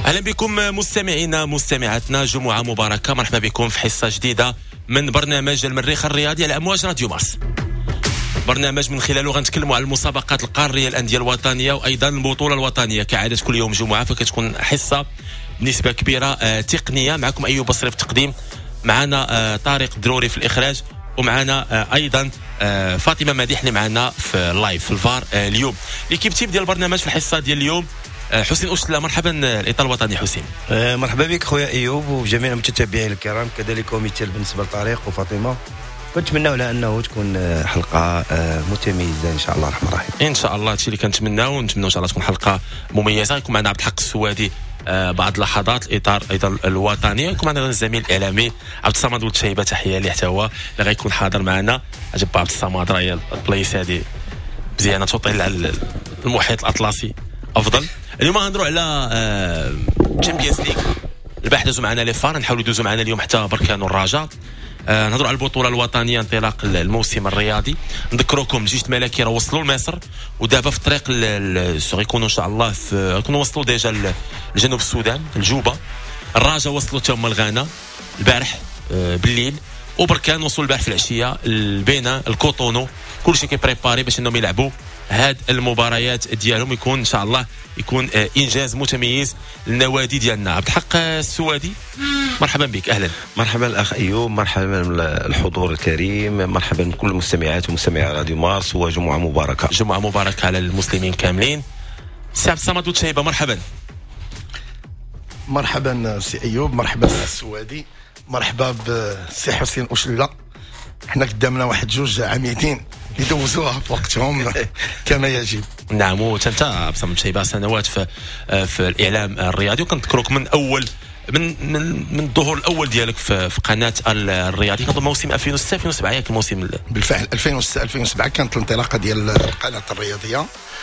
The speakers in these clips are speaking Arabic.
أهلا بكم مستمعينا مستمعاتنا، جمعة مباركة. مرحبا بكم في حصة جديدة من برنامج المريخ الرياضي على أمواج راديو مارس. برنامج من خلاله غنتكلموا على المسابقات القارية الأندية الوطنية وأيضا البطولة الوطنية كعادة كل يوم جمعة، فكتكون حصة بنسبة كبيرة تقنية. معكم أيوب بصري في التقديم، معنا طارق الدروري في الإخراج، ومعنا أيضا فاطمة مديح اللي معنا في اللايف في الفار. اليوم ليكيب ديال البرنامج في الحصة ديال اليوم حسين أشلا. مرحبا الإطار الوطني حسين. مرحبا بك خويا أيوب وجميع المتتبعين الكرام، كذلك مثال بالنسبة لطارق وفاطمة. كنتمناو على أنه تكون حلقة متميزة إن شاء الله الرحمن الرحيم. إن شاء الله هادشي اللي كنتمناو، ونتمناو إن شاء الله تكون حلقة مميزة. يكون معنا عبد الحق السوادي بعض لحظات الإطار أيضا الوطني. يكون معنا الزميل الإعلامي عبد الصمد ولد شيبة، تحية ليه حتى هو اللي غيكون حاضر معنا. عجب عبد الصمد، راهي البلايص هذه مزيانة تطل على المحيط الأطلسي أفضل. اليوم غندروا على تشامبيونز ليغ. البارح دوزو معنا لي فار، نحاولوا يدوزوا معنا اليوم حتى بركان والرجاء. نهضروا على البطوله الوطنيه، انطلاق الموسم الرياضي. نذكركم جيش الملكي راه وصلوا لمصر، ودابا في الطريق يكونوا ان شاء الله يكونوا وصلوا ديجا لجنوب السودان الجوبه. الرجاء وصلوا حتى هما لغانا البارح بالليل، وبركان وصلوا البارح في العشيه. البينه الكوطونو كلشي كيبريباري باش انهم يلعبوا هاد المباريات ديالهم. يكون ان شاء الله يكون انجاز متميز للنوادي ديالنا. عبد الحق السوادي مرحبا بك. اهلا. مرحبا الاخ ايوب، مرحبا الحضور الكريم، مرحبا بكل مستمعات ومستمعي راديو مارس، وجمعه مباركه. جمعه مباركه على المسلمين كاملين. سي عبد الصمد وتشيبه مرحبا. مرحبا سي ايوب، مرحبا سي السوادي، مرحبا بسي حسين أشلا. احنا قدامنا واحد جوج عميدين يدوزوها في وقتهم كما يجب. نعم، وانت عبد الصمد شيبه سنوات في الاعلام الرياضي، وكنذكرك من اول من الظهور الاول ديالك في قناه الرياضي. كان موسم 2006 2007 ياك الموسم. بالفعل 2006 2007 كانت الانطلاقه ديال القناه الرياضيه.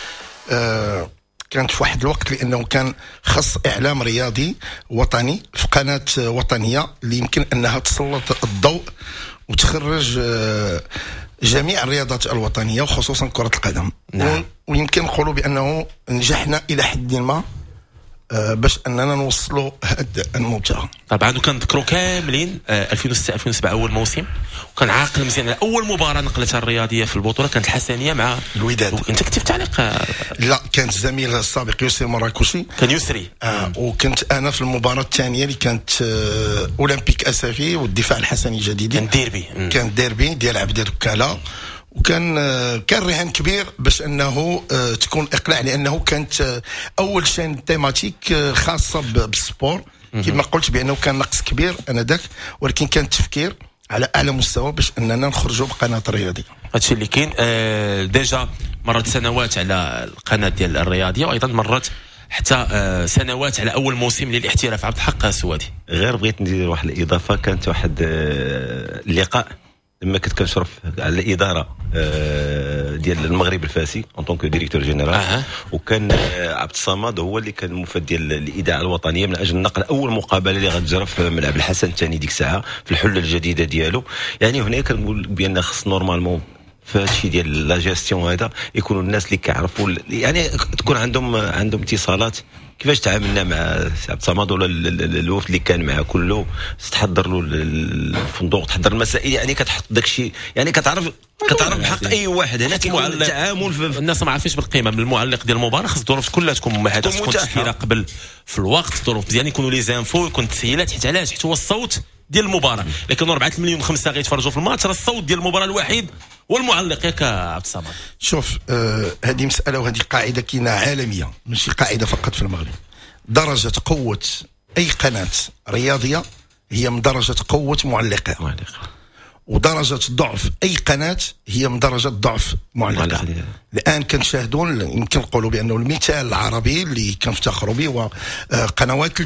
كانت في واحد الوقت لانه كان خص اعلام رياضي وطني في قناه وطنيه اللي يمكن انها تسلط الضوء وتخرج جميع الرياضات الوطنيه وخصوصا كره القدم. نعم. ويمكن نقولوا بانه نجحنا الى حد ما باش اننا نوصلوا هذا المبتغى. طبعا وكنذكروا كاملين 2006 2007 اول موسم، وكان عاقل مزيان. اول مباراه نقلتها الرياضيه في البطوله كانت الحسنيه مع الوداد. انت كنت في تعليق؟ لا، كانت الزميل السابق يسري مراكشي، كان يسري. وكنت انا في المباراه الثانيه اللي كانت اولمبيك اسفي والدفاع الحسني جديدي. كان ديربي ديال عبد الوكاله، وكان رهان كبير باش انه تكون اقلاع، لانه كانت اول شين تيماتيك خاصه بالسبور. كما قلت بانه كان نقص كبير انذاك، ولكن كان تفكير على اعلى مستوى باش اننا نخرجوا بقناه رياضيه. هادشي اللي كاين. ديجا مرت سنوات على القناه ديال الرياضيه، وايضا مرت حتى سنوات على اول موسم للاحتراف. عبد الحق السوادي، غير بغيت ندير واحد الاضافه. كانت واحد اللقاء لما كنت كنشرف على الاداره ديال المغرب الفاسي اون طونك ديريكتور جينيرال، وكان عبد الصمد هو اللي كان المفد ديال الاذاعه الوطنيه من اجل نقل اول مقابله اللي غتجرى في ملعب الحسن الثاني ديك الساعه في الحله الجديده ديالو. يعني هنا كنقول بان خص نورمالمون في هادشي ديال لا جيستيون هذا يكونوا الناس اللي كيعرفوا، يعني تكون عندهم اتصالات. كيفاش تعاملنا مع عبد الصمد ولا الوفد اللي كان معه كله، تحضر له الفندق، تحضر المسائل، يعني كتحط داكشي، يعني كتعرف بحق اي واحد. هنا كيكون التعامل الناس ما عارفينش بالقيمه من المعلق ديال المباراه. خص الظروف كلها تكون ممهده، تكون تشكيله قبل في الوقت، الظروف مزيان، يكونوا لي زانفو، يكون تسهيلات. حيت علاش؟ حيت هو الصوت ديال المباراه. لكن 4 مليون 5 غيتفرجوا في الماتش، راه الصوت ديال المباراه الوحيد والمعلق. ياك عبد الصمد، شوف هذه مساله وهذه قاعده كاينه عالميه، ماشي قاعده فقط في المغرب. درجه قوه اي قناه رياضيه هي من درجه قوه معلقها، ودرجه ضعف اي قناه هي من درجه ضعف معلقها. الان كنشاهدون، يمكن نقولوا بانه المثال العربي اللي كنفتخروا به هو قنوات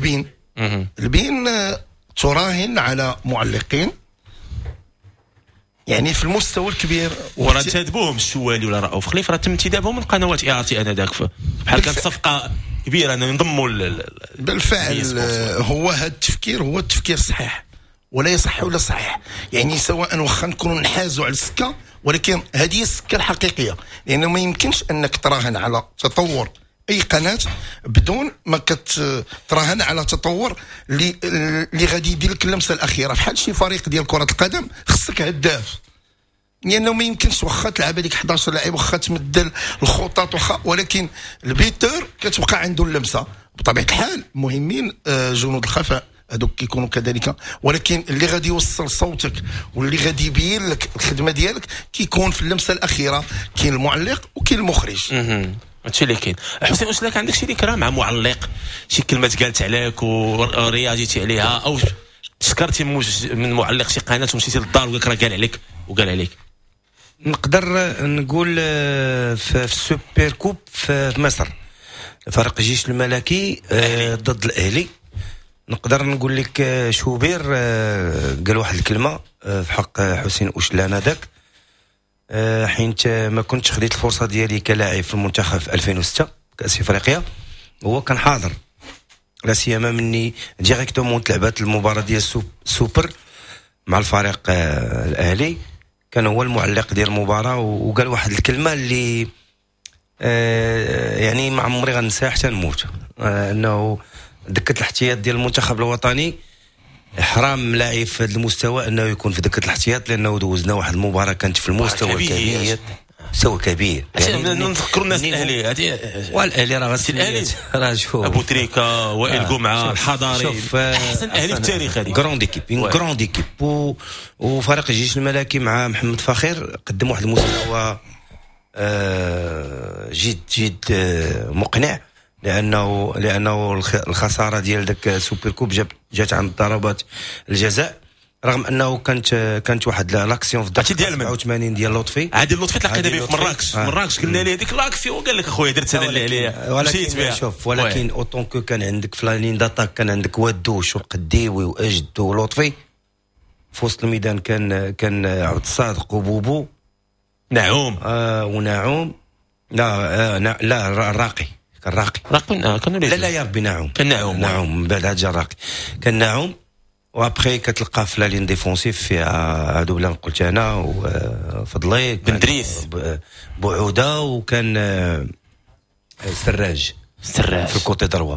البين تراهن على معلقين يعني في المستوى الكبير. وراه تادبوهم الشوالي ولا رؤوف خليف، راه تم انتدابهم من قنوات ارتي انذاك، بحال كانت صفقه كبيره انه ينضموا بالفعل. هو هذا التفكير هو التفكير الصحيح، ولا يصح ولا صحيح. يعني سواء واخا نكونوا نحازوا على السكه، ولكن هذه السكه الحقيقيه، لانه ما يمكنش انك تراهن على تطور اي قناه بدون ما كتراهن على تطور اللي غادي يدير لك اللمسه الاخيره. بحال شي فريق ديال كره القدم خصك هداف، لانه ما يمكنش واخا تلعب هذيك 11 لاعب واخا تمدل الخطط واخا، ولكن البيتر كتبقى عنده اللمسه. بطبيعه الحال مهمين جنود الخفاء هذوك كيكونوا كذلك، ولكن اللي غادي يوصل صوتك واللي غادي يبين لك الخدمه ديالك كيكون في اللمسه الاخيره. كاين المعلق وكاين المخرج. هادشي اللي كاين. حسين، واش لك عندك شي ذكرى مع معلق، شي كلمه قالت عليك ورياجيتي عليها، او شكرتي من معلق شي قناه ومشيتي للدار وقال لك راه قال عليك؟ نقدر نقول في السوبر كوب في مصر فريق الجيش الملكي ضد الاهلي، نقدر نقول لك شوبير قال واحد الكلمه في حق حسين اوشلان هذاك، حينت ما كنتش خديت الفرصه ديالي كلاعب في المنتخب في 2006 كاس افريقيا، هو كان حاضر، لا سيما مني ديريكتومون تلعبات المباراه ديال السوبر مع الفريق الاهلي، كان هو المعلق ديال المباراه، وقال واحد الكلمه اللي يعني ما عمري غنساها حتى نموت، انه دكه الاحتياط ديال المنتخب الوطني حرام لاعب في هذا المستوى انه يكون في دكه الاحتياط، لانه دوزنا واحد المباراه كانت في المستوى الكبير، مستوى كبير. يعني نذكروا الناس الاهلي هذه، والاهلي راه غاسي راه شوف ابو تريكه، وائل جمعه، الحضاري، احسن اهلي في التاريخ، هذه كروند ايكيب، اون كروند ايكيب. وفريق الجيش الملكي مع محمد فخير قدم واحد المستوى جد مقنع، لانه الخساره ديال داك سوبر كوب جات عند ضربات الجزاء، رغم انه كانت واحد لاكسيون في الدقيقه 87 ديال لطفي. عادل لطفي تلاقينا به في مراكش قلنا ليه هذيك لاكسيون، قال لك اخويا درت انا اللي عليا مشيت بها. شوف، ولكن اوتون كو كان عندك في لين داتاك، كان عندك ودو وشرقديوي واجد ولطفي، في وسط الميدان كان عبد الصادق وبوبو نعوم ونعوم لا الراقي كانوا لا يا ربي نعوم كان نعوم من بعد هاد الراقي كان نعوم، وابخي كتلقى في لين ديفونسيف فيها هادو بلا قلت انا وفضلي بندريس بوعوده، وكان سراج في الكوتي دروا،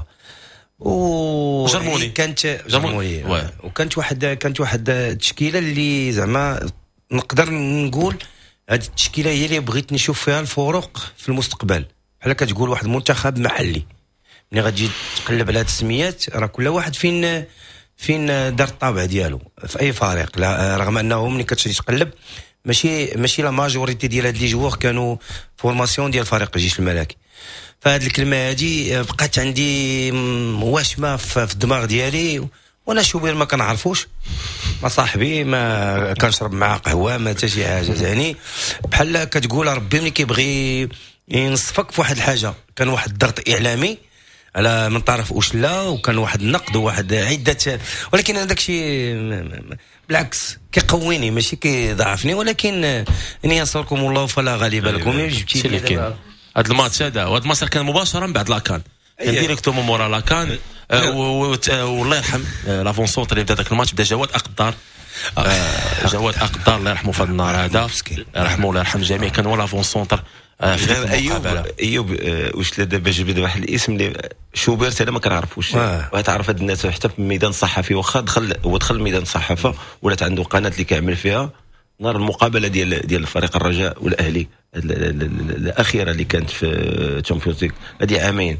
وجرموني كانت جرموني، وكانت واحد التشكيله اللي زعما نقدر نقول هذه التشكيله هي اللي بغيت نشوف فيها الفروق في المستقبل. بحال كتقول واحد المنتخب محلي ملي غتجي تقلب على هاد السميات، راه كل واحد فين دار الطابع ديالو في اي فريق، رغم انه ملي كتجي تقلب ماشي لا ماجوريتي ديال هاد لي جوور كانوا فورماسيون ديال فريق الجيش الملكي. فهاد الكلمه هادي بقات عندي واشمه في الدماغ ديالي، وانا شوبير ما كنعرفوش، ما صاحبي، ما كنشرب معاه قهوه، ما حتى شي حاجه، يعني بحال كتقول ربي ملي كيبغي ينصفك في واحد الحاجه. كان واحد الضغط اعلامي على من طرف اوشلا، وكان واحد النقد وواحد عده، ولكن هذاك الشيء بالعكس كيقويني ماشي كيضعفني، ولكن ان ينصركم الله فلا غالب لكم. جبتي لي هذا الماتش هذا، وهذا الماتش كان مباشره بعد لاكان، كان ديريكتومون مورا لاكان، والله يرحم لافون سونتر اللي بدا ذاك الماتش بدا جواد اقدار، جواد اقدار الله يرحمه في النهار هذا، يرحمه الله يرحم الجميع، كان هو لافون سونتر في ايوب واش دابا جبد واحد الاسم اللي شوبير انا ما كنعرفوش، وتعرف هاد الناس حتى في الميدان الصحفي، واخا دخل الميدان الصحافه ولات عنده قناه اللي كيعمل فيها. نهار المقابله ديال فريق الرجاء والاهلي الاخيره اللي كانت في تشامبيونز ليغ هذه عامين،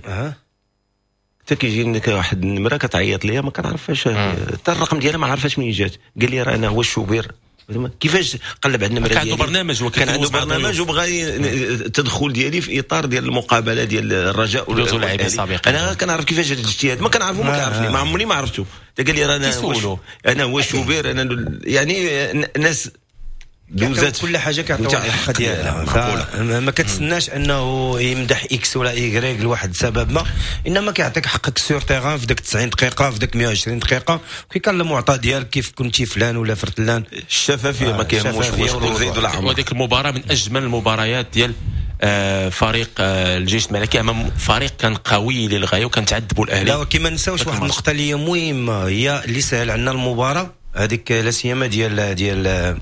حتى كيجيني واحد النمره كتعيط ليا ما كنعرفهاش، حتى الرقم ديالها ما عرفاش منين جات، قال لي راه انا هو الشوبير. كيفاش قلب عندنا كان عنده برنامج، كان عنده برنامج وبغى التدخل ديالي في اطار ديال المقابله ديال الرجاء واللاعبين السابقين. انا كنعرف كيفاش هذا الاجتهاد، ما كنعرفو، ما كيعرفني، ما عمرني ما عرفتو. قال لي انا هو الشوبير، انا يعني ناس دوزات كل حاجه كيعطيوها الحق ديالها، ما كتسناش انه يمدح اكس ولا ايغريك لواحد سبب ما، انما كيعطيك حقك سور تيغان في داك 90 دقيقه، في داك 120 دقيقه، كيكون المعطى ديالك كيف كنتي فلان ولا فرتلان. الشفافيه ما كيهموش واش زيد ولا عمر. وهذيك المباراه من اجمل المباريات ديال فريق الجيش الملكي امام فريق كان قوي للغايه، وكان تعذبوا الاهلي. لا وكما نساوش واحد النقطه اللي هي مهمه، هي اللي سهل عندنا المباراه هذيك لا سيما ديال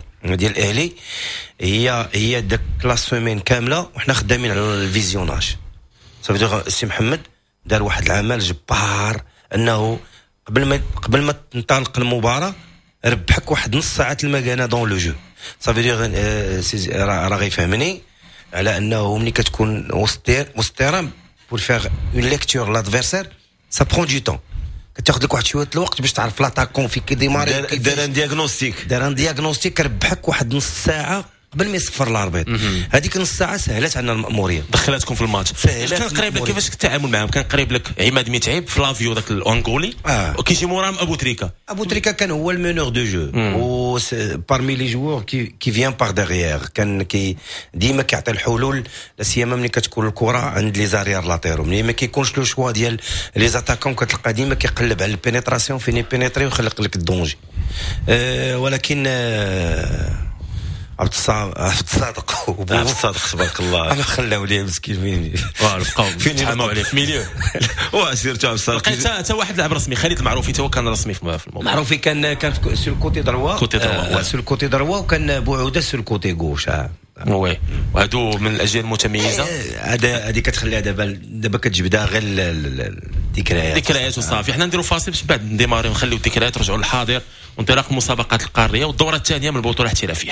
الاهلي، هي داك لا سيمين كامله وحنا خدامين على الفيزيوناج. صافي السي محمد دار واحد العمل جبار انه قبل ما تنطلق المباراه ربحك واحد نص ساعه المكانه دون لو جو. صافي راه غيفهمني على انه ملي كتكون وسط تيران بور فيغ اون ليكتور لادفيرسير سا برون دو طون، كتاخذ لك واحد شويه الوقت باش تعرف لاطاكون فين كيديماري. دار ان دياغنوستيك ربحك واحد نص ساعه قبل ما يصفر الاربيط. هذيك نص ساعه سهلت عنا الماموريه، دخلتكم في الماتش. كان قريب لك كيفاش التعامل معهم؟ كان قريب لك عماد متعب فلافيو داك الانغولي وكيجي موراهم ابو تريكا كان هو المونور دو جو و بارمي لي جوور كي فيان بار ديغيير، كان ديما كيعطي الحلول سيما ملي كتكون الكره عند لي زاريير لاتيرو، ملي ما كيكونش لو شوا ديال لي زاتاكون كتلقى ديما كيقلب على البينيتراسيون فين يبينيتري ويخلق لك الدونجي. ولكن عبد الصادق تبارك الله انا خلاو ليه مسكين فين بقاو يتحاموا عليه في ميليو. سيرتو عبد الصادق حتى واحد لاعب رسمي خالد المعروفي حتى هو كان رسمي في الموضوع. معروفي كان سو الكوتي دروا سو الكوتي دروا وكان بوعوده سو الكوتي غوش. وي وهادو من الاجيال المتميزه. هذه كتخليها دابا كتجبدها غير الذكريات وصافي. حنا نديروا فاصل باش بعد نديماريو نخليو الذكريات نرجعوا للحاضر وانطلاق المسابقات القاريه والدوره الثانيه من البطوله الاحترافيه.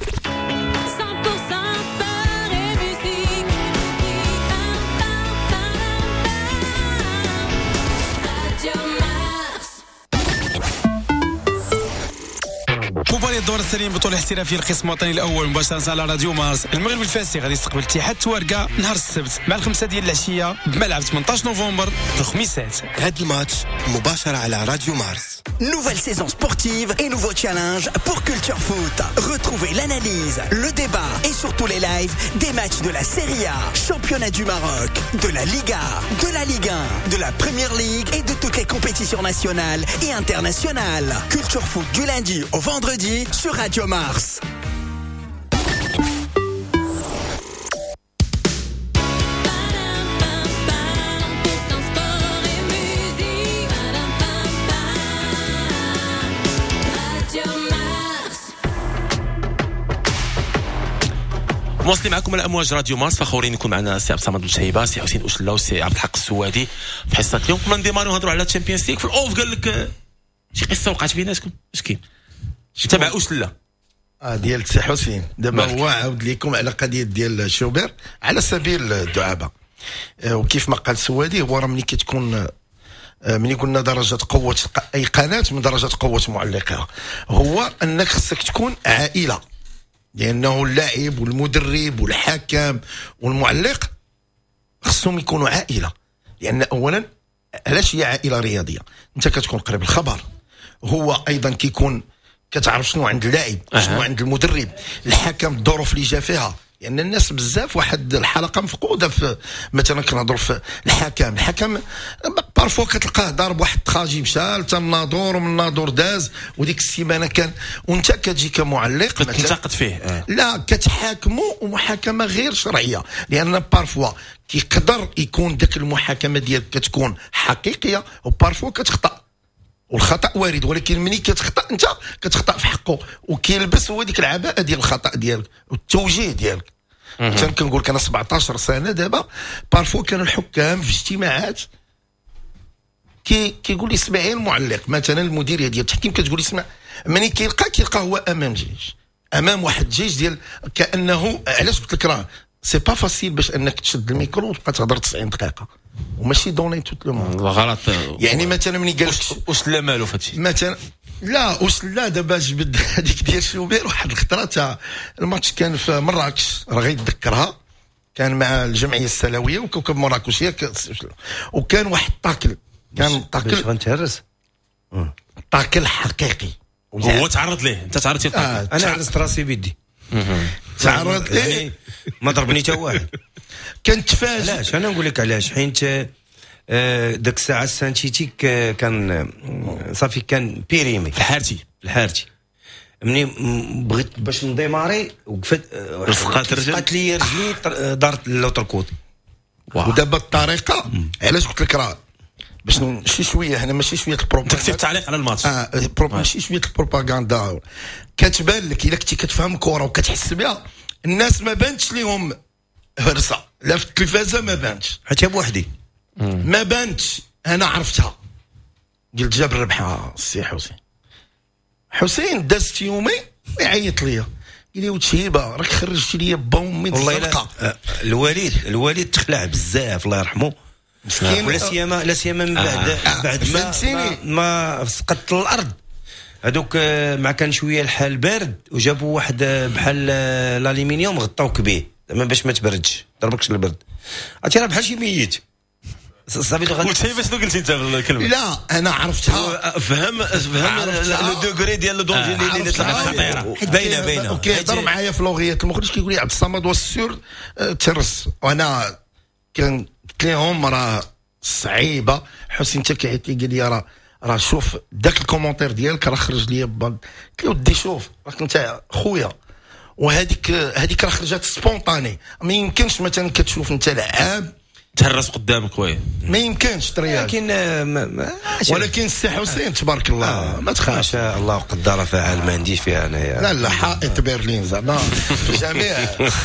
مباراة الدور الثاني من البطولة الاحترافية القسم الوطني الأول مباشرة على راديو مارس. المغرب الفاسي غادي يستقبل اتحاد توارقة نهار السبت مع 5 ديال العشية بملعب 18 نوفمبر الخميسات. هذا الماتش مباشرة على راديو مارس. Nouvelle saison sportive et nouveau challenge pour Culture Foot. Retrouvez l'analyse, le débat et surtout les lives des matchs de la Serie A, Championnat du Maroc, de la Liga, de la Ligue 1, de la Premier League et de toutes les compétitions nationales et internationales. Culture Foot du lundi au vendredi sur Radio Mars. مواصلين معكم على امواج راديو مارس. فخورين يكون معنا سي عبد الصمد بوشهيبه، سي حسين اوشلا وسي عبد الحق السوادي في حصه اليوم. كنا نديماريو نهضروا على الشامبيونز ليغ. في الاوف قال لك شي قصه وقعت بيناتكم اش كاين تبع اوشلا ديال سي حسين. دابا هو عاود لكم على قضيه ديال شوبير على سبيل الدعابه. وكيف ما قال السوادي هو راه ملي كتكون ملي قلنا درجه قوه اي قناه من درجه قوه معلقها هو انك خصك تكون عائله، لأنه اللاعب والمدرب والحكم والمعلق خصهم يكونوا عائلة. لأن أولا علاش هي عائلة رياضية؟ أنت كتكون قريب الخبر، هو أيضا كيكون كتعرف شنو عند اللاعب شنو عند المدرب، الحكم الظروف اللي جا فيها. لأن الناس بزاف واحد الحلقة مفقودة في مثلا كنهضروا في الحكم بارفوا كتلقاه ضارب واحد التراجي مشى حتى الناظور ومن الناظور داز وديك السيمانه كان وانت كتجي كمعلق كتنتقد فيه لا كتحاكموا ومحاكمه غير شرعيه، لان بارفوا كيقدر يكون داك المحاكمه ديالك كتكون حقيقيه وبارفوا كتخطأ والخطأ وارد، ولكن ملي كتخطأ انت كتخطأ في حقه وكيلبس هو ديك العباءه ديال الخطأ ديالك والتوجيه ديالك. مثلا كنقول لك انا 17 سنه دابا بارفو كانوا الحكام في اجتماعات كيقول لي اسمعي المعلق مثلا المديريه ديال التحكيم كتقول لي اسمع ملي كيلقى هو امام جيش امام واحد جيش ديال كانه علاش قلت لك راه سي با فاسيل باش انك تشد الميكرو وتبقى تهضر 90 دقيقه وماشي دوني توت لو موند غلط. يعني مثلا ملي قال واش لا مالو فهادشي مثلا لا واش لا دابا جبد هذيك ديال شوبير واحد الخطره تاع الماتش كان في مراكش راه غيتذكرها كان مع الجمعيه السلويه وكوكب مراكش وكان واحد الطاكل كان طاكل باش غنتهرس طاكل حقيقي هو تعرض ليه انت تعرضتي انا هرست راسي بيدي تعرض ليه يعني ما ضربني حتى واحد كنت فاجئ علاش انا نقول لك علاش حيت داك الساعه سانتيتي كان صافي كان بيريمي في الحارتي مني بغيت باش نديماري وقفت لقات لي رجلي دارت لوطر كوتي ودابا الطريقه علاش قلت لك راه باش شي شويه هنا ماشي شويه البروباغندا تكتب تعليق على الماتش ماشي شويه كتبان لك الا كنتي كتفهم كره وكتحس بها الناس ما بانتش ليهم هرسه لا في التلفازه ما بانتش حتى بوحدي ما بانتش. انا عرفتها قلت جاب الربحه السي حسين دازت يومين يعيط ليا قال لي وتشيبه راك خرجت ليا با امي والله الوالد تخلع بزاف الله يرحمه مسكين. ولا سيما من بعد ما سقطت الارض هذوك مع كان شويه الحال بارد وجابوا واحد بحال الالومنيوم غطاوك به زعما باش ما تبردش ضربكش البرد عرفتي راه بحال شي ميت صافي قلتي باش قلتي انت الكلمه. لا انا عرفتها فهم لو دوغري ديال لو دونجي اللي خطيره باينه وكيهضر معايا في لغيه المخرج كيقول لي عبد الصمد والسور ترس وانا كان قلت لهم راه صعيبه. حسين حتى كيعيط لي قال لي راه شوف داك الكومونتير ديالك راه خرج لي قلت له ودي شوف راك انت خويا وهذيك راه خرجت سبونطاني. ما يمكنش مثلا كتشوف انت لعاب تهرس قدامك وي ما يمكنش ترياض. ولكن السي حسين تبارك الله ما تخافش. ما شاء الله قدر فعل ما عنديش فيها انايا. لا حائط برلين زعما جميع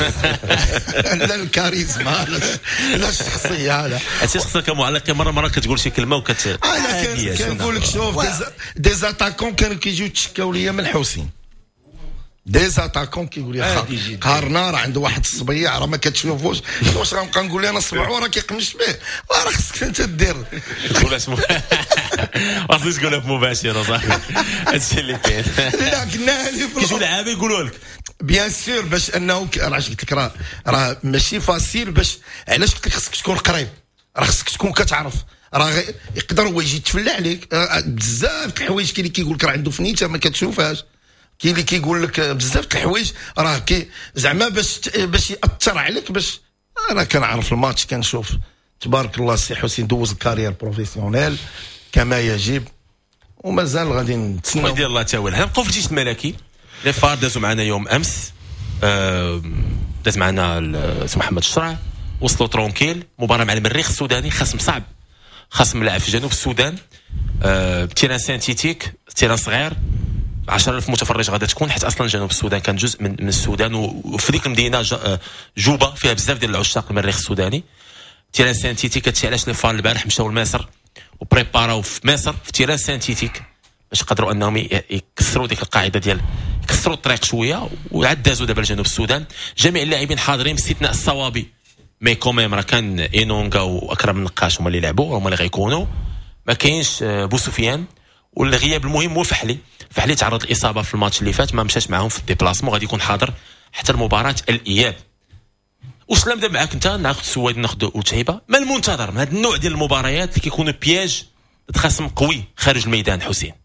لا الكاريزما لا الشخصيه. لا انت شخصك كمعلق مره كتقول شي كلمه انا كنقول لك شوف ديزاتاكون كانوا كيجيو تشكاو ليا من الحسين ديزاتاكون كيقول لي قارنا راه عنده واحد الصبيع راه ما كتشوفوش. واش غنبقى نقول انا صبعو راه كيقمش به راه خصك انت دير تقول اسمه اصلي تقولها مباشره صح. هادشي اللي كاين. لا قلنا لي كيجيو لعابه يقولوا لك بيان سور باش انه راه قلت لك راه ماشي فاسيل. باش علاش قلت لك خصك تكون قريب راه خصك تكون كتعرف راه يقدر هو يجي يتفلى عليك بزاف الحوايج كاين اللي كيقول لك راه عنده فنيته ما كتشوفهاش. كاين اللي كيقول لك بزاف د الحوايج راه زعما باش ياثر عليك. باش انا كنعرف الماتش كنشوف تبارك الله السي حسين دوز الكارير بروفيسيونيل كما يجب ومازال غادي نتسنى ديال الله تاول. حنا نبقاو في الجيش الملكي لي فار دازوا معنا يوم امس. داز معنا السي محمد الشرع وصلوا ترونكيل مباراه مع المريخ السوداني خصم صعب خصم لعب في جنوب السودان بتيران سانتيتيك تيران صغير 10,000 متفرج غادا تكون حيت اصلا جنوب السودان كان جزء من السودان وفي ديك المدينه جوبا فيها بزاف ديال العشاق المريخ السوداني. تيران سانتيتيك هادشي علاش لي فار البارح مشاو لمصر وبريباراو في مصر في تيران سانتيتيك باش يقدروا انهم يكسروا ديك القاعده ديال يكسروا الطريق شويه وعاد دازوا دابا لجنوب السودان. جميع اللاعبين حاضرين باستثناء الصوابي مي كوميم راه كان اينونغا واكرم النقاش هما اللي لعبوا هما اللي غيكونوا. ما كاينش بوسفيان والغياب المهم هو فحلي تعرض الاصابه في الماتش اللي فات ما مشاش معاهم في الديبلاسمون غادي يكون حاضر حتى المباراه الاياب. واش نبدا معاك انت ناخذ سويد ناخذ وتهيبه ما المنتظر من هذا النوع ديال المباريات اللي كيكونوا بياج خصم قوي خارج الميدان حسين؟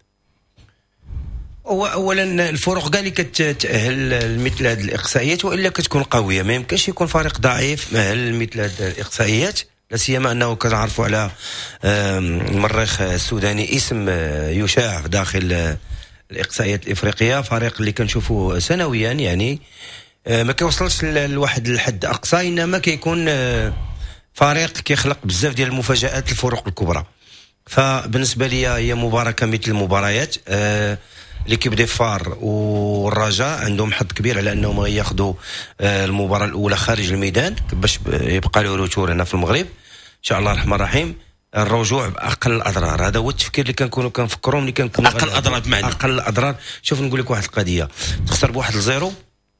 اولا الفرق كاع اللي كتاهل لمثل هذه الاقصائيات والا كتكون قويه. ما يمكنش يكون فريق ضعيف مؤهل لمثل هذه الاقصائيات لا سيما انه كنعرفوا على المريخ السوداني اسم يشاع داخل الاقصائيات الافريقيه فريق اللي كنشوفوه سنويا يعني ما كيوصلش لواحد الحد اقصى انما كيكون فريق كيخلق بزاف ديال المفاجآت الفرق الكبرى. فبالنسبه لي هي مباراه كمثل المباريات. ليكيب دي فار والرجاء عندهم حظ كبير على انهم ياخذوا المباراه الاولى خارج الميدان باش يبقى له روتور هنا في المغرب ان شاء الله الرحمن الرحيم. الرجوع باقل الاضرار هذا هو التفكير اللي كنكونوا كنفكروا ملي كنكونوا اقل الاضرار بمعنى اقل الاضرار. شوف نقول لك واحد القضيه تخسر بواحد الزيرو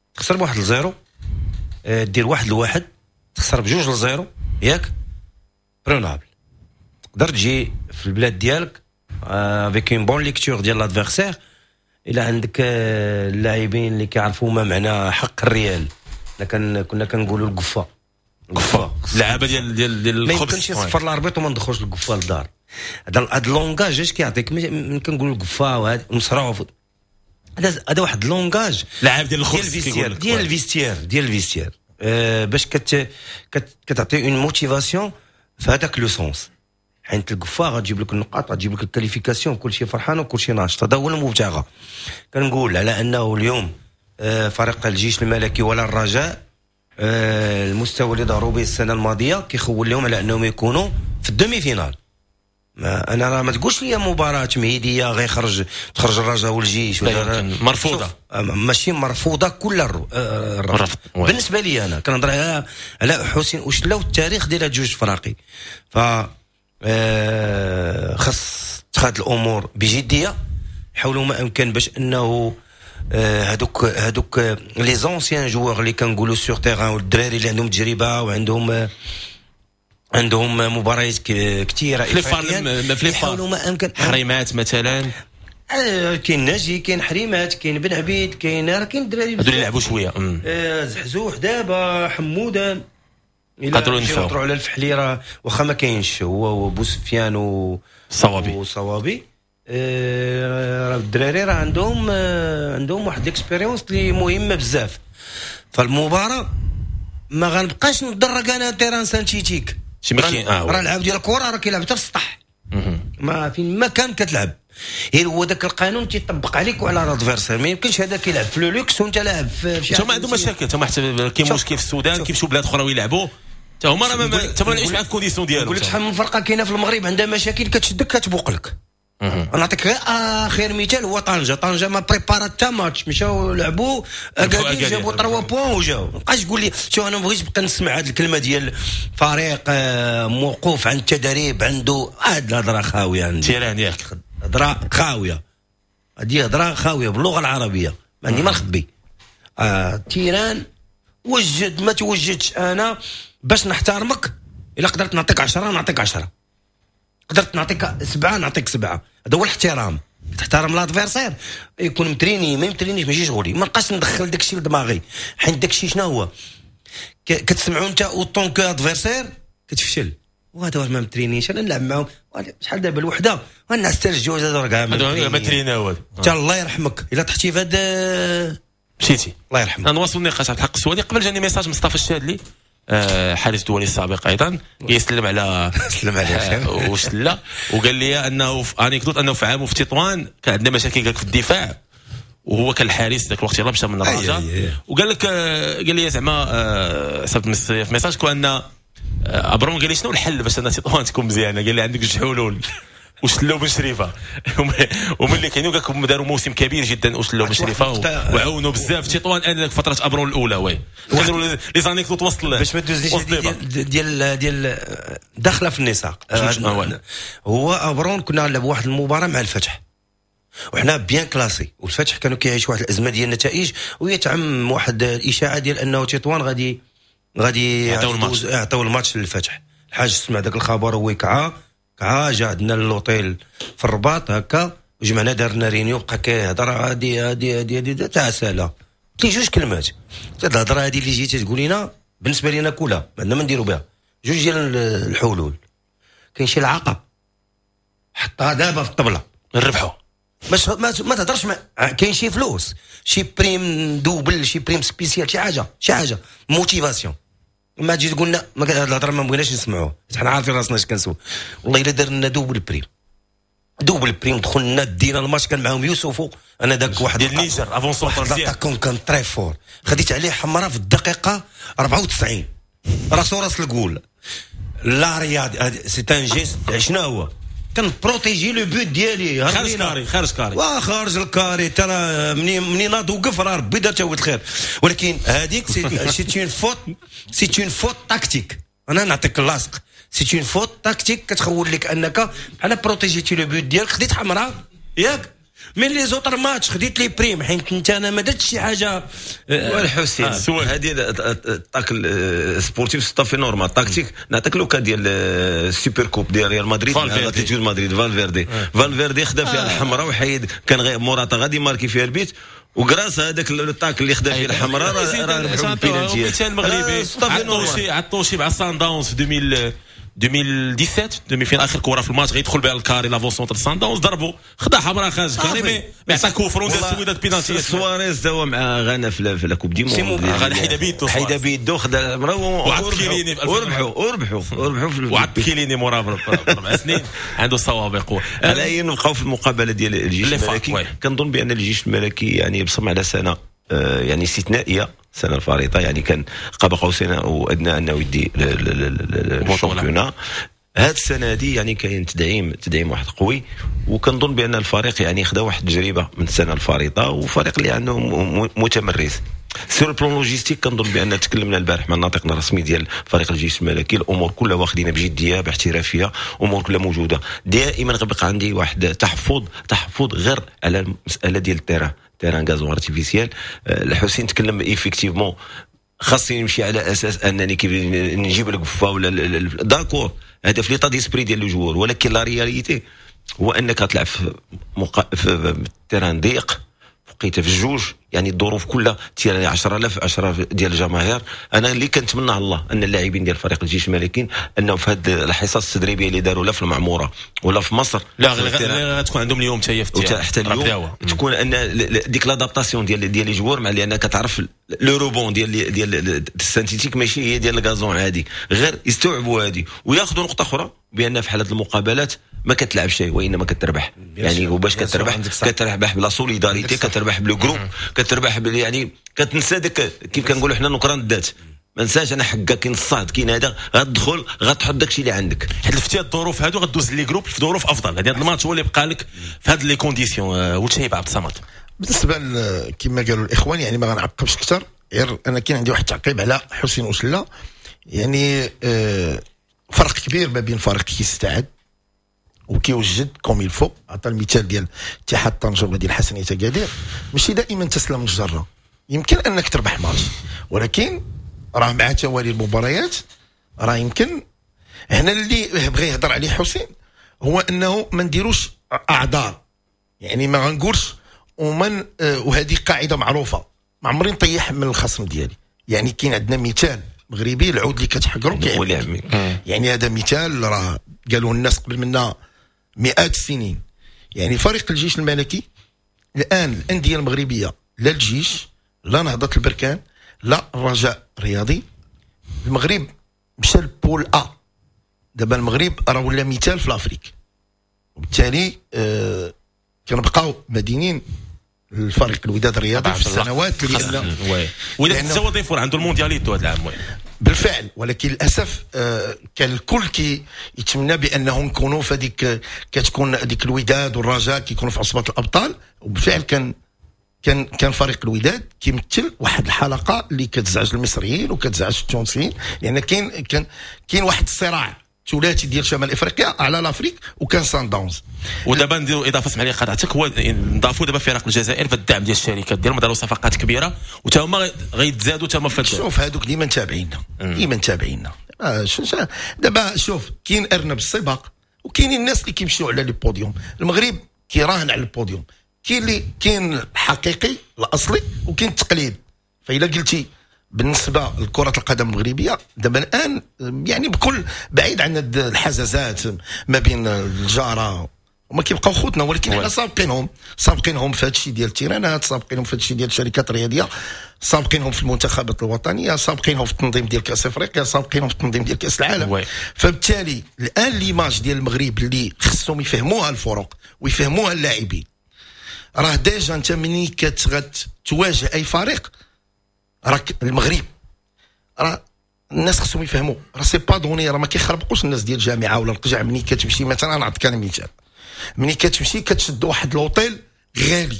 دير 1-1 تخسر ب2-0 ياك برونابل تقدر تجي في البلاد ديالك افيك اون بون ليكتور ديال لادفيرسير. الا عندك اللاعبين اللي كيعرفوا ما معنى حق الريال كنا كنقولوا القفه اللعابه ديال الخبز ما يمكنش يصفر الاربيط وما ندخلش القفه للدار. هذا اللونغاج اش كيعطيك من كنقولوا القفه وهذا مصروف هذا واحد اللونغاج لاعب ديال الخبز ديال الفيستير باش كتعطي اون موتيفاسيون في هذاك لو سونس. حيت القفا غتجيب لك النقاط غتجيب لك الكاليفيكاسيون كلشي فرحان وكلشي ناشط. هذا هو المبتغى. كنقول على انه اليوم فريق الجيش الملكي ولا الرجاء المستوى اللي ضربوا به السنه الماضيه كيخول لهم على انهم يكونوا في الدومي فينال انا ما تقولش لي مباراه تمهيديه غير تخرج الرجاء والجيش مرفوضه، ماشي مرفوضه كل الرفض. بالنسبه لي انا كنهضر على حسين وشلا والتاريخ ديال هاد جوج فراقي. ف خاص اتخاذ الامور بجديه، حاولوا ما امكن باش انه هادوك لي زونسيان جوار اللي كنقولوا سور تيران والدراري اللي عندهم تجربه وعندهم مباريات كثيره في يحاولوا ما امكن. حريمات مثلا، كاين ناجي، كاين حريمات، كاين بن عبيد، كاين الدراري هادو اللي لعبوا شويه، زحزوح دابا حمودان قدروا نطروا على الفحليره واخا ما كاينش هو وبو سفيان وصوابي. الدراري راه عندهم واحد الاكسبيريونس اللي مهمه بزاف. فالمباراه ما غنبقاش ندرك انا تيران سانتيتيك راه العاب ديال الكره راه كيلعب حتى في السطح، ما فين ما كان كتلعب. هو داك القانون تيطبق عليك وعلى الادفيرسير. ما يمكنش هذا كيلعب في لولوكس وانت لاعب في شي. ما عندهم مشاكل، حتى حتى كاين مشكل في السودان، كيمشيو بلاد اخرى ويلعبوا حتى هما راه ما نعيش مع الكونديسيون ديالهم. نقول لك شحال من فرقه كاينه في المغرب عندها مشاكل كتشدك كتبوق لك. نعطيك غير اخر مثال هو طنجه ما بريبارات تا ماتش، مشاو لعبوا اكادير جابوا 3 بوان وجاو. مابقاش تقول لي شوف انا ما بغيتش نبقى نسمع هذه الكلمه ديال فريق موقوف عن التدريب عنده هاد الهضره خاويه عندي تيران ياك هضره خاويه، هذه هضره خاويه باللغه العربيه ما عندي ما نخبي. تيران وجد ما توجدش انا باش نحترمك. الا قدرت نعطيك 10 نعطيك 10، قدرت نعطيك 7 نعطيك 7. هذا هو الاحترام، تحترم لادفيرسير يكون متريني ما يمترينيش ماشي شغلي. ما نبقاش ندخل داكشي لدماغي، حيت داكشي شنو هو كتسمعوا انت اوطون كو ادفيرسير كتفشل. وهذا ما مترينيش انا نلعب معاهم شحال دابا الوحده والناس حتى الجوج هذا كاع ما تريناو. حتى الله يرحمك الا طحتي في هذا مشيتي الله يرحمك. نواصل النقاش على الحق السؤالي. قبل جاني ميساج مصطفى الشادلي حارس الدولي السابق ايضا يسلم على وشلا وقال لي انه في انيكدوت انه في عامه في تطوان كان عندنا مشاكل في الدفاع وهو كان الحارس ذاك الوقت يلا مشى من الرجاء. وقال لك قال لي زعما سبت في ميساج كان ابرون قال لي شنو الحل باش انا تطوان تكون مزيانه. قال لي عندك جوج حلول، وشلو بن شريفه وملي كانوا كاع داروا موسم كبير جدا وشلو بن شريفه وعاونوا بزاف في تطوان. انا فتره ابرون الاولى وي وداروا لي زانيكدوت وسط باش ما تدوزيش ديال داخله في النساق. هو ابرون كنا نلعبوا واحد المباراه مع الفتح وحنا بيان كلاسي، والفتح كانوا كيعيشوا واحد الازمه ديال النتائج ويتعم واحد الاشاعه ديال انه تطوان غادي يعطيو الماتش للفتح. الحاج سمع داك الخبر هو كعا جا عندنا اللوطيل في الرباط هكا وجمعنا دارنا رينيو بقى كيهضر هادي تاع ساله كاين جوج كلمات. الهضره هذه اللي جيتي تقول لنا بالنسبه لنا كلها عندنا ما نديروا بها جوج ديال الحلول. كاين شي العاقه حطها دابا في الطبله نربحوا ما تهضرش كاين شي فلوس شي بريم دوبل شي بريم سبيسيال شي حاجه موتيفاسيون. ما تجي تقول لنا الهضره ما بغيناش نسمعوه حنا عارفين راسنا اش كنسوا. والله الا دار لنا دوبل بريم دخلنا دينا الماتش كان معاهم يوسف انا داك واحد ديال النيجر افونسون كان تري فور خديت عليه حمراء في الدقيقه 94 راسو راس الجول لا رياض سي ان جيست. شنو هو كان بروتيجي لو بوت ديالي خارج الكاري ترى مني ناض وقف راه ربي دار تاويل الخير. ولكن هذيك سي اون فوت تاكتيك. انا نعطيك اللاصق سي اون فوت تاكتيك كتخول لك انك بحال بروتيجيتي لو بوت ديالك خديت حمراء ياك من لي زوتر ماتش خديت لي بريم حيت انت انا ما درتش شي حاجه. والحسين هذه الطاك سبورتيف ستافي نورمال تاكتيك. نعطيك لوكا ديال السوبر كوب ديال ريال مدريد اتلتيكو مدريد فالفيردي خدا فيها الحمراء وحيد كان موراتا غادي ماركي فيها البيت وغراس هذاك الطاك اللي خدا فيه الحمراء راه ربحوا البينالتيات. مثال مغربي عطوشي مع سان داونز في 2017 فين اخر كره في الماتش غيدخل بها الكاري لافون سونتر سان داونز ضربوا خدا حمراء خارج كاري مي يعطى كوفر ودار سويدات بينالتي. سواريز داوا مع غانا في لا كوب دي موند غادي حيدا بيدو خدا وعطى كيليني وربحوا وعطى كيليني مورا 4 سنين عنده سوابق. على نبقاو في المقابله ديال الجيش الملكي. كنظن بان الجيش الملكي يعني بصم على سنه يعني استثنائيه سنه الفريطه يعني كان قاب قوسين وادنى انه يدي الشامبيونا. هاد السنه هذه يعني كاين تدعيم واحد قوي، وكنظن بان الفريق يعني خدا واحد التجربه من السنه الفارطه، وفريق اللي عنده متمرس سير البلان لوجيستيك. كنظن بان تكلمنا البارح مع الناطق الرسمي ديال فريق الجيش الملكي، الامور كلها واخدينها بجديه باحترافيه، امور كلها موجوده. دائما غيبقى عندي واحد تحفظ غير على المساله ديال تيران غازون ارتيفيسيال. الحسين تكلم ايفيكتيفمون خاصني نمشي على اساس انني كيف نجيب القفه ولا داكور، هذا في ليطا ديسبري ديال الجوار، ولكن لا رياليتي هو انك غتلعب في تيران ضيق بقيت في الجوج، يعني الظروف كلها تيراني 10,000 ديال الجماهير. انا اللي كنتمنى على الله ان اللاعبين ديال فريق الجيش الملكي انهم في هذه الحصص التدريبيه اللي داروا لا في المعموره ولا في مصر، لا غتكون عندهم اليوم حتى اليوم تكون ان ديك لادابتاسيون ديال لي جوار، مع لان كتعرف لو روبون ديال السانتيتيك ماشي هي ديال الغازون عادي، غير يستوعبوا هذه وياخذوا نقطه اخرى بان في حاله المقابلات ما كتلعب شيء وانما كتربح. يعني وباش كتربح بلا سوليداريتي، كتربح بلو جروب، كتربح يعني كتنسى داك كيف كنقولوا حنا نكران الذات. ما نساش انا حقا كاين الصاد كاين هذا، غتدخل غتحط داكشي اللي عندك. حلفتي الظروف هادو غدوز لي جروب في ظروف افضل. هذا الماتش هو اللي بقى لك في هاد لي كونديسيون. وتشيب عبد الصمد بالنسبه كما قالوا الاخوان، يعني ما غنعقبش اكثر، غير انا كاين عندي واحد التعقيب على حسين وسله. يعني فرق كبير ما بين فريق كيستعد وكيوجد كوم يلفو. عطى المثال ديال اتحاد طنجة ولا ديال حسنية أكادير، ماشي دائما تسلم الجره، يمكن انك تربح ماتش، ولكن راه مع توالي المباريات راه يمكن. هنا اللي بغى يهضر عليه حسين هو انه ما نديروش اعذار، يعني ما غنقولش ومن وهذه قاعده معروفه، ما عمري نطيح من الخصم ديالي. يعني كاين عندنا مثال مغربي، العود اللي كتحقرو يعني هذا مثال راه قالوا الناس قبل منا مئات السنين. يعني فريق الجيش الملكي الان الانديه المغربيه، لا الجيش لا نهضه البركان لا الرجاء الرياضي، المغرب مشى لبول دابا المغرب راه ولا مثال في الافريك، وبالتالي كنبقاو مدينين الفريق الوداد الرياضي في السنوات اللي وداد تزود يفور عنده الموندياليتو هذا العام بالفعل. ولكن للاسف كان الكل يتمنى بانهم يكونوا في هذيك، كتكون هذيك الوداد والرجاء كيكونوا في عصبه الابطال، وبالفعل كان فريق الوداد كيمثل واحد الحلقه اللي كتزعج المصريين وكتزعج التونسيين، لان كاين واحد الصراع ثلاثي ديال شمال افريقيا على لافريك، وكان سان داونز. ودابا نديروا اضافه اسمح لي قطعتك، هو نضافوا دابا فرق الجزائر في الدعم ديال الشركات ديالهم، داروا صفقات كبيره وتا هما غيتزادوا تا هما في شوف هذوك ديما متابعينا دابا شوف كاين ارنب السباق، وكاين الناس اللي كيمشيو على لي بوديوم. المغرب كيراهن على البوديوم، كاين الحقيقي الاصلي وكاين التقليد. فإلا قلتي بالنسبه لكره القدم المغربيه دابا الان، يعني بكل بعيد عن الحزازات ما بين الجاره، هما كيبقاو خوتنا، ولكن حنا سابقينهم في هذا الشيء ديال التيرانات، سابقينهم في هذا الشيء ديال الشركات الرياضيه، سابقينهم في المنتخبات الوطنيه، سابقينهم في التنظيم ديال كاس افريقيا، سابقينهم في التنظيم ديال كاس العالم. فبالتالي الان ليماج ديال المغرب اللي خصهم يفهموها الفرق ويفهموها اللاعبين، راه ديجا انت ملي كتواجه اي فريق، راك المغرب راه الناس خصهم يفهموا راه سي با دوني، راه ما كيخربقوش الناس ديال الجامعه ولا القجع. ملي كتمشي مثلا نعطيك انا مثال، ملي كتمشي كتشد واحد لوطيل غالي،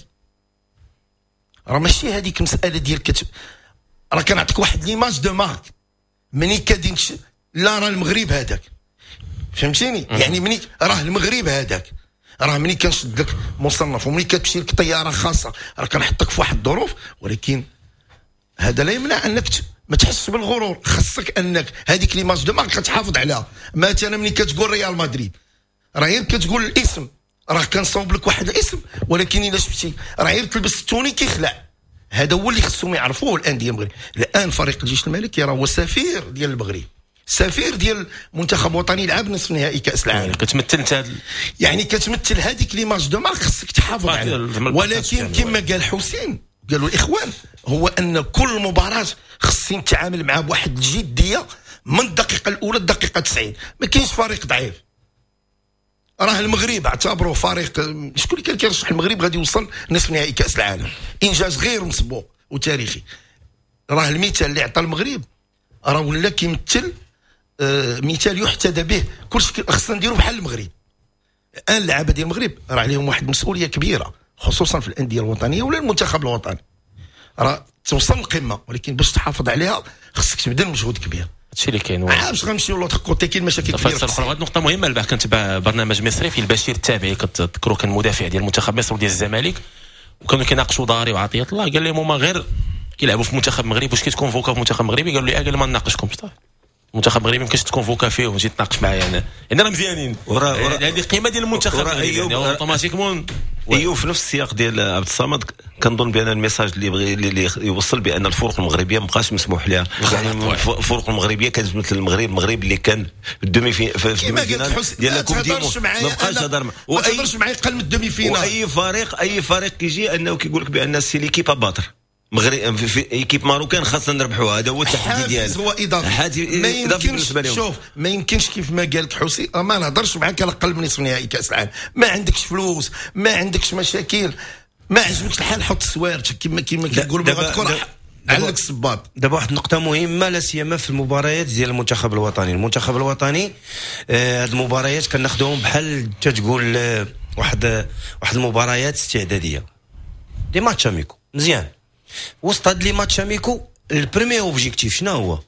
راه ماشي هذيك مساله ديال راه كنعطيك واحد ليماج دو مارك. ملي كادين لا راه المغرب هذاك، فهمتيني؟ يعني ملي راه المغرب هذاك، راه ملي كنشد لك مصنف وملي كتمشي لك طياره خاصه راه كنحطك في واحد الظروف، ولكن هذا لا يمنع انك ما تحسش بالغرور. خصك انك هذيك ليماج دو مارك كتحافظ عليها. مثلا ملي كتقول ريال مدريد راه غير كتقول الاسم، راه كنصاوب لك واحد الاسم، ولكن الا شفتي راه غير تلبس التوني كيخلع. هذا هو اللي خصهم يعرفوه الانديه المغرب. الان فريق الجيش الملكي راه هو سفير ديال المغرب، سفير ديال منتخب وطني يلعب نصف نهائي كاس العالم. كتمثل انت يعني كتمثل هذيك ليماج دو مارك، خصك تحافظ عليها. ولكن كما قال حسين قالوا الاخوان، هو ان كل مباراه خصني نتعامل معها بواحد الجديه من الدقيقه الاولى للدقيقه 90. ما كاينش فريق ضعيف. راه المغرب اعتبروه فريق، شكون اللي كان كيرشح المغرب غادي يوصل نصف نهائي كاس العالم، انجاز غير مسبوق وتاريخي. راه المثال اللي عطى المغرب راه ولا كيمثل مثال يحتذى به. كل شيء خصنا نديروا بحال المغرب. الان اللعابه ديال المغرب راه عليهم واحد المسؤوليه كبيره، خصوصا في الانديه الوطنيه ولا المنتخب الوطني. راه توصل للقمه، ولكن باش تحافظ عليها خصك تبذل مجهود كبير. هادشي اللي كاين. باش غنمشيو لوطخ كوتي كاين مشاكل كبيره. هذه نقطه مهمه. البارح كنتبع برنامج مصري في البشير التابعي، كتذكروا كان مدافع ديال المنتخب مصر وديال الزمالك، وكانوا كيناقشوا ضاري وعطيه الله. قال لهم هما غير كيلعبوا في منتخب المغرب، واش كيتكونفوكا في منتخب المغربي؟ قالوا لي قال ما نناقشكمش. طيب المنتخب المغربي ما يمكنش تكونفوكا فيه وتجي تناقش معايا انا راه مزيانين. هذه قيمه ديال المنتخب يعني اوتوماتيكمون. ايوه في نفس السياق ديال عبد الصمد كنظن بان الميساج اللي يوصل بان الفرق المغربيه مابقاش مسموح لها. يعني الفرق المغربيه كانت مثل المغرب اللي كان الدومي في الدومي ديال لا كوب دي ما بقاش هضر ما تهضرش معايا قل من الدومي فينال. اي فريق كيجي انه كيقول لك بان سي ليكيب باتر مغرب في ايكيب ماروكان خاصنا نربحوها. هذا هو التحدي ديالنا. هو اضافي. ما يمكنش شوف ما يمكنش كيف ما قالت حوسي ما نهضرش معاك على اقل من نصف نهائي كاس العالم. ما عندكش فلوس، ما عندكش مشاكل، ما عجبكش الحال حط سوارتك كما كيقولوا بغا عندك الصباط. دابا واحد النقطه مهمه لا سيما في المباريات ديال المنتخب الوطني. المنتخب الوطني هاد المباريات كناخذوهم بحال تقول واحد المباريات استعداديه دي ماتش اميكو مزيان. وسط هاد لي ماتش اميكو البريمي اوبجيكتيف شنو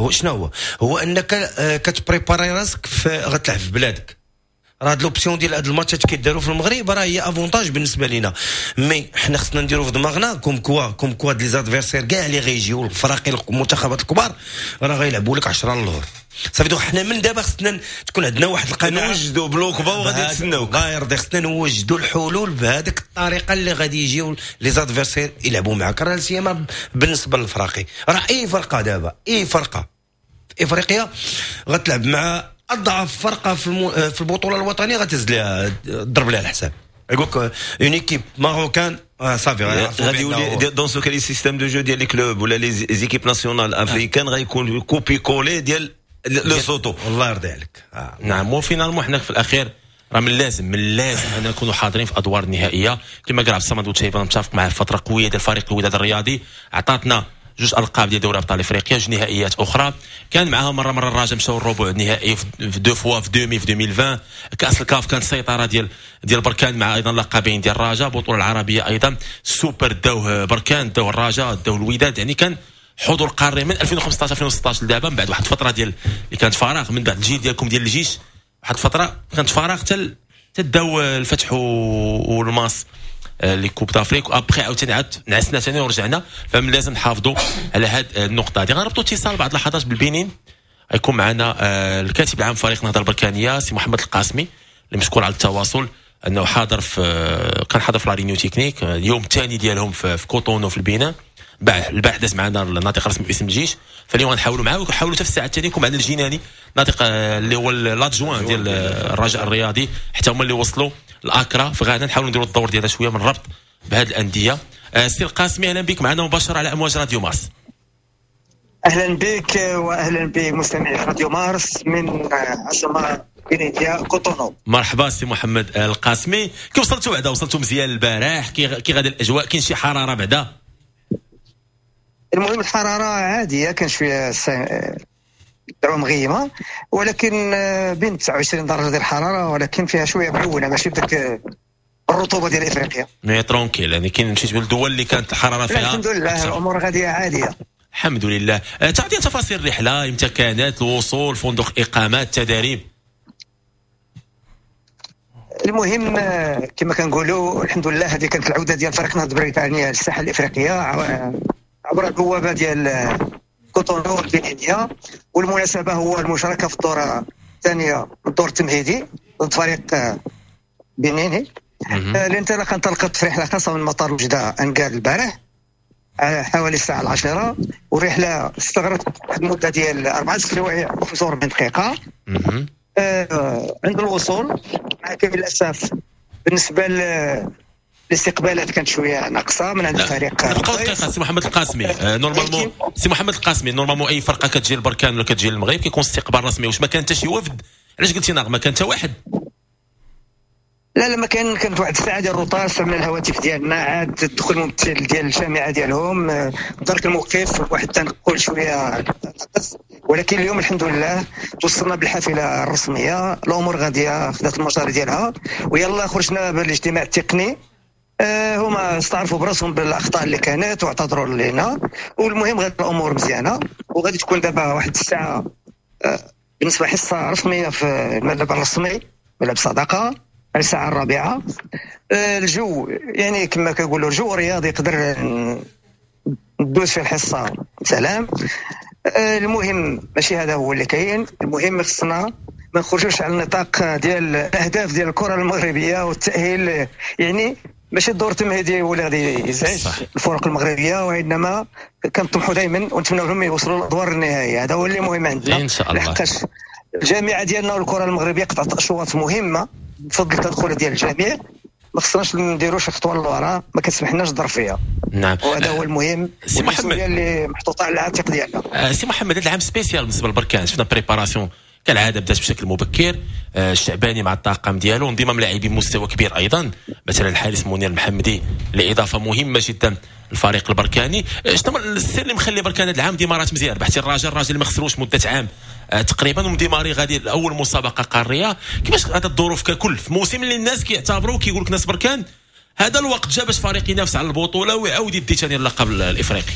هو انك كتبريباري راسك غتلعب في بلادك. راه هاد لوبسيون ديال هاد الماتشات كيداروا في المغرب راه هي افونتاج بالنسبه لينا، مي حنا خصنا نديروا في دماغنا كوم كوا لي زادفيرسير كاع اللي غيجيو الفراقي المنتخبات الكبار راه غيلعبوا لك 10 اللور. صافي دو حنا من دابا خصنا تكون عندنا واحد القناعه نوجدوا بلوك با وغادي نتسناوك غير خصنا نوجدوا الحلول بهذيك الطريقه اللي غادي يجيو لي زادفيرسير يلعبوا معاك. راه سيما بالنسبه للفراقي راه اي فرقه دابا اي فرقه في افريقيا غتلعب مع اضعف فرقه في البطوله الوطنيه غتهز لها ضرب لها الحساب. يقول لك اون ايكيب ماروكان صافي غادي يولي دون سو كالي سيستيم دو جو ديال لي كلوب ولا لي زيكيب ناسيونال افريكان غيكون كوبي كولي ديال لو سوتو. الله يرضي عليك. نعم. وفينالمون حنا في الاخير راه من اللازم ان نكونوا حاضرين في ادوار النهائيه كما قال عبد الصمد وتشيبه. متفق معاه. فتره قويه ديال فريق الوداد الرياضي عطاتنا جوج القاب ديال دوري ابطال افريقيا، جوج نهائيات اخرى كان معاها مره الرجاء مشاو الربع النهائي في دو فوا في 2020. كاس الكاف كانت السيطره ديال بركان مع ايضا لقبين ديال الرجاء. البطوله العربيه ايضا السوبر داوه بركان داوه الرجاء داوه الوداد. يعني كان حضور قاري من 2015 2016 لدابا. من بعد واحد الفتره ديال اللي كانت فراغ من بعد الجيل ديالكم ديال الجيش، واحد الفتره كانت فراغ حتى داو الفتح والماس لي كوب دافريك. ابخي عاوتاني نعسنا ثاني ورجعنا. فمن لازم نحافظوا على هذه النقطه هذه. غنربطوا اتصال بعد لحظات بالبنين. غيكون معنا الكاتب العام فريق النهضه البركانيه سي محمد القاسمي اللي مشكور على التواصل انه حاضر كان حاضر في لا رينيو تكنيك اليوم الثاني ديالهم في كوتونو في البناء. البارح داز معنا الناطق الرسمي باسم الجيش. فاليوم غنحاولوا معاه ونحاولوا حتى في الساعه الثانيه يكون معنا الجناني ناطق اللي هو لادجوان ديال الرجاء الرياضي حتى هما اللي وصلوا الاكرا. فغادا نحاولوا نديروا الدور ديالها شويه من الربط بهذه الانديه. سي القاسمي اهلا بك معنا مباشره على امواج راديو مارس. اهلا بك واهلا بمستمعي راديو مارس من عاصمه غينيا كوتونو. مرحبا سي محمد القاسمي. كي وصلتوا مزيان البارح؟ كي غادا الاجواء؟ كاين شي حراره بعدا؟ المهم الحراره عاديه، كان شويه الدعوه مغيمه ولكن بين 29 درجه ديال الحراره، ولكن فيها شويه معونه ماشي بداك الرطوبه ديال افريقيا. مي ترونكيل يعني كاين مشيت للدول اللي كانت الحراره فيها الحمد لله الامور غاديه عاديه الحمد لله. تعطينا تفاصيل الرحله، امتى كانت، الوصول، فندق اقامات، تداريب؟ المهم كما كنقولوا الحمد لله هذه كانت العوده ديال فريق النهضه بريطانيا للساحه الافريقيه عبر البوابه ديال كوتونو البنينيه. والمناسبه هو المشاركه في الدوره الثانيه الدور التمهيدي ضد فريق بنيني. الانطلاقه انطلقت في رحله خاصه من مطار وجده انقاد البارح حوالي الساعه 10 والرحله استغرقت واحد المده ديال 4 سوايع و45 دقيقه. عند الوصول مع كامل الاسف بالنسبه الاستقبالات كانت شويه ناقصه من عند الفريق. دقيقه سي محمد القاسمي. نورمالمون سي محمد القاسمي نورمالمون اي فرقه كتجي للبركان ولا كتجي للمغرب كيكون استقبال رسمي. واش ما كان حتى شي وفد؟ علاش قلتي ناقص؟ ما كان حتى واحد؟ لا ما كانت واحد الساعه ديال الروطاس من الهواتف ديالنا، عاد دخل الممثل ديال الجامعه ديالهم دارك الموقف واحد التنقل شويه ناقص ولكن اليوم الحمد لله توصلنا بالحافله الرسميه، الامور غاديه خدات المسار ديالها، ويلا خرجنا بالاجتماع التقني. هما استعرفوا براسهم بالاخطاء اللي كانت واعتذروا لنا، والمهم غادي الامور مزيانه، وغادي تكون دابا واحد الساعه بالنسبه حصه رسميه في الملعب الرسمي ملعب صداقه الساعه 4. الجو يعني كما كنقولوا الجو رياضي يقدر ندوز في الحصه سلام. المهم ماشي هذا هو اللي كاين، المهم خصنا ما نخرجوش على النطاق ديال الاهداف ديال الكره المغربيه والتاهيل، يعني ماشي الدور التمهيدي هو اللي غادي يزعج الفرق المغربيه، وانما كنطمحوا دائما ونتمنوا لهم يوصلوا للادوار النهائيه. هذا هو اللي مهم عندنا ان شاء الله، لحقاش الجامعه ديالنا والكره المغربيه قطعت اشواط مهمه بفضل التدخل ديال الجميع، ما خصناش نديروا شي خطوه للوراء ما كتسمحناش نضر فيها. نعم، وهذا هو المهم، سي محمد اللي محطوطه على العاتق ديالنا. سي محمد، هذا العام سبيسيال بالنسبه للبركان، شفنا بريباراسيون كالعاده بدات بشكل مبكر، الشعباني مع الطاقم ديالو، انضمام لاعبين مستوى كبير ايضا، مثلا الحارس منير المحمدي لاضافه مهمه جدا الفريق البركاني. شنو السر اللي مخلي بركان هذا العام ديمارات مزيان؟ بحثي الراجل ما خسروش مده عام تقريبا، ومديماري غادي الاول مسابقه قاريه. كيفاش هذا الظروف ككل في موسم اللي الناس كيعتبروا كيقول لك ناس بركان هذا الوقت جا باش فريق ينافس على البطوله ويعاود يدي ثاني اللقب الافريقي؟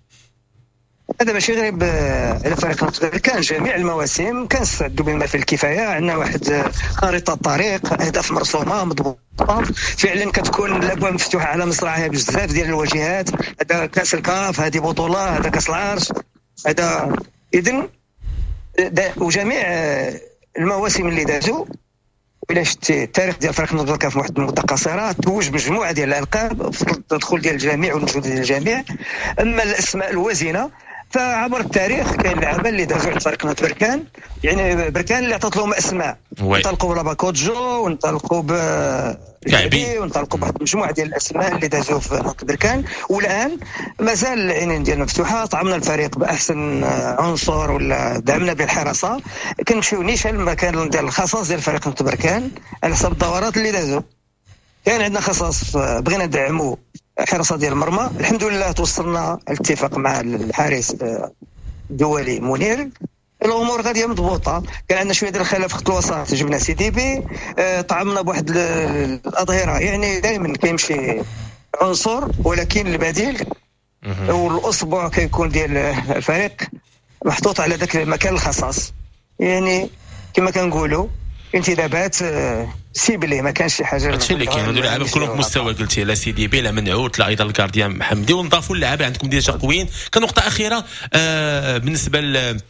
هذا ماشي غريب على فريق كان جميع المواسم كنستعدوا بما فيه الكفايه، عندنا واحد خريطه طريق، اهداف مرسومه مضبوطه فعلا، كتكون الابواب مفتوحه على مصراعيها بزاف ديال الواجهات. هذا كاس الكاف، هذه بطوله، هذا كاس العرش، هذا اذن وجميع المواسم اللي دازوا الى شتي التاريخ ديال فريق النهضه في واحد المده قصيره توج مجموعه ديال الالقاب بفضل التدخل ديال الجميع والمجهود ديال الجميع. اما الاسماء الوزينه فعبر التاريخ كاين لعبه اللي دازوا عند فريق نهضه بركان، يعني بركان اللي عطات لهم اسماء، انطلقوا بلاباكوجو وانطلقوا لاعبين وانطلقوا بواحد المجموعه ديال الاسماء اللي دازوا في نهضه بركان، والان مازال العينين ديالنا مفتوحه، طعمنا الفريق باحسن عنصر ولا دعمنا بالحراسه، كنمشيو نيشان المكان ديال الخصاص ديال فريق نهضه بركان على حسب الدورات اللي دازوا. كان عندنا خصاص بغينا ندعموا حراسه ديال المرمى، الحمد لله توصلنا الاتفاق مع الحارس الدولي منير، الامور غاديه مضبوطه. كان عندنا شويه ديال الخلاف خط الوسط، جبنا سي دي بي، طعمنا بواحد الاظهره، يعني دائما كيمشي عنصر ولكن البديل والاصبع كيكون ديال الفريق محطوط على ذاك المكان الخصاص، يعني كما كنقولوا انتدابات سيبلي، ما كانش شي حاجه. هادشي اللي كاين، هادو اللعابه كلهم في مستوى قلتي، لا سي دي بي لا منعوت لا ايضا الكارديان محمدي، ونضافوا اللعابه عندكم ديجا قويين. كنقطه اخيره بالنسبه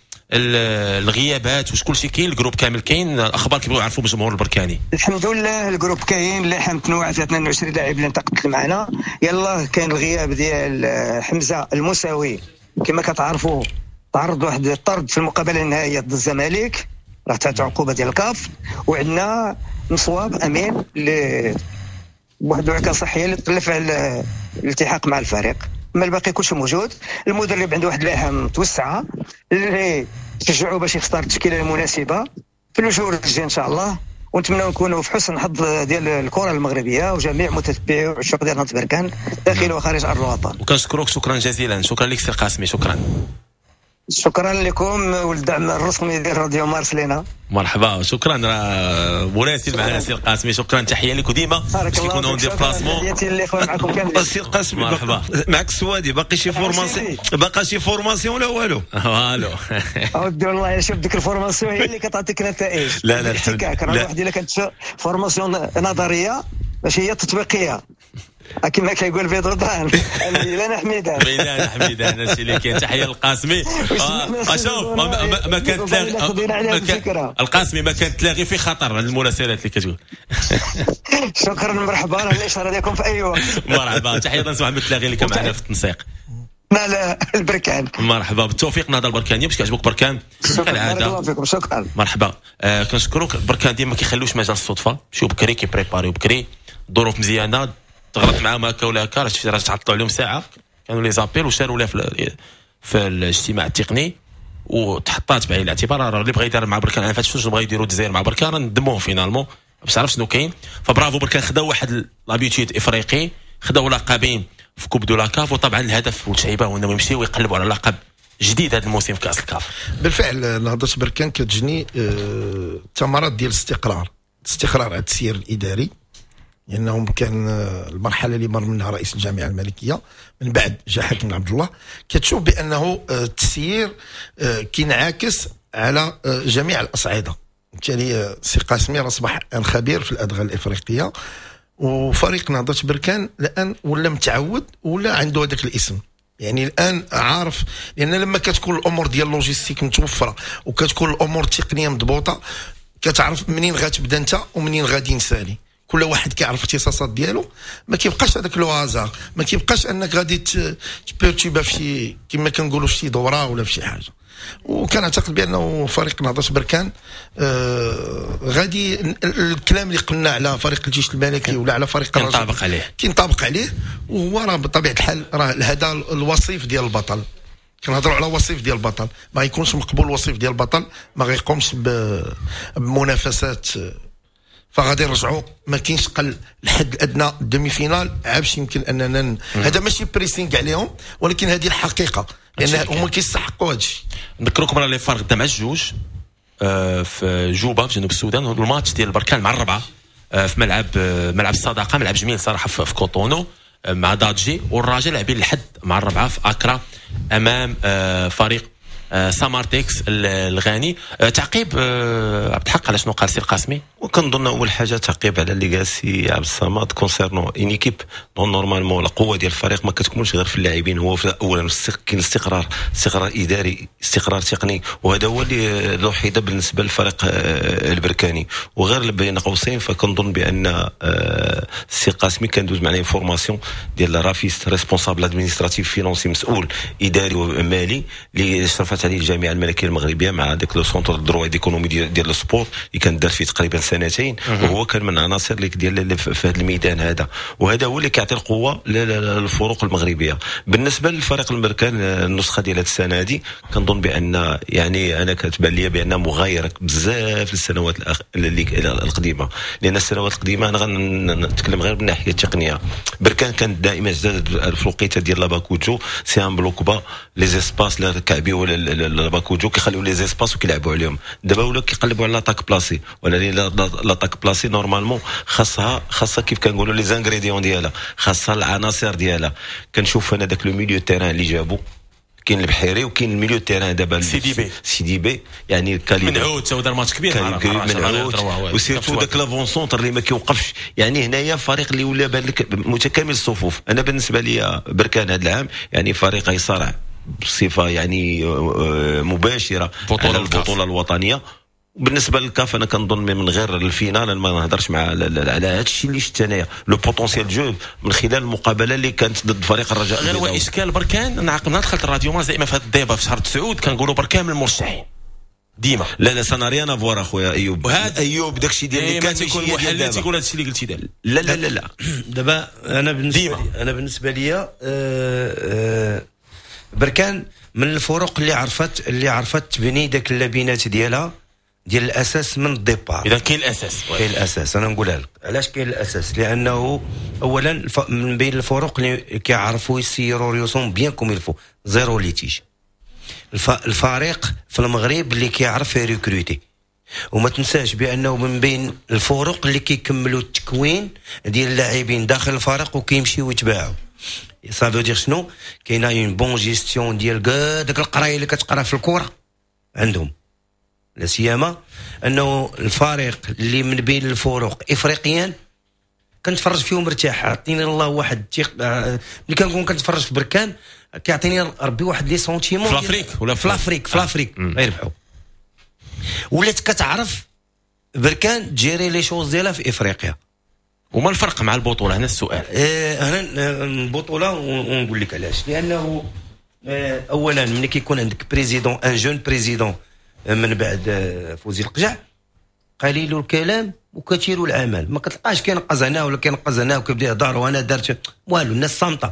الغيابات، واش كلشي كاين؟ الجروب كامل كاين؟ الاخبار كيبغيو يعرفوا الجمهور البركاني. الحمد لله الجروب كاين، اللائحه متنوعه فيها 22 لاعب اللي انتقلت معنا. يلا كاين الغياب ديال حمزه المساوي، كما كتعرفوا تعرض واحد الطرد في المقابله النهائيه ضد الزمالك، راه تاع عقوبه ديال الكاف، وعندنا مصواب امين اللي بواحد الوعكه صحيه اللي تكلف على الالتحاق مع الفريق. اما الباقي كلشي موجود. المدرب عنده واحد اللائحه متوسعه اللي تشجعوا باش يختار التشكيله المناسبه في الشهور الجايه ان شاء الله، ونتمنى نكونوا في حسن حظ ديال الكره المغربيه وجميع متتبعي وعشاق ديال نهضه بركان داخل وخارج ارض الوطن. وكنشكرك شكرا جزيلا. شكرا لك سي القاسمي. شكرا لكم والدعم الرسمي ديال راديو مارس لينا. مرحبا، شكرا مراسل معنا سي القاسمي، شكرا، تحيه لك، وديما باش يكون اون ديبلاسمون. سي القاسمي مرحبا معك السوادي، باقي شي فورماسيون ولا والو؟ والو اودي والله شوف ديك الفورماسيون هي اللي كتعطيك نتائج. لا الحمد لله، واحد الا كانت فورماسيون نظريه ماشي هي تطبيقيه كما كيقول بيضودان. ميلان حميدان هادشي اللي كاين. تحيه للقاسمي. شوف ما كانت القاسمي ما كانت تلاغي في خطر المراسلات اللي كتقول. شكرا، مرحبا على الاشاره ديالكم في اي وقت. مرحبا، تحيه لنسمع محمد التلاغي اللي كان معنا في التنسيق. لا البركان. مرحبا، بالتوفيق نهضه البركانيه باش كيعجبوك بركان كالعاده. شكرا. مرحبا، كنشكروك. بركان ديما كيخليوش مجال الصدفه، مشيو بكري كيبريباريو بكري، ظروف مزيانه، تغلط معاهم هكا ولا هكا، راه تعطلوا عليهم ساعه، كانوا لي زابيل وشاروا لها في الاجتماع التقني وتحطات بعين الاعتبار. راه اللي بغى يدير مع بركان انا فاتش واش بغا يديروا الجزائر مع بركان ندموهم فينالمون باش عرف شنو كاين. فبرافو بركان، خداو واحد لابيتيود افريقي، خداو لقبين في كوب دو لاكاف، وطبعا الهدف والشعيبه هو انهم يمشيو ويقلبوا على لقب جديد هذا الموسم في كاس الكاف. بالفعل نهضه بركان كتجني ثمرات ديال الاستقرار على التسيير الاداري، لانهم كان المرحله اللي مر منها رئيس الجامعه الملكيه من بعد جاء حاتم بن عبد الله، كتشوف بانه التسيير كينعكس على جميع الاصعده. بالتالي سي قاسمي اصبح الان خبير في الادغال الافريقيه، وفريق نهضه بركان الان ولا متعود ولا عنده هذاك الاسم، يعني الان عارف، لان لما كتكون الامور ديال اللوجيستيك متوفره وكتكون الامور التقنيه مضبوطه كتعرف منين غتبدا انت ومنين غادي نسالي. كل واحد كيعرف الاختصاصات ديالو، ما كيبقاش هذاك لو هازار، ما كيبقاش انك غادي تبيرتيبا في شي كما كنقولوا في شي دوره ولا في شي حاجه. وكنعتقد بانه فريق نهضه بركان غادي الكلام اللي قلنا على فريق الجيش الملكي ولا على فريق الرجاء كينطبق عليه، وهو راه بطبيعه الحال راه هذا الوصيف ديال البطل. كنهضروا على وصيف ديال البطل، ما يكونش مقبول الوصيف ديال البطل ما غيقومش بمنافسات، فغادي نرجعوا ما كاينش قل الحد الادنى دومي فينال باش يمكن اننا هذا ماشي بريسينغ عليهم، ولكن هذه الحقيقه لان هما كيستحقوا هذا الشيء. نذكركم راه لي فارق قدام الجوج في جوبا في جنوب السودان، والماتش ديال بركان مع الربعه في ملعب الصداقه، ملعب جميل صراحه في كوتونو مع دادجي، والراجل لاعبين الحد مع الربعه في اكرا امام فريق سامارتكس الغاني. تعقيب عبد الحق على شنو قال سي القاسمي؟ وكنظن اول حاجه تعقيب على اللي قال سي عبد الصمد كونسيرنو ان ايكيب نورمالمون القوه ديال الفريق ما كتكونش غير في اللاعبين، هو في اولا كاين استقرار اداري، استقرار تقني، وهذا هو اللي ذو حده بالنسبه للفريق البركاني. وغير بين قوسين فكنظن بان سي قاسمي كان دوز معنا فورماسيون ديال رافيست ريسبونسابل ادمينستراتيف فينونسي، مسؤول اداري ومالي اللي شرفت عليه الجامعه الملكيه المغربيه مع داك لو سونتر دروا ديكونومي ديال السبور اللي كان دار فيه تقريبا سنتين، وهو كان من عناصر اللي ديال في هذا الميدان هذا، وهذا هو اللي كيعطي القوه للفروق المغربيه. بالنسبه للفريق المركان النسخه ديال هذه السنه هذه كنظن بان يعني انا كتبان لي بانها مغايره بزاف للسنوات القديمه، لان السنوات القديمه انا غنتكلم غير من الناحيه التقنيه. بركان كانت دائما في الوقيته ديال لاباكوجو سي ان بلوك با لي زيسباس اللي كيعبيو لاباكوجو كيخليو لي زيسباس وكيلعبوا عليهم. دابا ولاو كيقلبوا على لاطاك بلاسي، ولا لاطاك بلاسي نورمالمون خاصها كيف كنقولوا لي زانغريديون ديالها، خاصها العناصر ديالها. كنشوف انا داك لو ميليو تيران اللي جابوا، كاين البحيري وكاين الميليو تيران دابا سي دي بي يعني الكاليبر منعود تا دار ماتش كبير وسيرتو داك لافون سونتر اللي ما كيوقفش. يعني هنايا فريق اللي ولا بان لك متكامل الصفوف. انا بالنسبه لي بركان هذا العام يعني فريق يصارع بصفه يعني مباشره على البطوله الوطنيه. بالنسبه للكاف انا كنظن من غير الفينال ما نهضرش مع على هذا الشيء اللي شفت انايا لو بوتونسيال جو من خلال المقابله اللي كانت ضد فريق الرجاء. غير هو اشكال بركان. نعقل دخلت الراديو مارس دائما في هذا الديبا في شهر 9 كنقولوا بركان من المرشحين ديما. لا سانا ريان افوار اخويا ايوب، وهذا ايوب داكشي ديال اللي كان يكون محلل تيقول هذا الشيء اللي قلتي دابا. لا دابا انا بالنسبه لي بركان من الفرق اللي عرفت تبني داك اللبنات ديالها ديال الاساس من الديبار. اذا كاين الاساس انا نقولها لك علاش كاين الاساس، لانه اولا من بين الفرق اللي كيعرفوا يسيروا ريوسهم بيان كوم يلفو زيرو ليتيج. الفريق في المغرب اللي كيعرف يريكروتي، وما تنساش بانه من بين الفرق اللي كيكملوا التكوين ديال اللاعبين داخل الفريق وكيمشيو يتباعوا. سا فو دير شنو؟ كاينه اون بون جيستيون ديال داك القرايه اللي كتقرا في الكره عندهم، لا سيما انه الفريق اللي من بين الفرق افريقيا كنتفرج فيهم مرتاح. عطيني الله واحد ملي كنكون كنتفرج في بركان كيعطيني ربي واحد لي سونتيمون في الافريك ولا في الافريك غيربحوا. ولات كتعرف بركان تجيري لي شوز ديالها في افريقيا. وما الفرق مع البطوله؟ هنا السؤال. هنا البطوله ونقول لك علاش. لانه اولا ملي كيكون عندك بريزيدون ان جون بريزيدون من بعد فوزي القجع قليل الكلام وكثير العمل. ما كتلقاش كينقز هنا ولا كينقز هنا وكيبدا يهضر وانا درت والو. الناس صامته.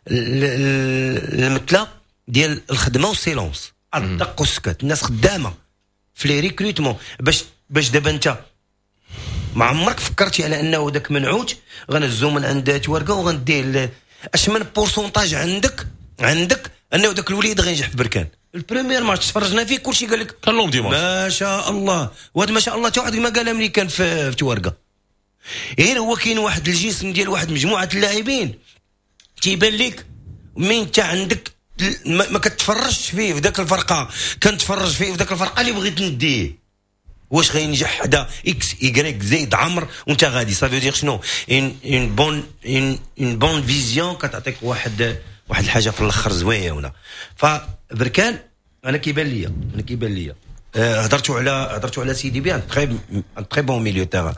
المثله ديال الخدمه والسيلونس، الدق والسكت. الناس خدامه في لي ريكروتمون باش دابا انت ما عمرك فكرتي على انه داك منعوت غنزو من عند ورقه وغنديه اش من بورسونتاج عندك انه داك الوليد غينجح في بركان. البريمير ماتش تفرجنا فيه كلشي قال لك كان لهم ديماج ما شاء الله. وهذا ما شاء الله حتى واحد ما قالها ملي كان في تورقه. غير هو كاين واحد الجسم ديال واحد مجموعه اللاعبين تيبان لك من انت عندك ما كتفرجش فيه في ذاك الفرقه، كنتفرج فيه في ذاك الفرقه اللي بغيت نديه. واش غينجح حدا اكس ايغريك زيد عمر وانت غادي صافي دير شنو اون بون فيزيون كتعطيك واحد الحاجه في الاخر زوينه. فبركان انا كيبان ليا هضرتوا على سيدي بيان تري بون ميليو تيران.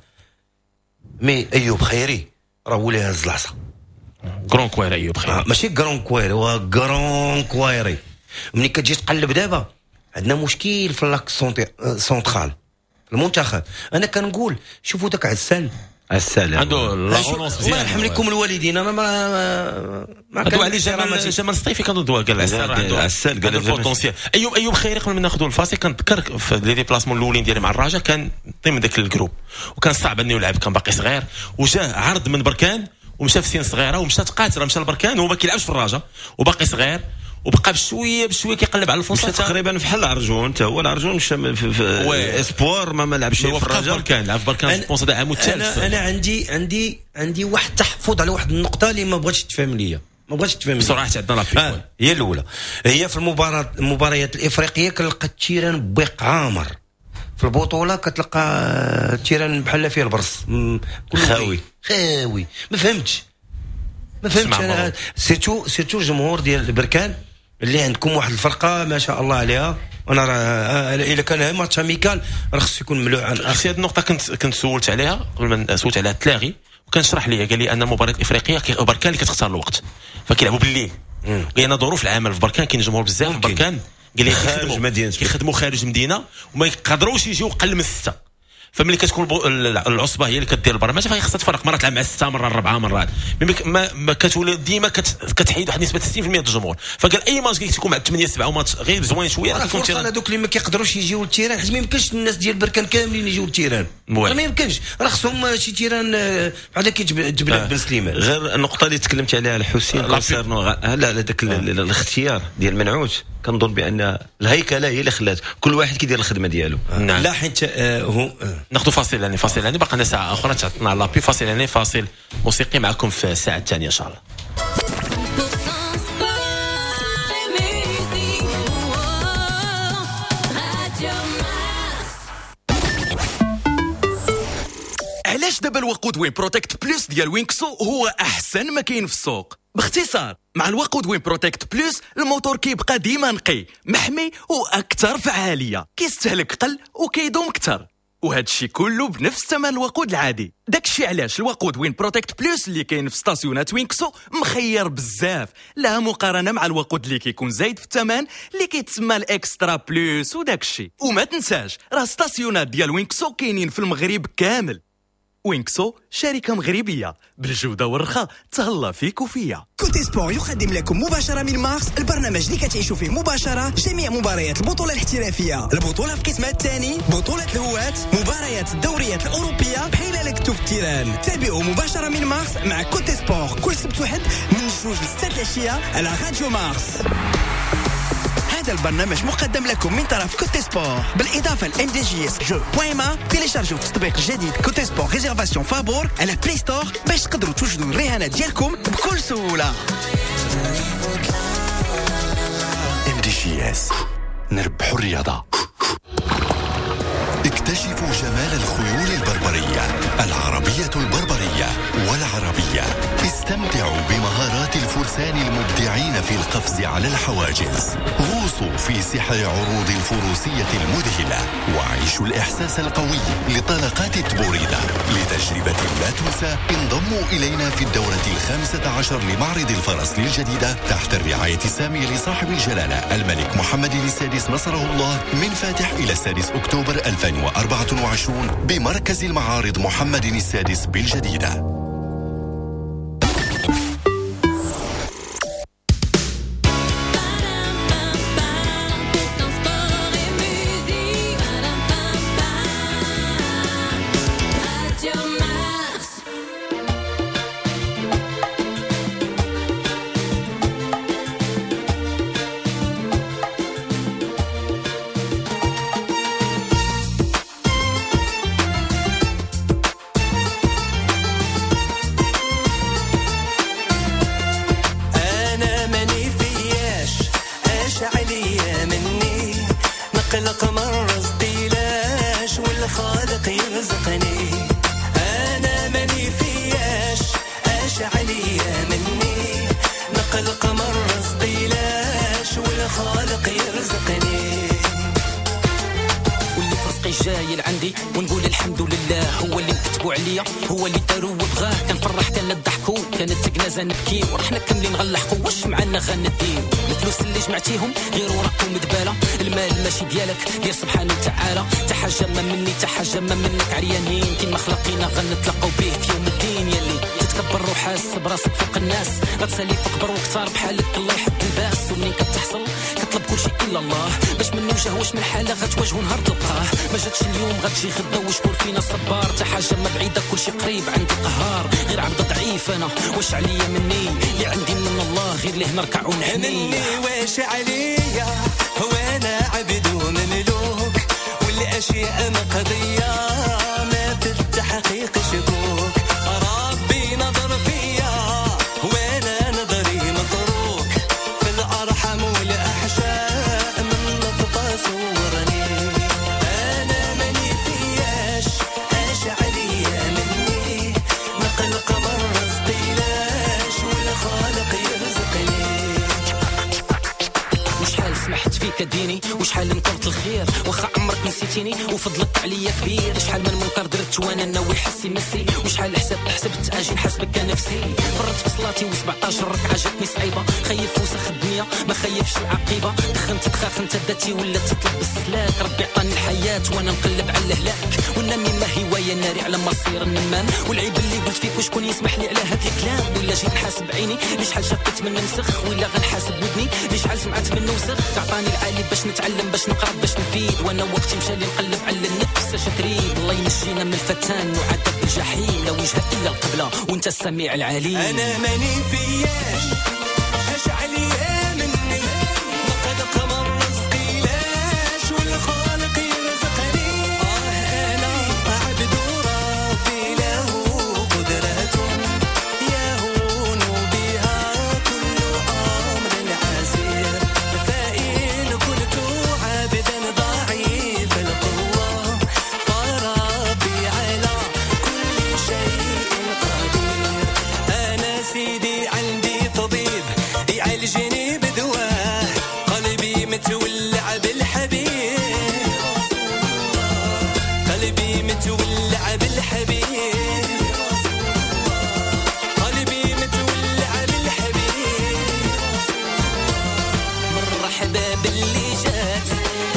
مي ايوب خيري راه ولي هز العصا كرون كويري. ايوب خيري ماشي كرون كويري، هو كرون كويري. ملي كتجي تقلب دابا عندنا مشكل في لاك سونترال المنتخب. انا كنقول شوفوا داك عسال عنده لا غولونس مزيان. الله يرحم لكم الوالدين. انا ما كان عليه جمال الصيفي كنظن قال عسال عنده البوتونسيال. ايوب خيري قبل ما ناخذوا الفاصل كنتذكر في لي ديبلاسمون الاولين ديالي مع الرجاء كان ضمن ذاك الجروب وكان صعب انه يلعب، كان باقي صغير وجاه عرض من بركان ومشى في سن صغيره ومشى تقاتل، مشى لبركان وهو ما كيلعبش في الرجاء وباقي صغير وبقى بشويه كيقلب على الفرصه تقريبا بحال العرجون. حتى هو العرجون مشى في اسبوار ما لعبش في الرجاء، لعب في بركان بونس هذا عام الثالث. انا عندي واحد التحفظ على واحد النقطه اللي ما بغاتش تفهم ليا بصراحه. عندنا لابي هي الاولى، هي في المباريات الافريقيه كنلقى التيران بويق عامر، في البطوله كتلقى التيران بحال فيه البرص خاوي ما فهمتش انا سيرتو الجمهور ديال بركان اللي عندكم واحد الفرقه ما شاء الله عليها. وانا راه الا كان ماتش اميكال راه خصو يكون ملوع عن هذه النقطه كنت سولت عليها قبل ما سولت عليها تلاغي، وكان شرح لي قال لي ان المباريات الافريقيه بركان اللي كتختار الوقت فكيلعبوا بالليل لان ظروف العمل في بركان كاين جمهور بزاف في بركان. قال لي كيخدموا خارج المدينه وما يقدروش يجيو قل من 6. فملي كتكون العصبه هي اللي كدير البرنامج فهي خصها تفرق، مره تلعب مع 6 مره 4 مرات ما كتولي ديما كتحيد واحد نسبه 60% ديال الجمهور. فقال اي ماتش كيكون مع 8 7 ماتش غير زوين شويه راه فرصه لهذوك اللي ما كيقدروش يجيو للتيران، حيت ما يمكنش الناس ديال بركان كاملين يجيو للتيران، ما يمكنش. راه خصهم شي تيران بحال جبلات بن سليمان. غير النقطه اللي تكلمت عليها الحسين كونسيرنو هذاك الاختيار ديال منعوت، كنظن بان الهيكله هي اللي خلات كل واحد كيدير الخدمه ديالو. لا حيت هو ناخذ فاصل يعني باقي لنا ساعه اخرى تعطينا لابي فاصل موسيقي معكم في الساعه الثانيه ان شاء الله. علاش دابا الوقود وين بروتكت بلس ديال وينكسو هو احسن ما كاين في السوق؟ باختصار مع الوقود وين بروتكت بلس الموتور كيبقى ديما نقي محمي واكثر فعاليه، كيستهلك قل وكيدوم اكثر، وهذا الشيء كله بنفس ثمن الوقود العادي. داكشي علاش الوقود وين بروتكت بلس اللي كاين في ستاسيونات وينكسو مخير بزاف، لا مقارنه مع الوقود اللي كيكون زايد في الثمن اللي كيتسمى الاكسترا بلس وداكشي. وما تنساش راه ستاسيونات ديال وينكسو كاينين في المغرب كامل. وينكسو شركة مغربية بالجودة والرخاء، تهلا فيك وفيا. كوتي سبور يقدم لكم مباشرة من مارس البرنامج اللي كتعيشوا فيه مباشرة جميع مباريات البطولة الاحترافية، البطولة في قسمها الثاني، بطولة الهواة، مباريات الدوريات الأوروبية بحيلة لك في التيران. تابعوا مباشرة من مارس مع كوتي سبور كل سبت وحد من 2 ل 6 العشية على راديو مارس. هذا البرنامج مقدم لكم من طرف كوتي سبور بالإضافة ل MDJS. تيليشارجوا التطبيق الجديد كوتي سبور ريزيرفاسيون فابور على بلاي ستور باش تقدروا توجدوا الرهانات ديالكم بكل سهولة. MDJS نربحوا الرياضة. اكتشفوا جمال الخيول البربرية، العربية البربرية والعربية. استمتعوا بمهارات الفرسان المبدعين في القفز على الحواجز. غوصوا في سحر عروض الفروسية المذهلة وعيشوا الإحساس القوي لطلقات التبوريدة. لتجربة لا تنسى انضموا إلينا في الدورة 15 لمعرض الفرس الجديدة تحت الرعاية السامية لصاحب الجلالة الملك محمد السادس نصره الله من فاتح إلى 6 أكتوبر 2024 بمركز المعارض محمد السادس بالجديدة. بالي ونقول الحمد لله. هو اللي مكتبوا عليا هو اللي داروا وبغاه. كنفرح كنضحكوا كانت تكنازه نبكي ورحنا كاملين غنلحقوا واش معنا غنديو. الفلوس اللي جمعتيهم غير وراكم مدباله. المال ماشي ديالك ديال سبحانه وتعالى. تحاجه ما مني تحاجه ما منك عريانين كيما خلقينا غنتلاقاو به في يوم الدين. يلي تتكبر وحاس براسك فوق الناس غتسالي تكبر وكثار بحالك الله يحب الباس. ومنين كتحصل كطلب كل شيء الا الله باش من وجه واش من حاله غتواجهو نهار تلقاه. ما جاتش اليوم غتجي غدا وشكون فينا صبار. تحاجه ما بعيده كل شيء قريب عند القهار. غير عبد ضعيف انا واش عليا مني اللي عندي من الله غير ليه نركع ونحني. واش عليا هو انا عبد ومملوك والاشياء مقضيه ما في التحقيق شكوك. ربي نظر فيا وانا نظري متروك في الارحام والاحشاء من نطفه صورني. انا ماني فياش اش عليا مني نقل قمر رزقي لاش والخالق يرزقني. وشحال سمحت فيك ديني وشحال نكرت الخير واخا عمرك نسيتيني وفضلك عليا كبير. شحال من منكر درت وانا ناوي حسي مسي وشحال حسبت اجي نحسبك نفسي. فرت في صلاتي و17 ركعه جاتني صعيبه. خيف وسخ الدنيا ما خيفش العقيبه. دخنت تخاخنت ذاتي ولا تطلب السلاك. ربي عطاني الحياه وانا نقلب على الهلاك. والنمي ما هوايه ناري على مصير النمام. والعيب اللي قلت فيك وشكون يسمح لي على هاد الكلام. ولا جيت نحاسب عيني ليش شحال شفت من نسخ ولا غنحاسب ودني ليش شحال سمعت منه وسخ. عطاني العالي باش نتعلم باش نقرب باش نفيد وانا وقتي مشى لي نقلب على النفس اش تريد. الله ينجينا من الفتان وعذاب الجحيم. لا وجه الا القبله وانت السميع العليم. انا ماني فياش اش عليا مني لقد قمر رزقي لاش والخالق يرزقني. انا عبد ربي له قدرة يهون بها كل امر عسير. فإن كنت عبدا ضعيف القوة فربي على كل شيء قدير. أنا سيدي عندي طبيب يعالجني بدواه. قلبي متولع بالحبيب قلبي متولع بالحبيب قلبي متولع بالحبيب. مرحبا باللي جات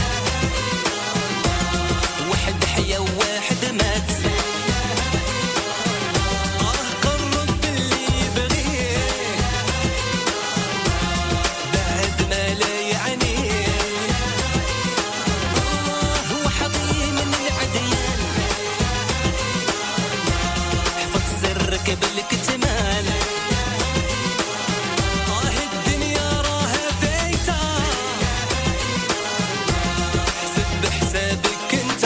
واحد حيا وواحد مات. قرب باللي يبغيك بعد ما لا يعنيك. وحظي من العديان حفظ سرك بالكتمان. الدنيا راها فايتة حسب بحسابك انت.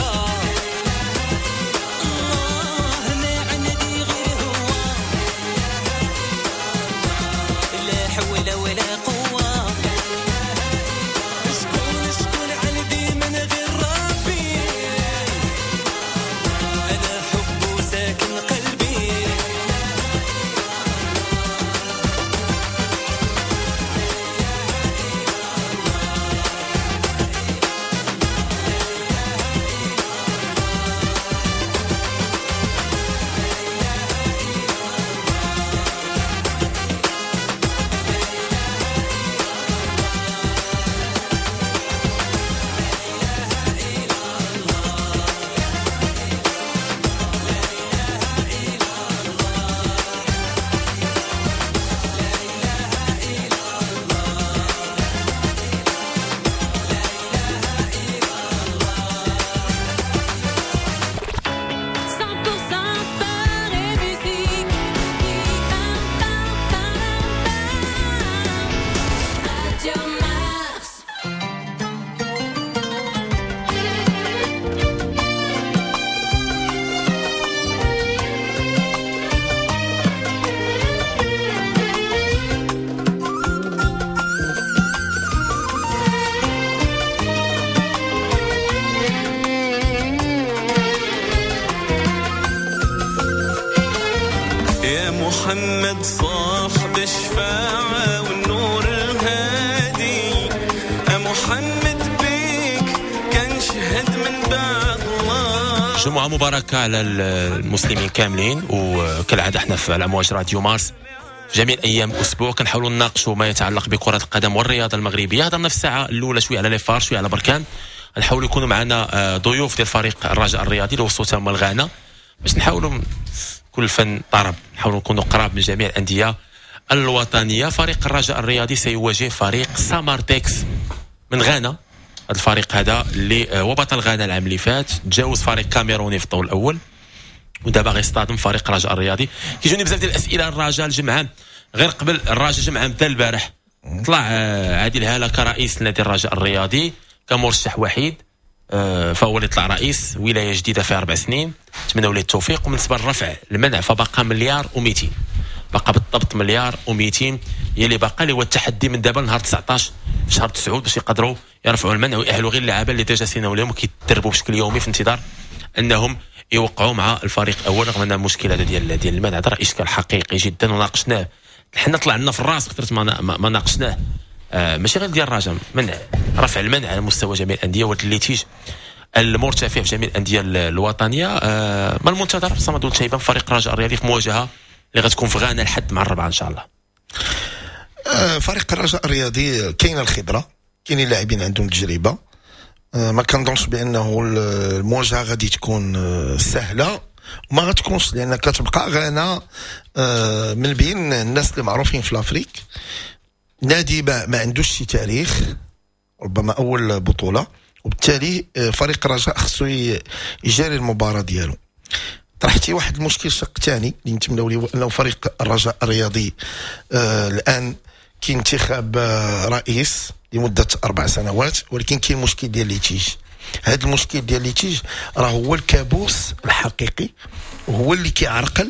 الله ما عندي غير هو لا حول ولا قوة. شكون عندي من غير ربي. انا حبه ساكن قلبي. محمد صاحب الشفاعة والنور الهادي. محمد بيك كان شهد من بعد الله جمعة مباركة على المسلمين كاملين، وكالعادة احنا على أمواج راديو مارس في جميع أيام الأسبوع كنحاولوا نناقشوا ما يتعلق بكرة القدم والرياضة المغربية. هضرنا في الساعة الأولى شوية على لي فار، شوية على بركان. نحاولوا يكونوا معنا ضيوف ديال فريق الرجاء الرياضي اللي وصلوا هما الغانا، باش نحاولوا كل فن طرب نحاولوا نكونوا قراب من جميع الأندية الوطنية. فريق الرجاء الرياضي سيواجه فريق سامارتكس من غانا. هذا الفريق هذا اللي هو بطل غانا العام اللي فات، تجاوز فريق كاميروني في الدور الأول، ودابا غيصطدم فريق الرجاء الرياضي. كيجوني بزاف ديال الأسئلة الرجاء الجمعة، غير قبل الرجاء الجمعة بدا البارح طلع عادل هالة كرئيس نادي الرجاء الرياضي كمرشح وحيد، فهو اللي طلع رئيس ولاية جديدة في 4 سنين. نتمنوا له التوفيق. وبالنسبة للرفع المنع فبقى 1,200,000,000، بقى بالضبط 1,200,000,000 هي اللي باقى، اللي هو التحدي من دابا نهار 19 في شهر 9 باش يقدروا يرفعوا المنع ويأهلوا غير اللعابه اللي ديجا سيناو لهم وكيتدربوا بشكل يومي في انتظار انهم يوقعوا مع الفريق الاول. رغم ان المشكله ديال المنع هذا راه اشكال حقيقي جدا وناقشناه، حنا طلع لنا في الراس كثرت ما ناقشناه. ماشي غير ديال الرجاء، منع رفع المنع على مستوى جميع الانديه والليتيج المرتفع في جميع الانديه الوطنيه. ما المنتظر صمد والتيبان فريق الرجاء الرياضي في مواجهه اللي غتكون في غانا لحد مع الربعه ان شاء الله؟ فريق الرجاء الرياضي كاين الخبره، كاينين لاعبين عندهم تجربه. ما كنظنش بانه المواجهه غادي تكون سهله، وما غتكونش لان كتبقى غانا من بين الناس اللي معروفين في الافريك، نادي ما عندوش شي تاريخ، ربما اول بطوله، وبالتالي فريق الرجاء خصو يجاري المباراه ديالو. طرحتي واحد المشكل شق ثاني اللي نتمنوا ليه، انه فريق الرجاء الرياضي الان كاين انتخاب رئيس لمده 4 سنوات، ولكن كاين مشكل ديال ليتيج. هذا المشكل ديال ليتيج راه هو الكابوس الحقيقي، وهو اللي كيعرقل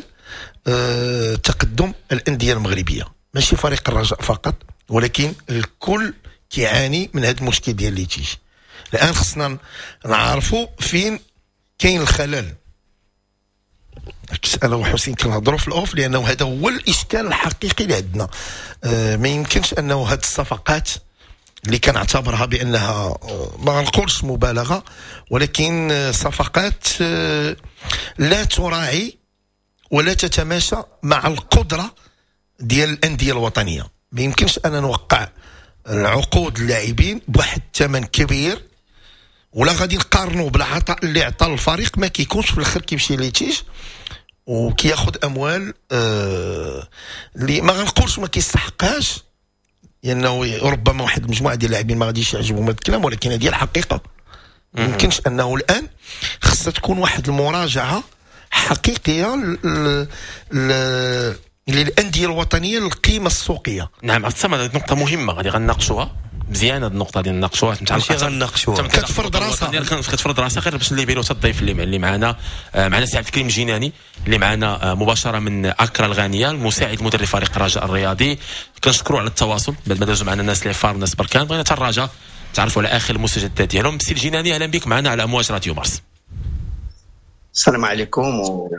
تقدم الانديه المغربيه، ماشي فريق الرجاء فقط، ولكن الكل كيعاني من هذا المشكل ديال ليتيج. الان خصنا نعرفوا فين كاين الخلل. انا وحسين كنهضروا في الاوف لانه هذا هو الاشكال الحقيقي اللي عندنا. ما يمكنش انه هذه الصفقات اللي كنعتبرها بانها ما نقولش مبالغه، ولكن صفقات لا تراعي ولا تتماشى مع القدره ديال الانديه الوطنيه. ما يمكنش ان نوقع العقود اللاعبين بواحد الثمن كبير ولا غادي نقارنوا بالعطاء اللي عطى الفريق، ما كيكونش في الاخر كيمشي ليتيج وكياخذ اموال اللي ما غنقولش ما كيستحقهاش، لانه ربما واحد المجموعه ديال اللاعبين ما غاديش يعجبهم هذا الكلام، ولكن هذه الحقيقه. ما يمكنش انه الان خصها تكون واحد المراجعه حقيقيه للانديه الوطنيه للقيمه السوقيه. نعم عبد هذه نقطه مهمه غادي غنناقشوها مزيان. هذه النقطه ديال نناقشوها ماشي غنناقشوها، كتفرض راسها كتفرض راسها غير باش نليبيرو الضيف اللي معنا سي عبد الكريم جيناني اللي معنا مباشره من اكرا الغانيه، المساعد مدرب فريق الرجاء الرياضي. كنشكروا على التواصل بعد ما دازوا معنا الناس اللي فار والناس بركان. بغينا حتى الرجاء تعرفوا على اخر المستجدات ديالهم. سي الجيناني اهلا بك معنا على امواج راديو مارس. السلام عليكم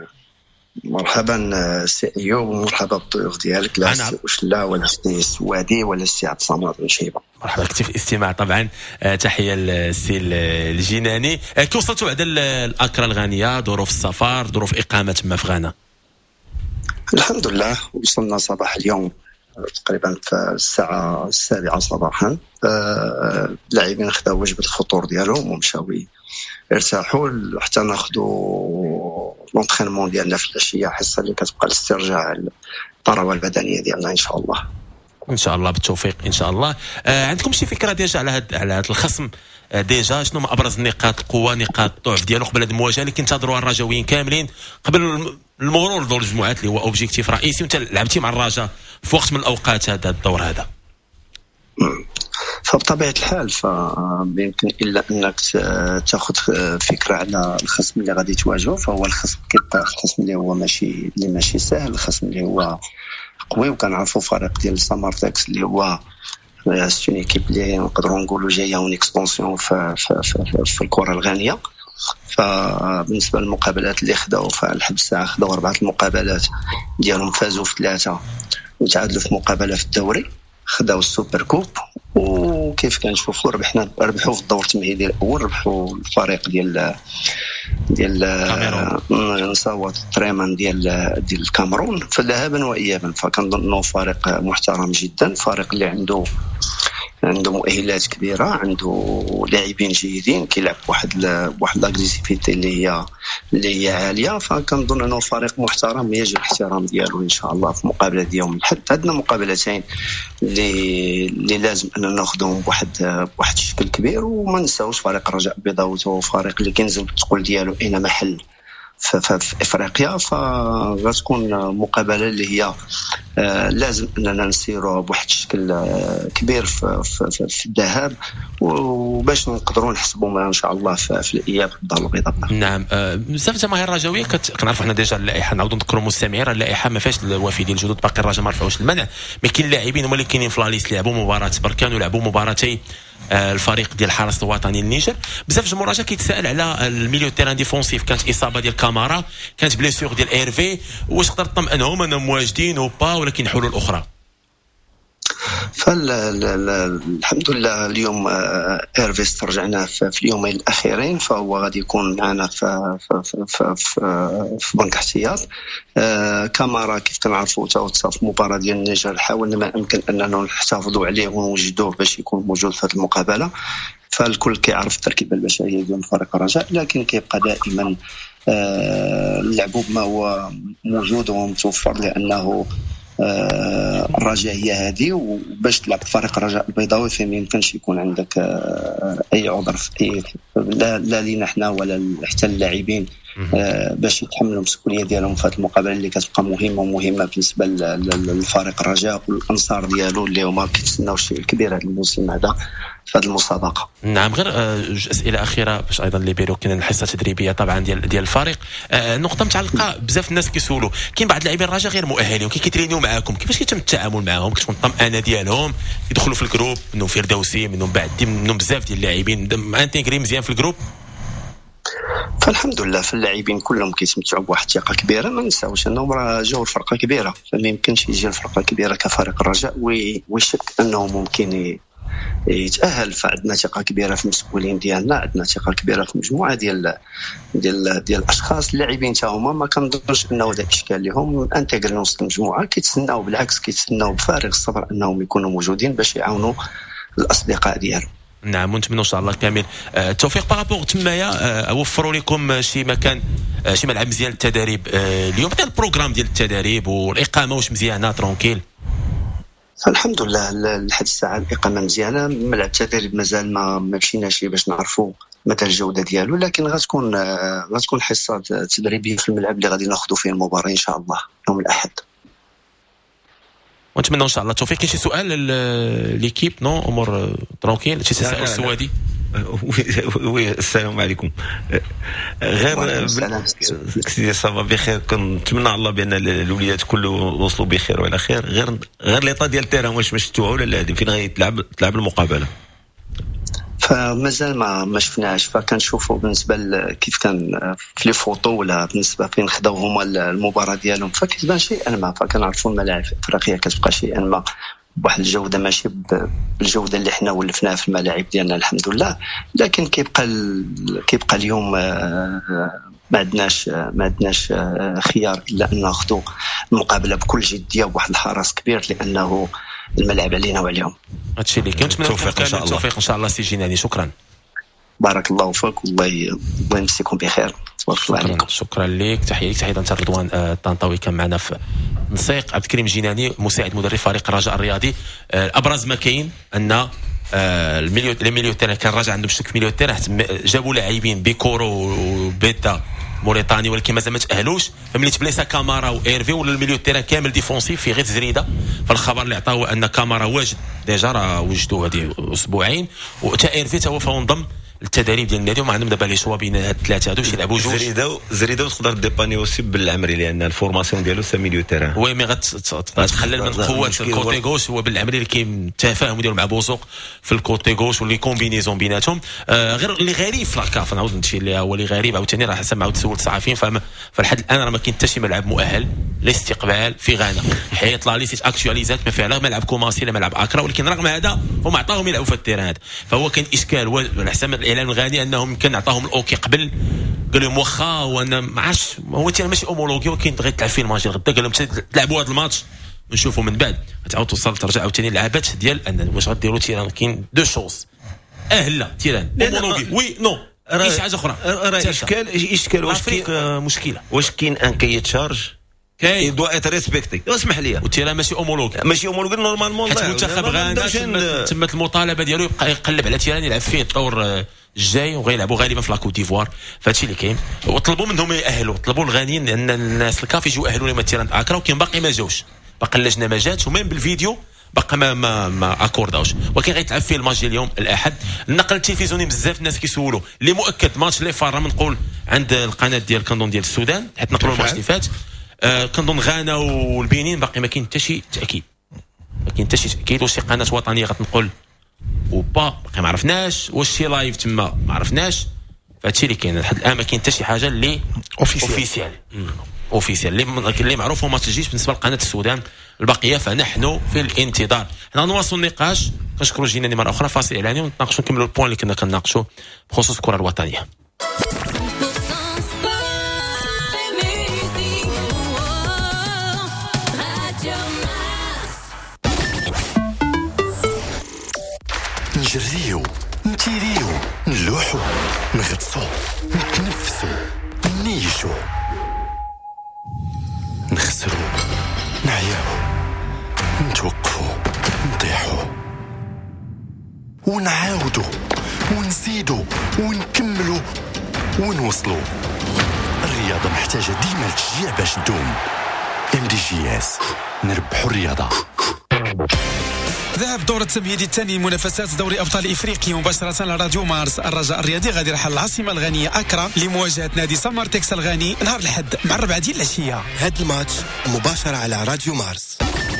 ومرحبا سي ايوب، ومرحبا بالضيوف ديالك، لا سي وشله ولا سي سوادي ولا سي عبد الصمد بن شيبه. مرحبا كنتي في الاستماع طبعا. تحيه للسي الجيناني. كي وصلتوا بعد الاكرا الغانيه، ظروف السفر، ظروف اقامه تما في غانا؟ الحمد لله وصلنا صباح اليوم تقريبا في الساعه 7 صباحا. اللاعبين خداو وجبه الفطور ديالهم ومشاو ارتاحوا حتى ناخذوا لونطرينمون ديالنا في العشيه، حصه اللي كتبقى لاسترجاع الثروه البدنيه ديالنا ان شاء الله. ان شاء الله بالتوفيق ان شاء الله. عندكم شي فكره ديجا على هذا الخصم؟ ديجا شنو ما ابرز نقاط القوه نقاط الضعف ديالو قبل هذه المواجهه اللي كينتظروها الرجاويين كاملين قبل المرور دور الجمعات اللي هو اوبجيكتيف رئيسي، وانت لعبتي مع الرجاء في وقت من الاوقات هذا الدور هذا؟ فبطبيعة الحال فيمكن إلا أنك تأخذ فكرة على الخصم اللي غادي تواجهه، فهو الخصم اللي هو ماشي سهل، الخصم اللي هو قوي. وكنعرفوا فريق ديال سامارتكس اللي هو سون ايكيب اللي نقدروا نقولوا جايه اون اكسبونسيون في الكره الغانيه. فبالنسبه للمقابلات اللي خداو فالحب الساعه خداو 4 المقابلات ديالهم، فازوا في 3 وتعادلوا في مقابله في الدوري، خداو السوبر كوب. وكيف كنشوفوا ربحوا في الدور التمهيدي الاول، ربحوا الفريق نصوت تريمان ديال الكاميرون فذهابا وايابا. فكنظن انه فريق محترم جدا، فريق اللي عنده مؤهلات كبيره، عنده لاعبين جيدين كيلعب بواحد لاغريسيفيتي اللي هي عاليه. فكنظن انه فريق محترم يجب الاحترام ديالو ان شاء الله في مقابله ديالهم الحد. عندنا مقابلتين اللي لازم ان ناخذهم بواحد الشكل كبير، وما نساوش فريق الرجاء البيضاوي هو فريق اللي كينزل بالثقل ديالو اين محل في افريقيا. فغتكون مقابله اللي هي لازم اننا نسيروا بواحد الشكل كبير في الذهاب، وباش نقدروا نحسبوا ان شاء الله في الاياب الدار البيضاء. نعم، بزاف الجماهير الرجاويه كنعرفوا حنا ديجا اللائحه، نعاودوا نذكروا المستمعين اللائحه ما فيهاش الوافدين الجدد، باقي الرجاء ما رفعوش المنع، ما كاين لاعبين هما اللي كاينين في لاليست لعبوا مباراه بركان ولعبوا مباراتي الفريق ديال الحرس الوطني النيجر. بزاف الجمهور راه كيتسائل على الميليو تيران ديفونسيف، كانت اصابه ديال كامارا، كانت بليسيور ديال ايرفي، واش تقدر تطمئنهم انهم واجدين او با ولا كاين حلول اخرى؟ الحمد لله اليوم ايرفي استرجعناه في اليومين الاخيرين، فهو غادي يكون معنا في بنك احتياط. كامارا كيف كنعرفوا تا في مباراه ديال النيجر حاولنا ما امكن اننا نحتفظوا عليه ونوجدوه باش يكون موجود في هذه المقابله. فالكل كيعرف التركيبه البشريه ديال فريق الرجاء، لكن كيبقى دائما اللعب بما هو موجود ومتوفر، لانه الرجاء هي هذه، وباش تلعب فريق الرجاء البيضاوي فما يمكنش يكون عندك اي عذر في لا لينا حنا ولا حتى اللاعبين باش يتحملوا المسؤوليه ديالهم في هذه المقابله اللي كتبقى مهمه بالنسبه للفريق الرجاء والانصار ديالو اللي هما كيتسناو شيء كبير هذا الموسم هذا في هذه المسابقه. نعم، غير اسئله اخيره باش ايضا اللي بيرو كاين الحصه التدريبيه طبعا ديال الفريق. نقطه متعلقه بزاف الناس كيسولوا، كاين بعض اللاعبين الرجاء غير مؤهلين كيترينيو معاكم، كيفاش كيتم التعامل معاهم؟ كتكون الطمانه ديالهم يدخلوا في الجروب، منهم فردوسي، منهم بعدي، منهم بزاف ديال اللاعبين انتيغري مزيان في الجروب؟ فالحمد لله في اللاعبين كلهم كيتمتعوا بواحد الثقه كبيره. ما نساوش انهم راه جاوا فرقه كبيره، فما يمكنش يجي الفرقه كبيره كفريق الرجاء ويشك انه ممكن يتاهل. فعندنا ثقه كبيره في المسؤولين ديالنا، عندنا ثقه كبيره في مجموعه ديال الاشخاص. اللاعبين تا هما ما كنظنش انه هذا اشكال لهم، انتغري وسط المجموعه كيتسناو، بالعكس كيتسناو بفارغ الصبر انهم يكونوا موجودين باش يعاونوا الاصدقاء ديالهم. نعم، ونتمنوا ان شاء الله كامل التوفيق. بارابور تمايا وفروا لكم شي مكان، شي ملعب مزيان للتدريب اليوم؟ حتى البروغرام ديال التدريب والاقامه واش مزيانه ترونكيل؟ الحمد لله لحد الساعه الاقامه مزيانه. ملعب التدريب مازال ما مشيناش باش نعرفوا مدى الجوده ديالو، لكن غتكون حصه تدريبيه في الملعب اللي غادي ناخذوا فيه المباراه ان شاء الله يوم الاحد. ونتمنى ان شاء الله التوفيق. كاين شي سؤال ليكيب؟ نو امور ترونكيل؟ شي تساؤل السوادي؟ وي السلام عليكم. غير سيدي صافا بخير، كنتمنى الله بان الوليدات كله وصلوا بخير وعلى خير. غير ليطا ديال التيران واش شفتوها ولا لا؟ فين غيتلعب المقابله؟ فمازال ما شفناهاش. فكنشوفوا بالنسبه كيف كان في لي فوتو ولا بالنسبه فين خداو هما المباراه ديالهم فكتبان شيئا ما. فكنعرفوا الملاعب الافريقيه كتبقى شيئا ما بواحد الجوده ماشي بالجوده اللي حنا ولفناها في الملاعب ديالنا الحمد لله، لكن كيبقى اليوم ما عندناش خيار الا ان ناخذوا المقابله بكل جديه وبواحد الحرص كبير، لانه الملعب علينا وعليهم. هادشي اللي كنت نتمنى التوفيق ان شاء الله سي جيناني. شكرا، بارك الله فيك، والله يمسيكم بخير. تبارك الله عليكم. شكرا لك، تحيه انت رضوان الطنطاوي كان معنا في نسيق. عبد الكريم جيناني مساعد مدرب فريق الرجاء الرياضي. ابرز ما كاين ان الميليو تاعنا كان راجع عندهم شك في ميليو تاعنا، جابوا لاعبين بيكورو وبيتا موريتاني ولكن مازال ما تاهلوش. فملي تبليسا كامارا وايرفي ولا الميليو تاعنا كامل ديفونسيف في غير زريده. فالخبر اللي عطاوه ان كامارا واجد ديجا، راه وجدوه هذه اسبوعين، وتا ايرفي تا هو فهو انضم التدريب ديال النادي، وما عندهم دابا لي شوا بين هاد الثلاثه هادو باش يلعبوا جوج. زريده تقدر ديباني اوسي بالعمري لان الفورماسيون ديالو سا ميليو تيران. وي مي غتخلل من قوه الكوتي غوش. هو بالعمري اللي كاين التفاهم ديالو مع بوزوق في الكوتي غوش واللي كومبينيزون بيناتهم. غير اللي غريب في لاكاف نعاود نمشي اللي هو اللي غريب عاوتاني، راه حسب ما عاود سولت الصحفيين فالحد الان راه ما كاين حتى شي ملعب مؤهل لاستقبال في غانا. حيت لا ليست اكtualisات ما فيها لا ملعب كوماسي لا ملعب اكرا، ولكن رغم هذا هما عطاهم يلعبوا في التيران هذا. فهو كان اشكال على حسب الاعلان الغاني انهم يمكن نعطاهم الاوكي قبل قال لهم واخا وانا ما عرفتش هو تيران ماشي اومولوغي ولكن غير تلعب فيه الماتش غدا. قال لهم تلعبوا هذا الماتش نشوفوا من بعد تعاود توصل ترجع عاوتاني لعبات ديال ان واش غديروا تيران. كاين دو شوز لا تيران اومولوغي وي نو اي حاجه اخرى. اشكال واش كاين ان كاي تشارج كاي دو ات ريسبكتي. اسمح لي وتيران ماشي اومولوغي نورمالمون. حيت المنتخب غانا تمت المطالبه ديالو يبقى يقلب على تيران يلعب فيه الدور الجاي وغيلعبوا غالبا في لاكوت ديفوار. فهادشي اللي كاين. وطلبوا منهم يأهلوا طلبوا الغانيين ان الناس الكاف يجوا يأهلوا لهم تيران اكرا وكاين باقي ما جاوش باقي اللجنه ما جاتش ومين بالفيديو باقي ما اكورداوش. ولكن غيتلعب فيه الماتش ديال اليوم الاحد. النقل التلفزيوني بزاف الناس كيسولوا اللي مؤكد ماتش لي فار نقول عند القناه ديال كنظن ديال السودان حيت نقلوا الماتش اللي فات. كنظن غانا والبنين باقي ما كاين حتى شي تاكيد واش شي قناه وطنيه غتنقل وبا باقي ما عرفناش واش شي لايف تما ما عرفناش. فهادشي اللي كاين لحد الان ما كاين حتى شي حاجه اللي اوفيسيال اللي معروف هو ماتش الجيش بالنسبه لقناه السودان. البقيه فنحن في الانتظار. حنا نواصل النقاش. كنشكروا جيناني مره اخرى فاصل اعلاني ونتناقشوا نكملوا البوان اللي كنا كنناقشوا بخصوص الكره الوطنيه. نجريو نتيريو نلوحو نغطسو نتنفسو نيشو نخسرو نعياو نتوقفو نطيحو ونعاودو ونزيدو ونكملو ونوصلو. الرياضة محتاجة ديما التشجيع باش تدوم. MDGS نربحو الرياضة. ذهب دور التمهيدي الثاني منافسات دوري ابطال افريقيا مباشره على راديو مارس. الرجاء الرياضي غادي يرحل العاصمه الغانيه اكرا لمواجهه نادي سامارتكس الغاني نهار الاحد مع 4 ديال العشيه. هذا الماتش مباشره على راديو مارس.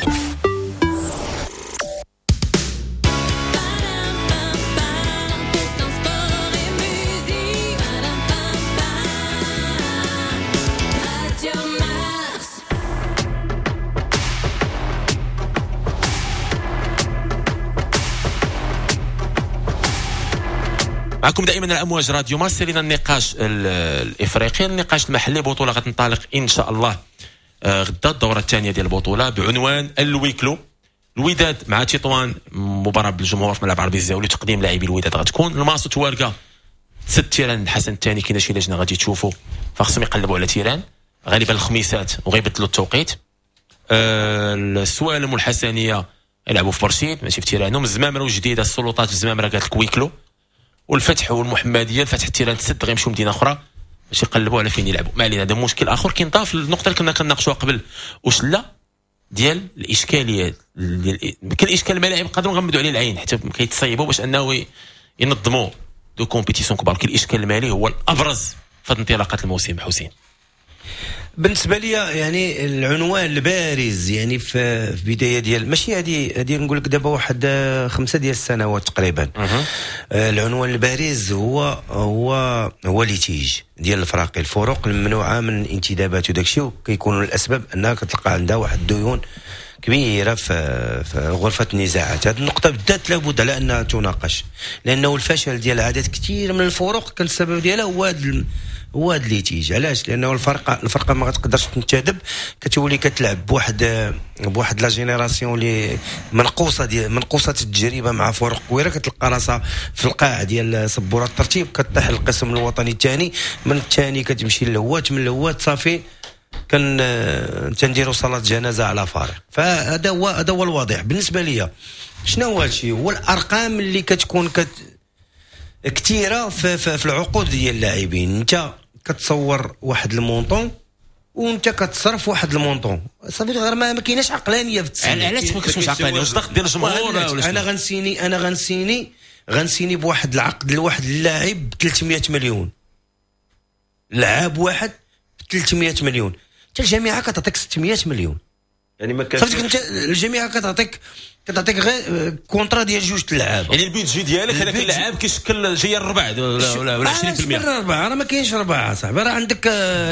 معكم دائما الامواج راديو مارس. سيرنا النقاش الافريقي. النقاش المحلي بطوله غتنطلق ان شاء الله غدا الدوره الثانيه ديال البطوله بعنوان الويكلو. الوداد مع تطوان مباراه بالجمهور في ملعب عربي الزاولي. تقديم لاعبي الوداد غتكون الماسو توارقه 6 تيران الحسن الثاني. كاين شي لجنه غادي تشوفوا فخصهم يقلبوا على تيران غالبا الخميسات وغيبدلوا التوقيت. السوالم والحسنيه يلعبوا في برشيد ماشي في تيرانهم. الزمامره وجديده السلطات الزمامره قالت لك ويكلو. والفتح والمحمديه الفتح التيران 6 غيمشيو مدينه اخرى باش يقلبوا على فين يلعبوا. ما علينا. هذا مشكل اخر كينضاف للنقطه اللي كنا كنناقشوها قبل واش لا ديال الاشكاليه. كاين اشكال الملاعب قادروا نغمدوا عليه العين حتى كيتصيبوا باش انه ينظموا دو كومبيتيسيون كبار. كاين الاشكال المالي هو الابرز في انطلاقه الموسم. حسين بالنسبه لي يعني العنوان البارز يعني في بدايه ديال ماشي هذه نقول لك دابا واحد 5 ديال السنوات تقريبا. العنوان البارز هو ليتيج ديال الفروق الممنوعه من الانتدابات وداكشي. وكيكونوا الاسباب انها كتلقى عندها واحد الديون كبيره في غرفه النزاعات. هذه النقطه بالذات لابد على انها تناقش لانه الفشل ديال عدد كثير من الفروق كان السبب ديالها هو هذا الليتيج. علاش؟ لانه الفرقه ما غتقدرش تنتدب. كتولي كتلعب بواحد لا جينيراسيون اللي منقوصه التجربه مع فرق كويره. كتلقى راسها في القاع ديال سبوره الترتيب كطيح القسم الوطني الثاني. من الثاني كتمشي للهوات من الهوات صافي تنديروا صلاه جنازه على فارغ. فهذا هو الواضح بالنسبه لي. شنو هو هادشي؟ هو الارقام اللي كتكون كثيره في العقود ديال اللاعبين. انت كتصور واحد المونطون وانت كتصرف واحد المونطون صافي غير ما كايناش عقلانيه في التسويق. علاش ما كاينش عقلانيه؟ واش ضغط ديال الجمهور ولا انا غنسيني بواحد العقد لواحد اللاعب ب 300 مليون. لاعب واحد ب 300 مليون. حتى الجامعه كتعطيك 600 مليون. يعني ما كانش انت الجامعه كتعطيك غير كونطرا ديال 2 اللعابه. يعني البيدجي ديالك هذاك اللاعب كيشكل جاي الربع ولا 20%. راه ما كاينش ربع صاحبي. راه عندك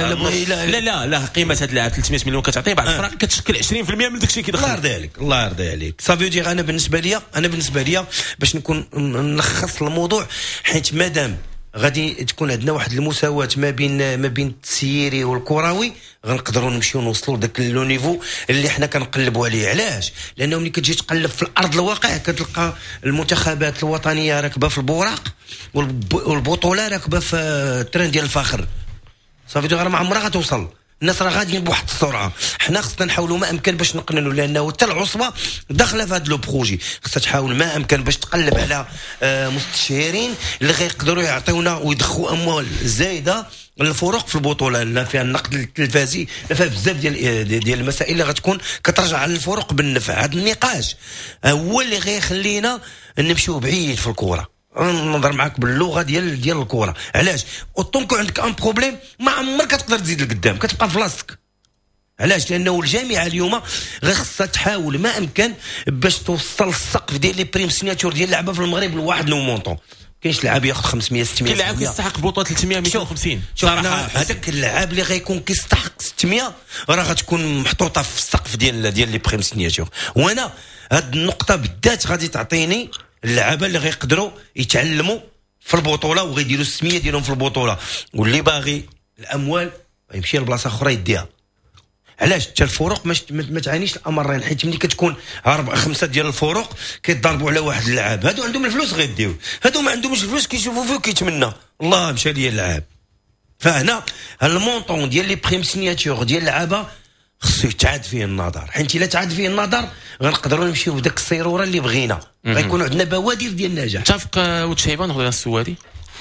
لا قيمه هذا اللاعب 300 مليون كتعطيه بعد الفرق كتشكل 20% من داك الشيء كيدخل. الله يرضي عليك. صافي دير انا بالنسبه لي باش نكون نلخص الموضوع حيت مادام غادي تكون عندنا واحد المساواة ما بين التسييري والكروي، غنقدروا نمشيو نوصلوا داك لو نيفو اللي حنا كنقلبوا عليه. علاش؟ لانه ملي كتجي تقلب في الارض الواقع كتلقى المنتخبات الوطنيه راكبه في البوراق والبطوله راكبه في التران ديال الفخر، صافي غير ما عمرها غتوصل. الناس راه غاديين بواحد السرعه، حنا خصنا نحاولوا ما امكن باش نقننوا، لانه حتى العصبه داخله في هذا لو بروجي. خصها تحاول ما امكن باش تقلب على مستشارين اللي غيقدروا يعطيونا ويدخلوا اموال زايده للفروق في البطوله، لا فيها النقد التلفازي، لا فيها بزاف ديال المسائل اللي غتكون كترجع على الفروق بالنفع. هذا النقاش هو اللي غيخلينا نمشيو بعيد في الكره. نهضر معاك باللغه ديال الكره. علاش؟ طونكو عندك ان بروبليم ما عمرك تقدر تزيد لقدام، كتبقى في بلاصتك. علاش؟ لانه الجامعه اليوم غير خصها تحاول ما امكن باش توصل السقف ديال لي بريم سيناتور ديال اللعبه في المغرب لواحد لو مونطون. كاينش لعاب ياخذ 500 600، كاين لعاب كيستحق بطوله 300 250 صراحه. هذاك اللعاب اللي غيكون كيستحق 600 راه غتكون محطوطه في السقف ديال لي بريم سيناتور. وانا هاد النقطه بالذات غادي تعطيني اللعابه اللي غيقدروا يتعلموا في البطوله وغيديروا السميه ديالهم في البطوله، واللي باغي الاموال يمشي لبلاصه اخرى يديها. علاش؟ حتى الفروق ما تعانيش الامرين، حيت ملي كتكون 4 5 ديال الفروق كيتضربوا على واحد اللعاب، هادو عندهم الفلوس غيديو، هادو ما عندهمش الفلوس كيشوفوا فيه وكيتمنى الله مشى ليا اللعاب. فهنا المونطون ديال لي بريم سيناتور ديال اللعابه خصو يتعاد فيه النظر، حيت الا تعاد فيه النظر غنقدروا نمشيو بداك السيروره اللي بغينا، غيكونوا عندنا بوادر ديال النجاح. متفق وتشيبان نهضر على السوادي؟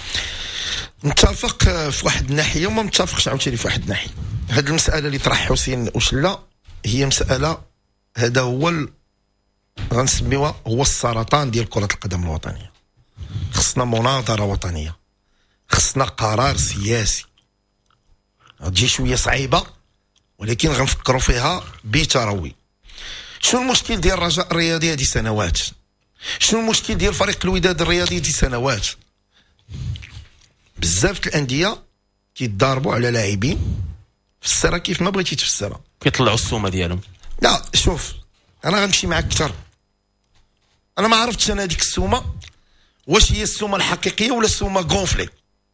متفق في واحد الناحيه وما متفقش عاوتاني في واحد الناحيه. هذه المساله اللي طرح حسين وشلا هي مساله، هذا هو غنسميوها هو السرطان ديال كره القدم الوطنيه. خصنا مناظره وطنيه، خصنا قرار سياسي. غتجي شويه صعيبه ولكن غنفكروا فيها بتروي. شنو المشكل ديال الرجاء الرياضي هذه سنوات؟ شنو المشكل ديال فريق الوداد الرياضي هذه سنوات؟ بزاف الانديه كيتضاربوا على لاعبين في السرة كيف ما بغيتي تفسرها، كيطلعوا السومه ديالهم. لا شوف انا غنمشي معك اكثر، انا ما عرفتش انا هذيك السومه واش هي السومه الحقيقيه ولا السومه غونفلي.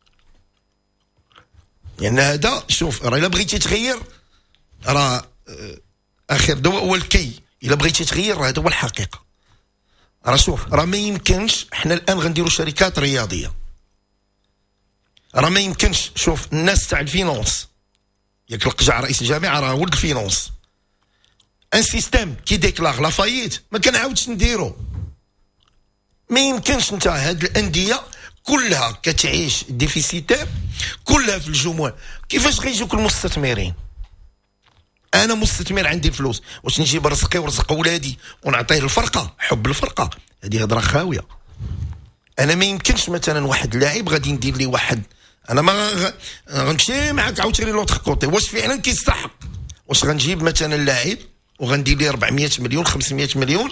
يعني هذا شوف راه الا بغيتي تغير راه اخر دواء هو الكي، الا بغيتي تغير هذا هو الحقيقه. راه شوف راه ما يمكنش احنا الان غنديروا شركات رياضيه، راه ما يمكنش. شوف الناس تاع الفينونس ياك القجع رئيس الجامعه راه ولد الفينونس، ان سيستيم كي ديكلاغ لا فايت ما كنعاودش نديرو. ما يمكنش انت هاد الانديه كلها كتعيش ديفيسيتير، كلها في الجموع. كيفاش غيجوك المستثمرين؟ انا مستثمر عندي فلوس، واش نجيب رزقي ورزق ولادي ونعطيه الفرقه؟ حب الفرقه هذه هضره خاويه. انا ما يمكنش مثلا واحد لاعب غادي ندير لي واحد، انا ما غنمشي معاك عاوتاني لوطخ كوتي، واش فعلا كيستحق؟ واش غنجيب مثلا لاعب وغندير ليه 400 مليون 500 مليون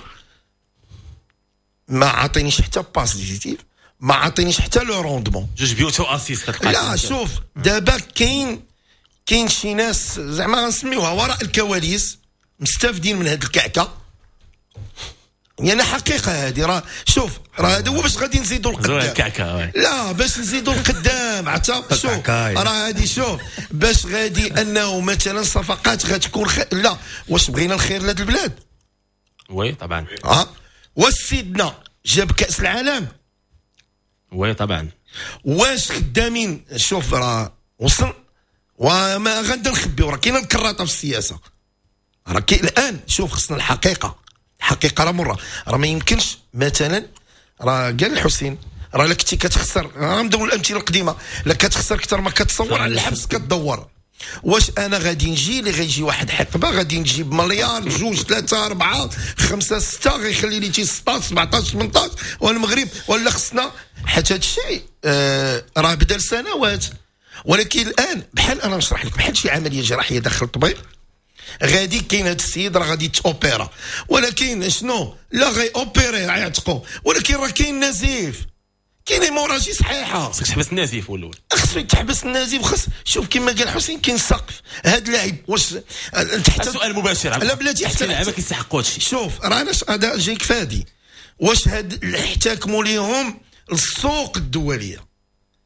ما عطينيش حتى باس ديزيتيف، ما عطينيش حتى لو روندمون، جوج بيوت واسيست. لا شوف دابا كاين شي ناس زعما غنسميوها وراء الكواليس مستافدين من هاد الكعكه. يعني حقيقه هذه راه شوف راه هذا هو باش غادي نزيدوا القدام. لا باش نزيدوا القدام حتى شوف راه هذه شوف باش غادي انه مثلا صفقات غتكون لا واش بغينا الخير لهاد البلاد؟ وي طبعا. واش سيدنا جاب كاس العالم؟ وي طبعا. واش خدامين؟ شوف راه وصل وما غنبدا نخبيو راه كاينه الكراطه في السياسه. راه الان شوف خصنا الحقيقه راه مره راه ما يمكنش مثلا راه قال الحسين راه لك كنتي كتخسر، غندوي الامثله القديمه، لا كتخسر اكثر ما كتصور على الحبس كتدور. واش انا غادي نجي اللي غيجي واحد حقبه غادي نجيب مليار 2 3 4 5 6 غيخلي لي 16 17 18 والمغرب ولا خصنا حتى هذا الشيء راه بدا سنوات. ولكن الان بحال انا نشرح لك بحال شي عمليه جراحيه داخل الطبيب غادي كاين هذا السيد راه غادي تاوبيرا، ولكن شنو لا غي اوبيري غيعتقوا، ولكن راه كاين نزيف، كاين هيموراجي صحيحه، خصك تحبس النزيف ولا خصك تحبس النزيف. وخص شوف كما قال حسين كاين سقف. هاد اللاعب واش حتى سؤال مباشر لا بلاتي حتى اللعابه كيستحقوا هادشي. شوف راه انا هذا جايك فادي، واش هاد احتكموا ليهم السوق الدوليه؟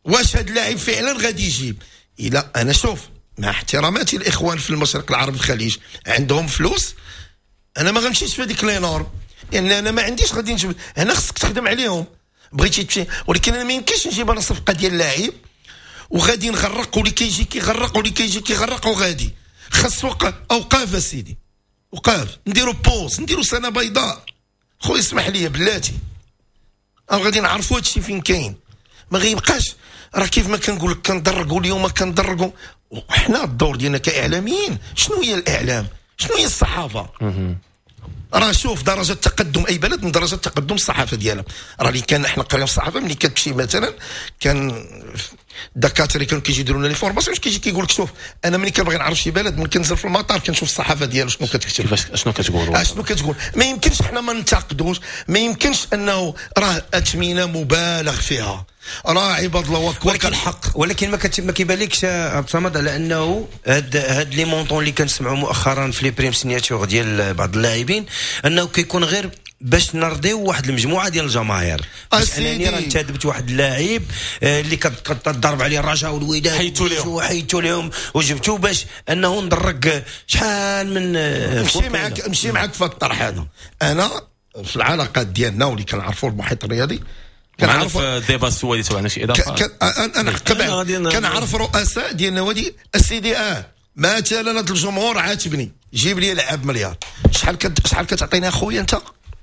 واش هاد اللاعب فعلا غادي يجيب؟ الى انا شوف مع احتراماتي الاخوان في المشرق العربي الخليج عندهم فلوس، انا ما غنمشيش في هذيك لي نورم، لان انا ما عنديش غادي نجيب. انا خصك تخدم عليهم بغيتي تمشي، ولكن انا ما يمكنش نجيب انا صفقه ديال اللاعب وغادي نغرق، واللي كيجي كيغرق واللي كيجي كيغرق، وغادي خاص اوقاف اسيدي، وقاف نديرو بوز، نديرو سنه بيضاء. خويا اسمح لي بلاتي، غادي نعرفوا هادشي فين كاين، ما غيبقاش. راه كيف ما كنقول لك كندرقوا اليوم كندرقوا، وحنا الدور ديالنا كاعلاميين شنو هي الاعلام؟ شنو هي الصحافه؟ راه شوف درجه تقدم اي بلد من درجه تقدم الصحافه ديالها. راه اللي كان احنا قرينا في الصحافه ملي كتمشي مثلا، كان الدكاتره كانوا كيجي يديروا لنا لي فورماسيون، كيجي كيقول لك شوف انا ملي كنبغي نعرف شي بلد، ملي كنزل في المطار كنشوف الصحافه ديالو شنو كتكتب، شنو كتقول، شنو كتقول. ما يمكنش حنا ما ننتقدوش، ما يمكنش انه راه اثمنه مبالغ فيها، راه عباد الله وكل الحق. ولكن ما كيبانلكش عبد الصمد على انه هاد لي مونطون اللي كنسمعوا مؤخرا في لي بريم سيناتور ديال بعض اللاعبين انه كيكون غير باش نرضيو واحد المجموعه ديال الجماهير. انني راه انتدبت واحد اللاعب اللي كتضرب عليه الرجاء والوداد، حيدتو لهم وجبتو باش انه ندرك شحال من نمشي معاك في الطرح هذا. انا في العلاقات ديالنا واللي كنعرفوا المحيط الرياضي كنعرف الديبا السوالي تبعنا شي اضافه. انا كنعرف رؤساء ديال النوادي السيدي مثلا هذا الجمهور عاتبني، جيب لي لاعب مليار. شحال كتعطيني اخويا انت؟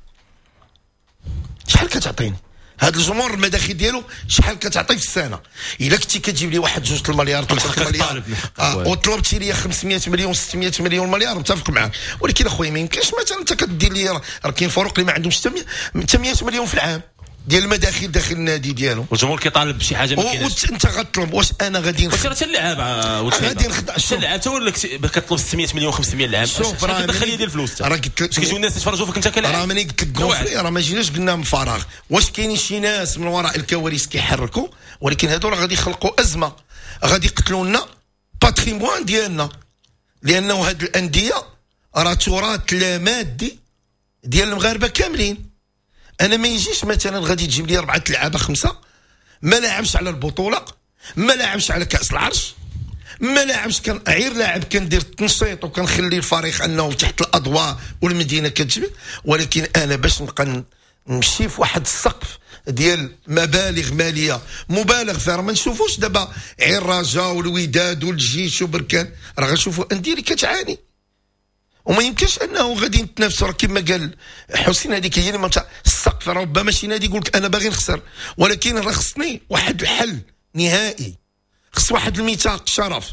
شحال كتعطيني؟ هذا الجمهور المداخيل ديالو شحال كتعطي في السنه؟ الا كنتي كتجيب لي واحد 2 المليار 3 مليار وطلبتي لي 500 مليون 600 مليون مليار، متفق معاك. ولكن اخويا ما يمكنش مثلا انت كدير لي، راه كاين فروق اللي ما عندهمش 800 مليون في العام ديال المداخيل داخل النادي ديالو، والجمهور كيطالب بشي حاجه ما كايناش. انت غتطلب واش انا غادي واش راه اللعاب غادي نخدع اللعاب حتى هو كتطلب 600 مليون 500 العام. شوف راه كتدخل لي ديال الفلوس، راه قلت لك كيجيو الناس يتفرجوا فيك انت كلاعب. راه ملي قلت لك كونفلي راه ما جيناش قلنا من فراغ، واش كاينين شي ناس من وراء الكواليس كيحركوا، ولكن هادو راه غادي يخلقوا ازمه، غادي يقتلوا لنا باتريموان ديالنا، لانه هاد الانديه راه تراث لا مادي ديال المغاربه كاملين. انا ما يجيش مثلا غادي تجيب لي 4 لعابه 5 ما لاعبش على البطوله، ما لاعبش على كاس العرش، ما لاعبش، كان غير لاعب كندير التنشيط وكنخلي الفريق انه تحت الاضواء والمدينه كتجبد. ولكن انا باش نبقى نمشي في واحد السقف ديال مبالغ ماليه مبالغ فيها، ما نشوفوش دابا غير الرجاء والوداد والجيش وبركان، راه غنشوفوا انديه اللي كتعاني وما يمكنش انه غادي نتنافسوا. كما قال حسين هذيك هي اللي السقف، ربما شي نادي يقول لك انا باغي نخسر، ولكن راه خصني واحد الحل نهائي، خص واحد الميثاق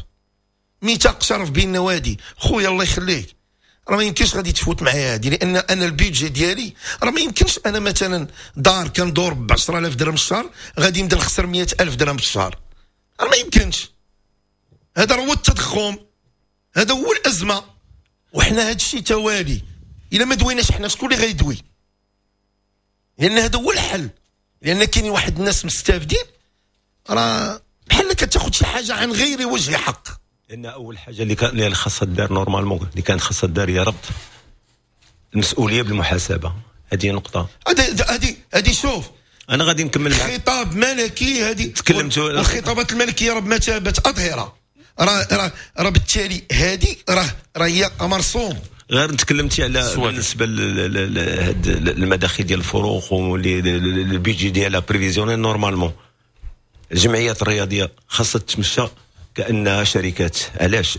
شرف بين النوادي. خويا الله يخليك، راه ما يمكنش غادي تفوت معايا هذه، لان انا البيدجي ديالي راه ما يمكنش انا مثلا دار كندور ب 10000 درهم في الشهر غادي نبدا نخسر 100000 درهم في الشهر، راه ما يمكنش. هذا هو التضخم، هذا هو الازمه. وحنا هذا الشيء توالي، الا ما دويناش حنا شكون اللي غيدوي؟ لان هذا هو الحل، لان كاين واحد الناس مستافدين، راه بحال كتاخذ شي حاجه عن غير وجه حق. لان اول حاجه اللي خاصها دار نورمالمون، اللي كانت خاصها دار هي ربط المسؤوليه بالمحاسبه. هذه نقطه، هذه شوف انا غادي نكمل معك. خطاب ملكي هذه تكلمتوا، والخطابات الملكيه راه بمثابه اظهره، راه بالتالي هذه راه هي مرسوم. غير تكلمتي على بالنسبه للمداخيل ديال الفروق والبيجي ديالها بريفيزيونيل. نورمالمون الجمعيات الرياضيه خاصها تمشى كانها شركات. علاش؟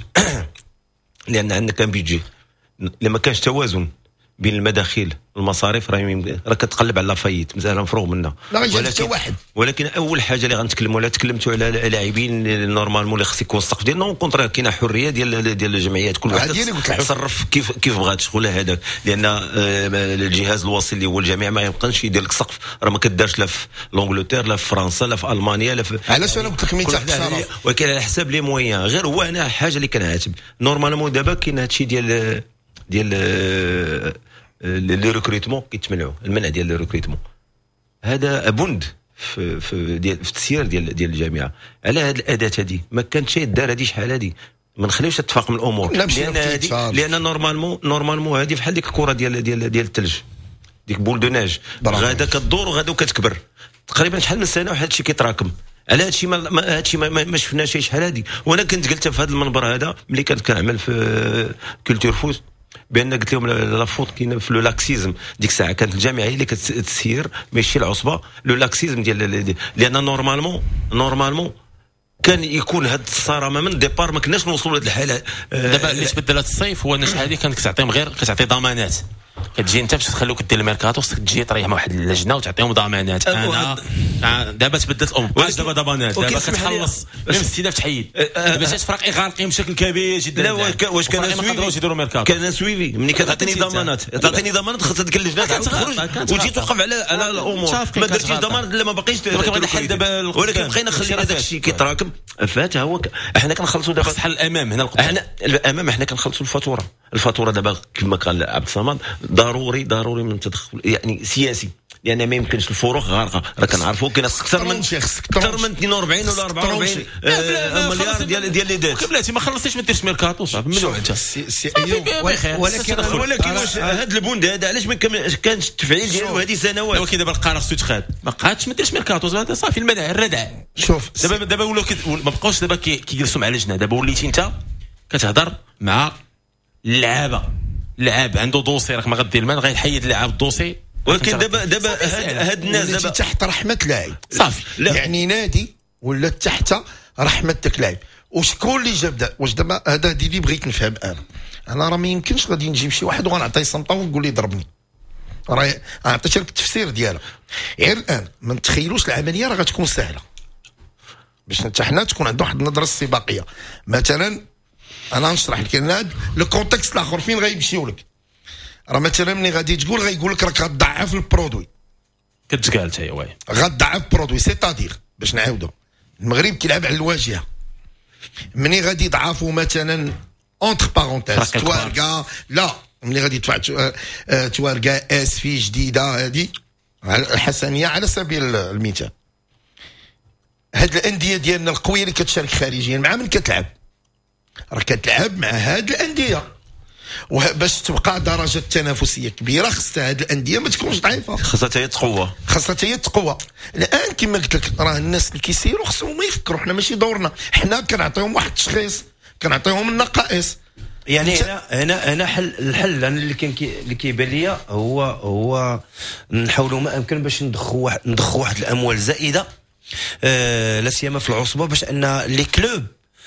لان عندنا كان بيجي، لما كانش توازن بين المداخيل والمصاريف راه كتقلب على فايت مثلا مفروغ منها. ولكن اول حاجه اللي غنتكلموا عليها، تكلمتوا على لاعبين نورمالمون اللي خص يكون السقف ديالنا كونطرا، كاينه حريه ديال الجمعيات، كل واحد تصرف كيف بغات شغل هذاك، لان الجهاز الوصي اللي هو الجميع ما يبقاش يدير لك سقف، راه ما كدارش لا في لونجلتير لا في فرنسا لا في المانيا لا في. علاش انا قلت لك ميثاق الشرف؟ ولكن على حساب لي مويان. غير هو انا حاجه اللي كنعاتب نورمالمون دابا كاين هادشي ديال لي ريكروتمون كيتمنعوا، المنع ديال لي ريكروتمون هذا بند في التسيير ديال الجامعه. على هذه الاداه هذه ما كانتش دار هذه شحال هذه، ما نخليوش تتفاقم الامور، لان نورمالمون هذه بحال ديك الكره ديال الثلج، ديك بول دو ناج، غادا كدور وغادا كتكبر تقريبا شحال من سنه وهذا الشيء كيتراكم. على هادشي ما شفناش شحال هادي. وانا كنت قلت في هذا المنبر هذا ملي كنت كنعمل في كولتور فوت بان قلت لهم لا فوت كاين في لو لاكسيزم. ديك الساعه كانت الجامعه هي اللي كتسير ماشي العصبه. لو لاكسيزم ديال لان نورمالمون كان يكون هاد الصرامه من ديبار ما كناش نوصلوا لهاد الحاله. دابا اللي تبدل هاد الصيف هو الناس هذه كانت كتعطيهم غير كتعطي ضمانات. كتجي انت باش تخلوك دير الميركاتو خصك تجي تريح مع واحد اللجنه وتعطيهم ضمانات. انا دابا تبدلت الامور بقاش دابا ضمانات. دابا كتخلص من الاستئناف تحيد باش فرق غارقين بشكل كبير جدا. لا واش كان سويفي ملي كتعطيني ضمانات تعطيني ضمانات خاصها ديك اللجنه تخرج وتجي توقف على الامور. ما درتيش ضمانات لا ما باقيش ولكن بقينا خلينا داك الشيء كيتراكم. فات هو احنا كنخلصوا دابا حل الامام هنا احنا كنخلصوا الفاتوره دابا كما قال عبد الصمد ضروري من تدخل يعني سياسي لان ما يمكنش الفروق غارقه. راه كنعرفوا كاين اكثر من 42 ولا 44 مليار ديال لي دات. بلاتي ما خلصتيش ما ديرش ميركاتو صافي ملوح انت ولكن واش هذا البوند هذا علاش ما كانش التفعيل ديالو هذه سنوات. ولكن دابا القرار خصو يتخاد ما قعدتش ما ديرش ميركاتو صافي المنع الردع. شوف دابا ولاو ما بقاوش دابا كيجلسوا مع لجنه. دابا وليتي انت كتهضر مع اللعابه لعاب عنده دوسي راك ما غدير المال غيحيد لعاب الدوسي. ولكن دابا هاد الناس دابا تحت رحمه لاعب صافي يعني نادي ولا تحت رحمه داك لاعب. وشكون اللي جاب واش دابا هذا اللي بغيت نفهم انا راه ما يمكنش غادي نجيب شي واحد وغنعطيه سمطه ونقول لي ضربني. راه عطيت لك التفسير ديالها غير الان ما نتخيلوش العمليه راه غتكون سهله باش حنا تكون عندنا واحد النظره استباقيه. مثلا انا نشرح لك هذا لو كونتكست الاخر فين غيمشيو لك. راه مثلا ملي غادي تقول غيقول لك راك غتضعف البرودوي كتقال حتى هي غتضعف البرودوي سيتادير باش نعاودو المغرب كيلعب على الواجهه. ملي غادي يضعفوا مثلا اونتر بارونتيز توارقه لا ملي غادي يدفع توارقه اس في جديده هذه الحسنيه على سبيل المثال. هاد الانديه ديالنا القويه اللي كتشارك خارجيا مع من كتلعب راه كتلعب مع هاد الانديه وباش تبقى درجه تنافسيه كبيره خصها هاد الانديه ما تكونش ضعيفه خاصها هي تقوى. الان كما قلت لك راه الناس اللي كيسيروا خصهم يفكروا حنا ماشي دورنا حنا كنعطيهم واحد التشخيص كنعطيهم النقائص. يعني هنا الحل اللي كيبان ليا هو نحاولوا ما امكن باش نضخوا واحد الاموال زائده لا سيما في العصبه باش ان لي كلوب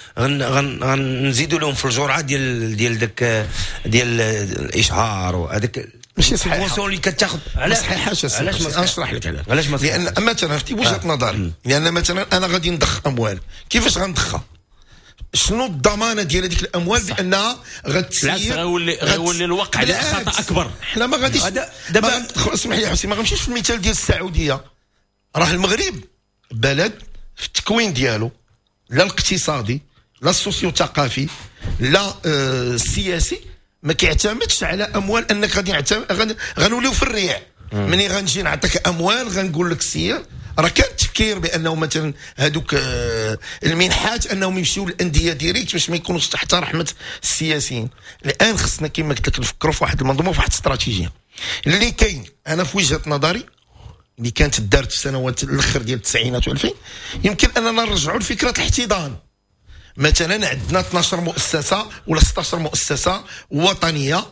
غنزيدوا لهم في الجرعه ديال داك ديال الاشهار وهذاك ماشي صحيح البونسيون اللي كتاخذ. علاش ما نشرح لك علاش لان مثلا في وجهه نظري لان مثلا انا غادي نضخ اموال كيفاش غندخها شنو الضمانه ديال هذيك الاموال بانها غتسير غيولي الوقع على خطا اكبر. حنا ما غاديش دابا اسمح لي حسين ما غنمشيش في المثال ديال السعوديه. راه المغرب بلد في التكوين ديالو لا الاقتصادي لا السوسيو ثقافي لا السياسي ما كيعتمدش على اموال انك غنوليو في الريع. مني غنجي نعطيك اموال غنقول لك سير. راه كان التفكير بانه مثلا هذوك المنحات انهم يمشيو للانديه ديريكت باش ما يكونوش تحت رحمه السياسيين. الان خصنا كما قلت لك نفكروا في واحد المنظومه وفي واحد الاستراتيجيه اللي كاين. انا في وجهه نظري اللي كانت دارت في سنوات الاخر ديال التسعينات و2000 يمكن اننا نرجعوا لفكره الاحتضان. مثلا عندنا 12 مؤسسه ولا 16 مؤسسه وطنيه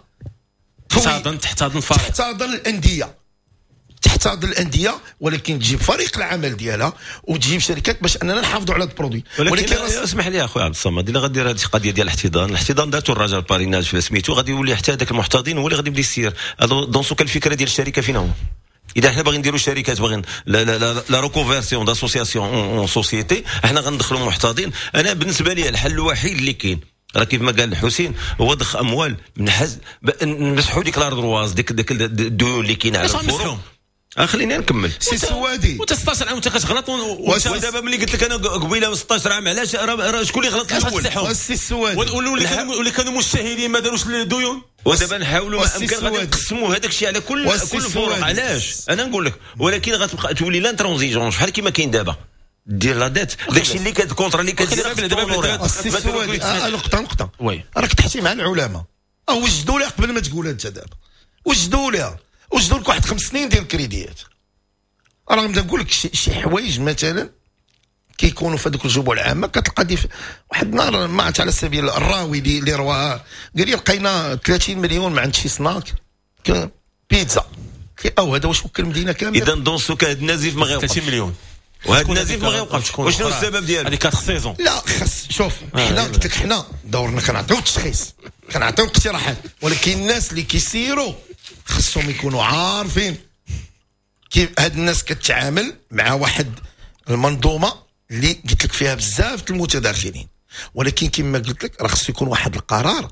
تحتضن الانديه ولكن تجيب فريق العمل ديالها وتجيب شركات باش اننا نحافظوا على البرودوي. ولكن اسمح لي اخويا عبد الصمد الا غدير هذه القضيه ديال الاحتضان داتو الرجال باريناج في سميتو غادي يولي حتى هذاك المحتضن هو اللي غادي يبدا يسير. دون سو الفكره ديال الشركه فين هو؟ اذا حنا باغيين نديروا شركات باغيين لا ريكونفيرسيون داسوسياسيون اون سوسيتي حنا غندخلوا محتضن. انا بالنسبه لي الحل الوحيد اللي كاين راه كيف ما قال الحسين هو ضخ اموال من حز نمسحوا ديك لاردرواز ديك الديون اللي كاينه على الفروع. خليني نكمل سي سوادي و 16 عام وانت كتغلط ودابا ملي قلت لك انا قبيله 16 عام علاش راه شكون اللي غلط الاول؟ سي السوادي واللي كانوا مجتهدين ما داروش الديون. ودابا نحاولوا ما امكن غادي نقسموا هذاك الشيء على كل الفروع. علاش انا نقول لك ولكن غتبقى تولي لانترونزيجون بحال كيما كاين دابا دير لا ديت داكشي اللي كونترا اللي كدير دابا السوادي نقطه راك تحتي مع العلماء وجدوا لها قبل ما تقولها انت دابا وجدوا لك واحد 5 سنين ديال الكريديات. راه نبدا نقول لك شي حوايج مثلا كيكونوا في هذوك الجموع العامه كتلقى واحد النهار ما عرفت على سبيل الراوي اللي رواه قال لي لقينا 30 مليون ما عند شي سناك بيتزا او هذا واش وكل المدينه كامله. اذا دون سوك هذا النزيف ما غيوقفش 30 مليون وهذا النزيف ما غيوقفش. وشنو السبب ديالو؟ هذيك 4 سيزون. لا خاص شوف حنا قلت لك حنا دورنا كنعطيو التشخيص كنعطيو اقتراحات ولكن الناس اللي كيسيروا خصهم يكونوا عارفين كيف هاد الناس كتعامل مع واحد المنظومه اللي قلت لك فيها بزاف المتداخلين ولكن كما قلت لك راه خصو يكون واحد القرار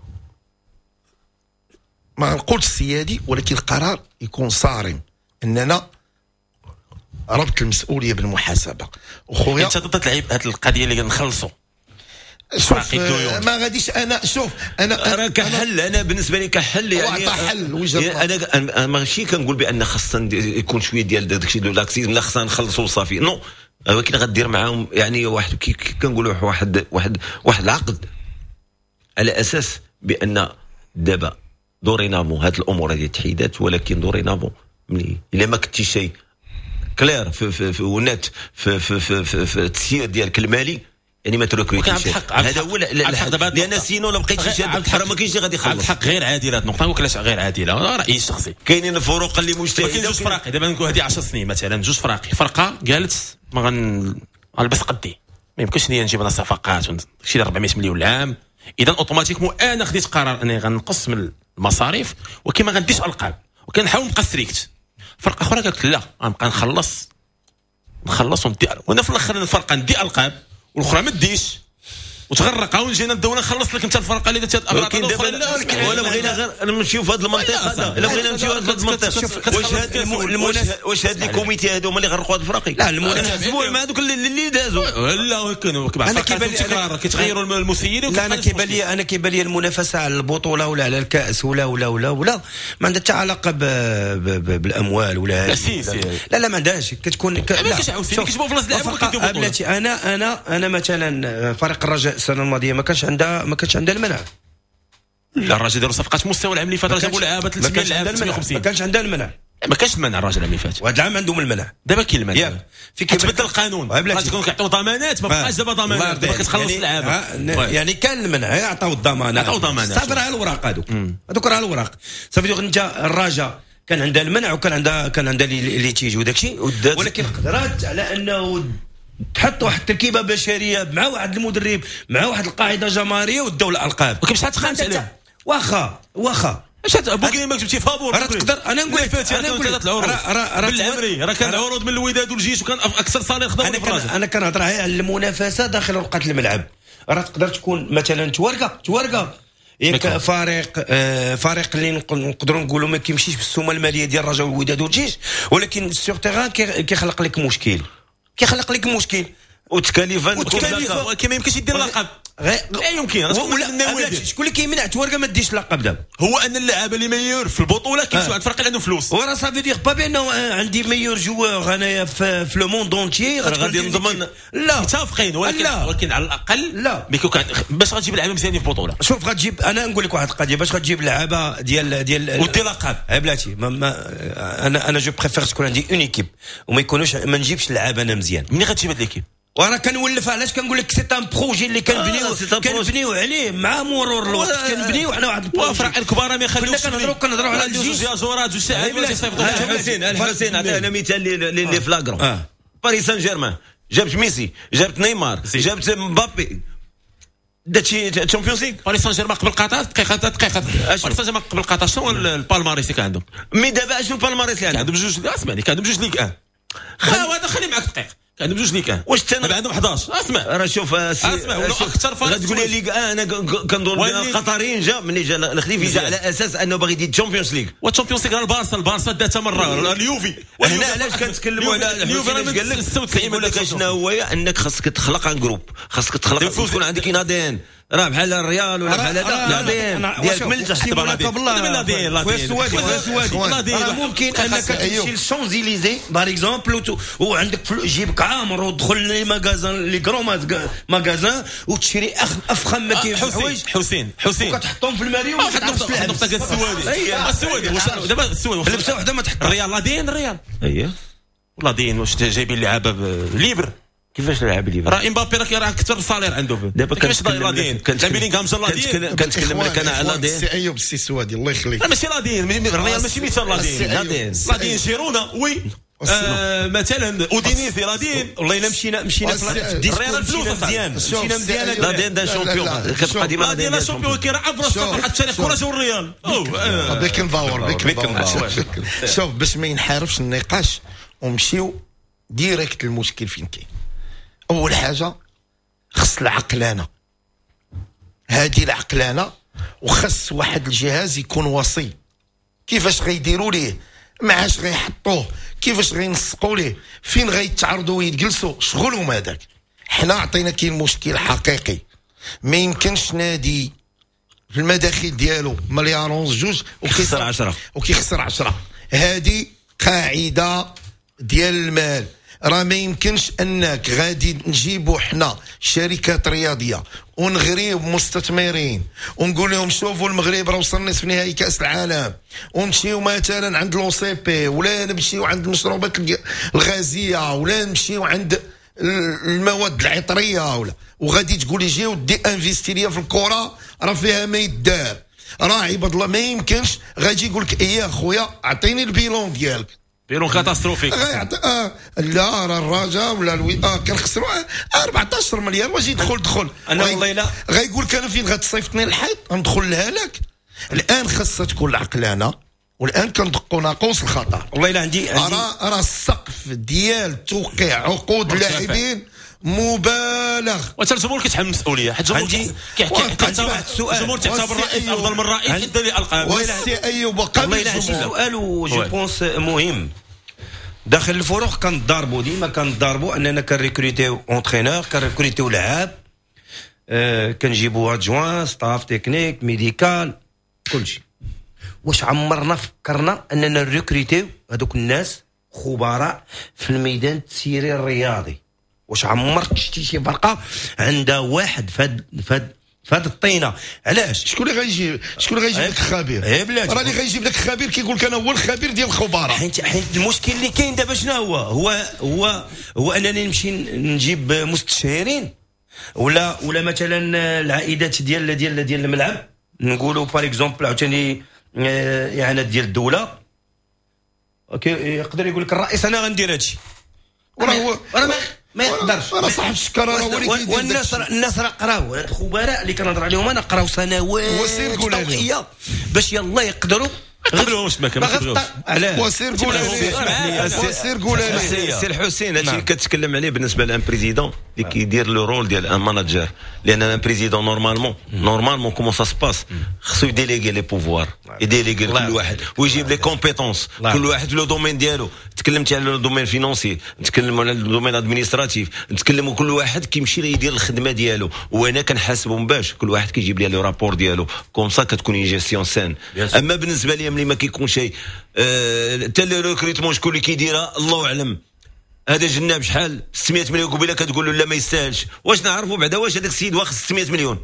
ما نقولش سيادي ولكن القرار يكون صارم اننا ربط المسؤوليه بالمحاسبه. وخويا انت ضد تلعب هذه القضيه اللي نخلصوا شوف ما غاديش انا شوف انا كحل انا بالنسبه لي كحل يعني حل انا ماشي كنقول بان خاصنا يكون شويه ديال داكشي دو لاكسيزم لا خاصنا نخلصوا صافي نو ولكن غدير معاهم يعني واحد كنقولوا واحد العقد على اساس بان دابا دورينامو هاد الامور هذه تحيدات ولكن دورينامو ملي الا ما كنتي شي كلير في ونات في التسيير ديالك المالي يعني ما تركويتيش هذا هو لان سينو لا بقيتي شاد راه ما كاينش اللي غادي يخلص. الحق غير عادله النقطه نقول علاش غير عادله رايي الشخصي كاينين الفروق اللي مجتهده كاين جوج فراقي دابا نقول هذه 10 سنين مثلا جوج فراقي فرقه قالت ما غنلبس قدي ما يمكنش لي نجيب انا صفقات شي 400 مليون العام اذا اوتوماتيكمون انا خديت قرار اني غنقص من المصاريف وكما غنديش القاب وكنحاول نبقى ستريكت. فرقه اخرى قالت لا غنبقى نخلص وندي وانا في الاخر الفرقه ندي القاب والاخرى ما ديش وتغرقها ونجينا الدوله نخلص لك انت الفرقه اللي درت الابراج الاخرى. لا ولا بغينا غير نمشيو في هذه المنطقه هذا الا بغينا نمشيو في هذه المنطقه واش هاد الكوميتي هادو هما اللي غرقوا هاد الفرقي؟ لا المنافسين مع هذوك اللي دازوا لا كانوا كيتغيروا المسيرين. لا انا كيبان لي المنافسه على البطوله ولا على الكاس ولا ما عندها حتى علاقه بالاموال ولا لا ما عندهاش كتكون كيجيبوا فلوس اللعب بلاتي انا مثلا فريق الرجاء السنه الماضيه ما كانش عندها المنع. لا الرجاء داروا صفقات مستوى العام اللي فات جابوا لعابه 300 لاعب 350 ما كانش عندها المنع ما كانش المنع الرجاء العام اللي فات وهذا العام عندهم المنع دابا كاين المنع في كيتبدل القانون غادي كيعطيو ضمانات ما بقاش دابا ضمانات دابا كتخلص اللعابه يعني كان المنع يعطيو الضمانات صافي راه الوراق هذوك راه الوراق صافي انت الرجاء كان عندها المنع وكان عندها اللي تيجي وداكشي ولكن قدرات على انه تحط واحد التركيبه بشريه مع واحد المدرب مع واحد القاعده جماهيريه والدوله القاب وكيفاش تخانت عليه واخا اش بوكي ما جبتي فابور راه تقدر انا نقول لك راه كان عروض من الوداد والجيش وكان اكثر صالير خدموا انا كنهضر على المنافسه داخل رقعه الملعب. راه تقدر تكون مثلا تورقه ياك فريق اللي نقدروا نقولوا ما كيمشيش بالسومه الماليه ديال الرجاء والوداد والجيش ولكن السيغ تيغان كيخلق لك مشكل وتكاليفا كما يمكنش يدير لقب لا يمكن شكون اللي كيمنع تورقه ما ديش لقب دابا هو ان اللاعب اللي ميور في البطوله كيمشيو عند الفرق اللي عنده فلوس وراه صافي دير با بانه عندي ميور جوور انايا في لو موند اونتيي غادي نضمن لا متفقين ولكن على الاقل لا ميكو كان باش غتجيب لعابه مزيانين في البطوله شوف غتجيب انا نقول لك واحد القضيه باش غتجيب لعابه ديال ودي لقب بلاتي انا جو بريفير تكون عندي اون ايكيب وما يكونوش ما نجيبش لعابه انا مزيان منين غتجيب هاد ليكيب وراه كنولف علاش كنقول لك سي ان بروجي اللي كنبنيو عليه مع مرور الوقت كنبنيو حنا واحد الفرق الكبار ما يخليوش كنهضروا على جوج زورات جوج ساعات الحسين عطينا مثال لي فلاغرون باريس سان جيرمان جابت ميسي جابت نيمار جابت مبابي داتشي تشامبيونز ليغ. باريس سان جيرمان قبل قطر دقيقه باريس سان جيرمان قبل قطر شنو البالماريس اللي كان عندهم مي دابا شنو البالماريس اللي عندهم بجوج اسمعني كان عندهم بجوج ليغ 1 هذا خلي معك دقيق كان بجوج ليغ 1 واش تانا عندهم 11 اسمع راه شوف اسمع ولا اكثر فرق غتقول لي ليغ انا كنظن بان القطريين جا ملي جا الخليفي جا على اساس انه باغي يدير تشامبيونز ليغ والتشامبيونز ليغ البارسا داتها مره اليوفي هنا علاش كنتكلموا على اليوفي قال لك 96 ولا شنو هو انك خاصك تخلق ان جروب خاصك تكون عندك نادين راه بحال الريال ولا بحال هذا نادين ديالك من التحت بالله ممكن انك تمشي للشونزيليزي باغ اكزومبل وعندك جيبك عامر ودخل لي ماغازان لي كرو ماغازان وتشري افخم ما كاينش الحوايج حسين وكتحطهم في الماري واحد النقطه ديال السوادي دابا السوادي لبسه وحده ما تحط الريال اييه والله دين واش جايبين لعابه ليبر كيفاش اللاعب اللي راه امبابي راه كثر صالير عنده دابا كيفاش لادين بيلينغهام جا لادين كنتكلم لك انا على لادين سي ايوب السي سوادي الله يخليك ماشي لادين الريال ماشي مثال لادين جيرونا وي مثلا اودينيزي لادين والله الا مشينا في الديسكور مشينا مزيان لادين دا شامبيون كتبقى ديما لادين شامبيون كي راه عبر صفحه التاريخ كره جو الريال بيكنباور شوف باش ما ينحرفش النقاش ومشيو ديريكت المشكل فين كاين. اول حاجه خص العقلانه، هذه العقلانه، وخص واحد الجهاز يكون وصي. كيفاش غيديروا ليه؟ معاش غيحطوه؟ كيفاش غينسقوا ليه؟ فين غيتعرضوا ويتجلسوا؟ شغلهم هذاك. حنا عطينا كاين مشكل حقيقي، ما يمكنش نادي في المداخيل ديالو مليار ونص جوج وكيخسر 10. هذه قاعده ديال المال. راه ما يمكنش انك غادي نجيبوا حنا شركات رياضيه ونغريو مستثمرين ونقول لهم شوفوا المغرب راه وصل نصف نهائي كاس العالم، ونمشيو مثلا عند لو سي بي، ولا نمشيو عند المشروبات الغازيه، ولا نمشيو عند المواد العطريه، وغادي تقول لي جيو دي انفيستي ليا في الكره راه فيها ما يدار. راه عباد الله ما يمكنش غادي يقول لك يا خويا اعطيني البيلون ديالك، بيلون كاتاستروفيك. لا راه الرجاء ولا كنخسروا 14 مليار. واش يدخل انا والله لا غايقول لك انا فين غتصيفطني الحيط ندخل لها لك. الان خاصها تكون العقلانه، والان كندقوا ناقوس الخطر. والله الا عندي راه السقف ديال توقيع عقود اللاعبين مبالغ. والجمهور كيتحمل المسؤوليه، حيت الجمهور الجمهور تعتبر الرئيس افضل من الرئيس يدير لي القاب. والسي ايوب والله الا عندي سؤال وجو بونس مهم. داخل الفروق كنضاربوا ديما اننا كنريكروتيو اونترينور، كنريكروتيو لعاب، كنجيبوا ادجوان، ستاف تكنيك، ميديكال، كلشي. واش عمرنا فكرنا اننا نريكروتيو هذوك الناس خبراء في الميدان التسييري الرياضي؟ واش عمرك شتي شي فرقه عندها واحد فهاد الطينه؟ علاش؟ شكون اللي غيجيب لك خبير؟ راه اللي غيجيب لك خبير كيقول لك انا هو الخبير ديال الخبراء. حيت المشكل اللي كاين دابا شنو هو انني نمشي نجيب مستشارين ولا مثلا العائدات ديال الملعب، نقولوا بار اكزومبل عاوتاني اعانات ديال الدوله. اوكي يقدر يقول لك الرئيس انا غندير هادشي، وراه ما يقدرش. راه صاحب الشكر راه هو اللي كيدير. والناس راه قراو الخبراء اللي كنهضر عليهم انا، قراو سنوات توعيه باش يلا يقدروا قبلوش ما كنقبلوش. علاش؟ وسير قول لي سي الحسين هادشي اللي كتكلم عليه بالنسبه لان بريزيدون اللي كيدير لو رول ديال ان ماناجر. لان ان بريزيدون نورمالمون كومون سا سباس خصو يديليغي لي بوفوار، يديليغي كل واحد ويجيب لي كومبيتونس كل واحد لو دومين ديالو. تكلمتي على لو دومين فينونسي، نتكلموا على لو دومين ادمينستراتيف، نتكلموا كل واحد كيمشي يدير الخدمه ديالو، وانا كنحاسبهم باش كل واحد كيجيب لي لو رابور ديالو كوم سا كتكون جيستيون سان. اما بالنسبه لي ملي ما كيكون شيء حتى لو ريكروتمون شكون اللي كيديرها الله اعلم. هذا جناب شحال 600 مليون قبيله كتقول له لا ما يستاهلش. واش نعرفوا بعدا واش هذاك السيد واخد 600 مليون؟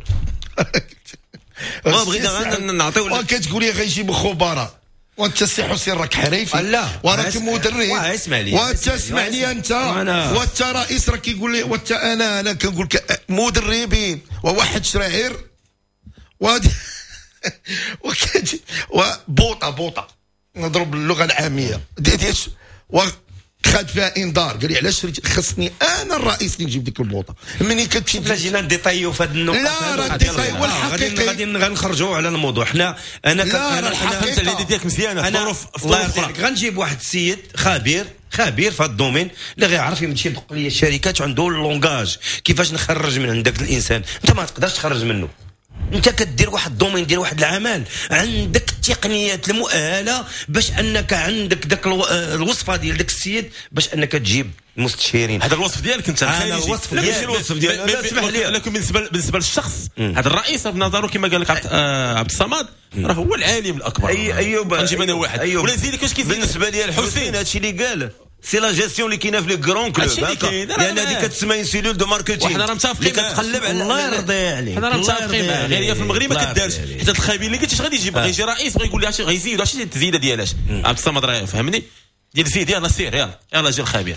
ما بغينا نعطيو كتقول لي غيجيبوا خبراء وانت السي حسين راك حريفي. لا وراك مدرب. وانت اسمع لي انت وانت رئيس راك يقول لي وانت انا كنقول لك مدربين وواحد شراعير وبوطه نضرب باللغه العاميه ديش خد فيها انذار. قال لي علاش خصني انا الرئيس اللي نجيب ديك البوطه منين كتمشي. لا جينا نديطايو في هذه النقطه. لا راه الديطاي والحقيقي غادي نخرجوا على الموضوع. انا فهمت الهديه ديالك مزيانه. الله يرضيك غنجيب واحد السيد خبير في هذا الدومين اللي غيعرف يمشي يدق لي الشركات وعنده اللونغاج كيفاش نخرج من عندك الانسان. انت ما تقدرش تخرج منه، انت كدير واحد الدومين، دير واحد العمل، عندك التقنيات المؤهله باش انك عندك داك الوصفه ديال داك السيد باش انك تجيب المستشارين. هذا الوصف ديالك انت هذا الوصف ديالك. اسمح لي، لكن بالنسبه للشخص هذا الرئيس بنظره كما قال لك عبد الصمد راه هو العالم الاكبر. ايوب غنجيب انا واحد ولا نزيدك واش كيزيد بالنسبه لي الحسين هادشي اللي قال سي لا جيستيون اللي كاينه في لي كرون كلوب. لان هذيك كتسمى ان سيلول دو ماركتينغ وحنا راه متفقين اللي كتقلب على الله يرضي عليك. حنا راه متفقين غير هي في المغرب ما كدارش. حيت الخبير اللي قلتي غادي يجيب غيجي رئيس بغا يقول لي اش غيزيد واش التزييده ديالاش. عبد الصمد راه فهمني ديال زيد يلاه سير يلاه جي الخبير.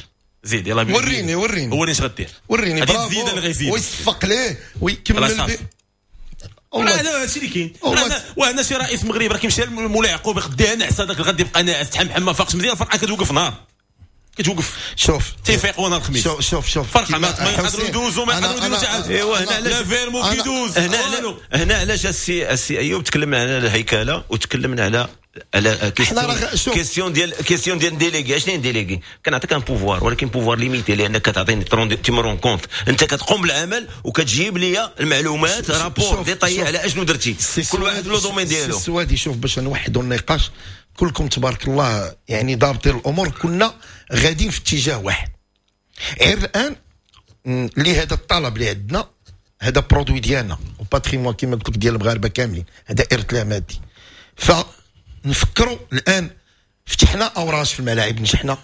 زيد يلا وريني هو اللي اش غدير وريني برافو زيد اللي غيزيد ويصفق ليه ويكمل هذا هادشي اللي كاين. وهنا شي رئيس مغربي راه كيمشي لمولاي يعقوب يخديها نعس هذاك الغد يبقى ناعس تحمحم ما فاقش مزيان الفرقه كتوقف نهار شوف تيفيق وانا الخميس شوف فرقه ما يقدروا يدوزوا تعال ايوا لا فيرمو كيدوز هنا علاش السي ايوب تكلمنا على الهيكله وتكلمنا على كيسيون ديال ديليغي. شنو ديليغي؟ كنعطيك ان بوفوار ولكن بوفوار ليميتي لانك كتعطيني تيمرون كونت انت كتقوم بالعمل وكتجيب لي المعلومات رابور ديطايي على اشنو درتي كل واحد له دومين ديالو. السوادي شوف باش نوحدوا النقاش كلكم تبارك الله يعني ضابطين الامور كنا غاديين في اتجاه واحد. غير الان لهذا الطلب اللي عندنا هذا برودوي ديالنا وباتريمون كيما قلت لك ديال المغاربه كاملين هذا ارث لا مادي. فنفكروا الان فتحنا اوراش في الملاعب نجحنا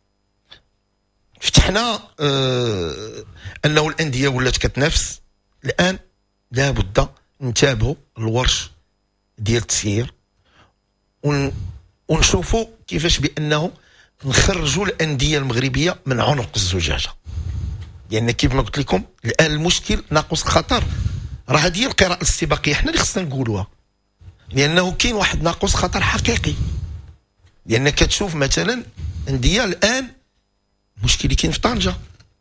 فتحنا انه الانديه ولات كتنافس. الان لابد نتابعوا الورش ديال التسيير ونشوفوا كيفاش بانه نخرجوا الانديه المغربيه من عنق الزجاجه. لان كيف ما قلت لكم الان المشكل ناقص خطر راه هذه القراءه الاستباقيه احنا اللي خصنا نقولوها لانه كاين واحد ناقص خطر حقيقي. لان كتشوف مثلا انديه الان مشكل اللي كاين في طنجه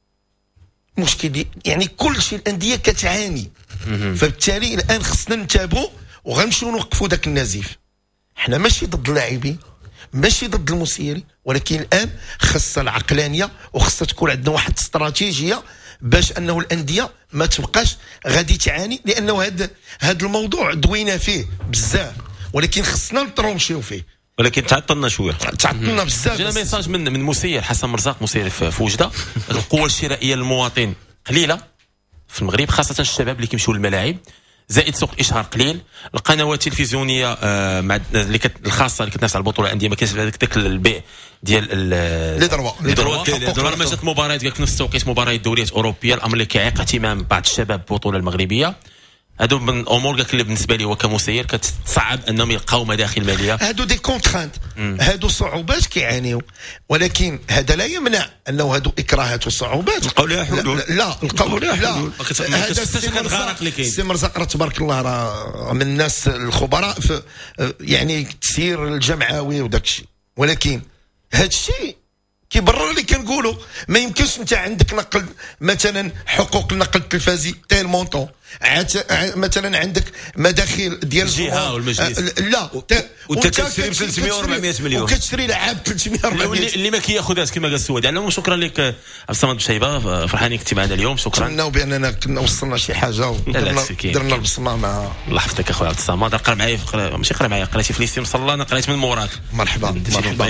مشكل يعني كل شيء الانديه كتعاني. فبالتالي الان خصنا نتابعوا وغنمشيو نوقفوا ذاك النزيف. احنا ماشي ضد اللاعبين ماشي ضد المسيرين ولكن الان خصها العقلانيه وخصها تكون عندنا واحد استراتيجيه باش انه الانديه ما تبقاش غادي تعاني. لانه هذا الموضوع دوينا فيه بزاف ولكن خصنا نترونشيو فيه ولكن تعطلنا شويه تعطلنا بزاف. جانا ميساج من مسير حسن مرزاق مسير في وجده. القوه الشرائيه للمواطن قليله في المغرب خاصه الشباب اللي كيمشيو للملاعب زائد سوق الاشهار قليل. القنوات التلفزيونيه اللي الخاصه اللي كتنافس على البطوله الانديه ما كاينش داك البيع ديال لي دروا ما جات مباريات في نفس التوقيت مباريات دوريات اوروبيه الامر اللي كيعيق اهتمام بعض الشباب بالبطوله المغربيه. هادو من الامور اللي بالنسبه لي هو كمسير كتصعب انهم يلقاو مداخل ماليه. هادو دي كونترانت هادو صعوبات كيعانيو ولكن هذا لا يمنع انه هادو اكراهات وصعوبات لقاو لها حلول. لا لقاو لها حلول. هذا السي مرزاق راه تبارك الله راه من الناس الخبراء في يعني تسيير الجمعوي وداك الشيء. ولكن هذا الشيء كيبرر اللي كنقولوا ما يمكنش انت عندك نقل مثلا حقوق النقل التلفزي تاع المونطون مثلا عندك مداخيل ديال الجهه والمجلس لا وانت كتشري ب 300 400 مليون وكتشري لعاب 300 400 اللي ما كياخذهاش كما قال السواد. يعني شكرا لك عبد الصمد بشيبه فرحانين كنتي معنا اليوم. شكرا نتمنوا باننا كنا وصلنا شي حاجه ودرنا البصمه مع الله يحفظك اخويا عبد الصمد. قرا معايا ماشي قرا معايا قريتي في ليستي مصلى انا قريت من موراك. مرحبا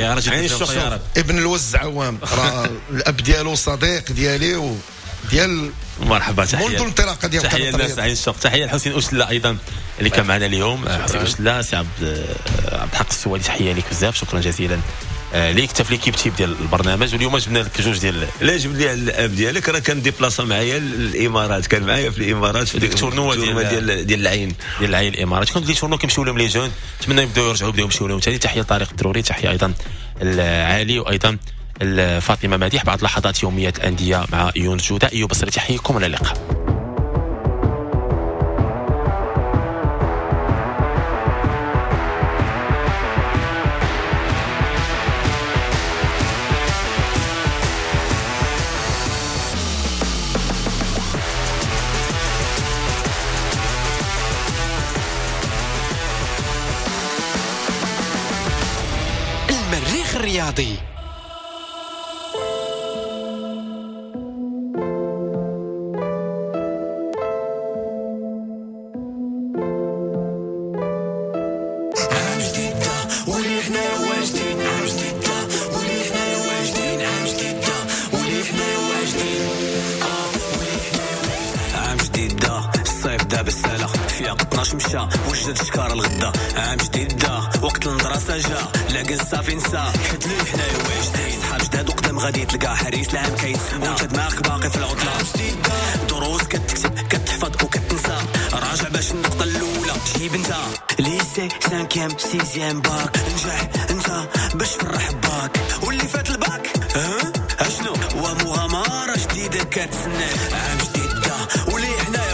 ابن الوز عوام راه الاب ديالو صديق ديالي وديال مرحبا. منذ الانطلاقه ديال تحيه للناس عين الشوق. تحيه لحسين أشلا ايضا اللي كان معنا اليوم. حسين أشلا سي عبد الحق السوادي تحيه لك بزاف شكرا جزيلا ليك حتى في ليكيب تيب ديال البرنامج. واليوم جبنا لك جوج ديال لا جبت لي الاب ديالك راه كان ديبلاصا معايا الامارات كان معايا في الامارات في ديك التورنوا ديال العين الامارات. كنت لي تورنوا كيمشيو لهم لي جون نتمنى يبداو يرجعوا يمشيو لهم ثاني. تحيه طارق الدروري تحيه ايضا العالي وايضا فاطمه مديح. بعض لحظات يوميه الانديه مع يونس جوده. ايوب بصري تحييكم الى اللقاء. المريخ الرياضي مشى وجد شكار الغدا عام جديد دا وقت الدراسه جا لاقى الصافي نسى حيت لي حنايا واجدين صحاب جداد وقدام غادي تلقى حريص العام كيتسنى وانت دماغك باقي في العطله دروس كتكتب كتحفظ وكتنسى راجع باش النقطه الاولى تجيب انت ليسي 5 6 باك نجح انت باش فرح باك واللي فات الباك اشنو ومغامرة جديدة كتسنى عام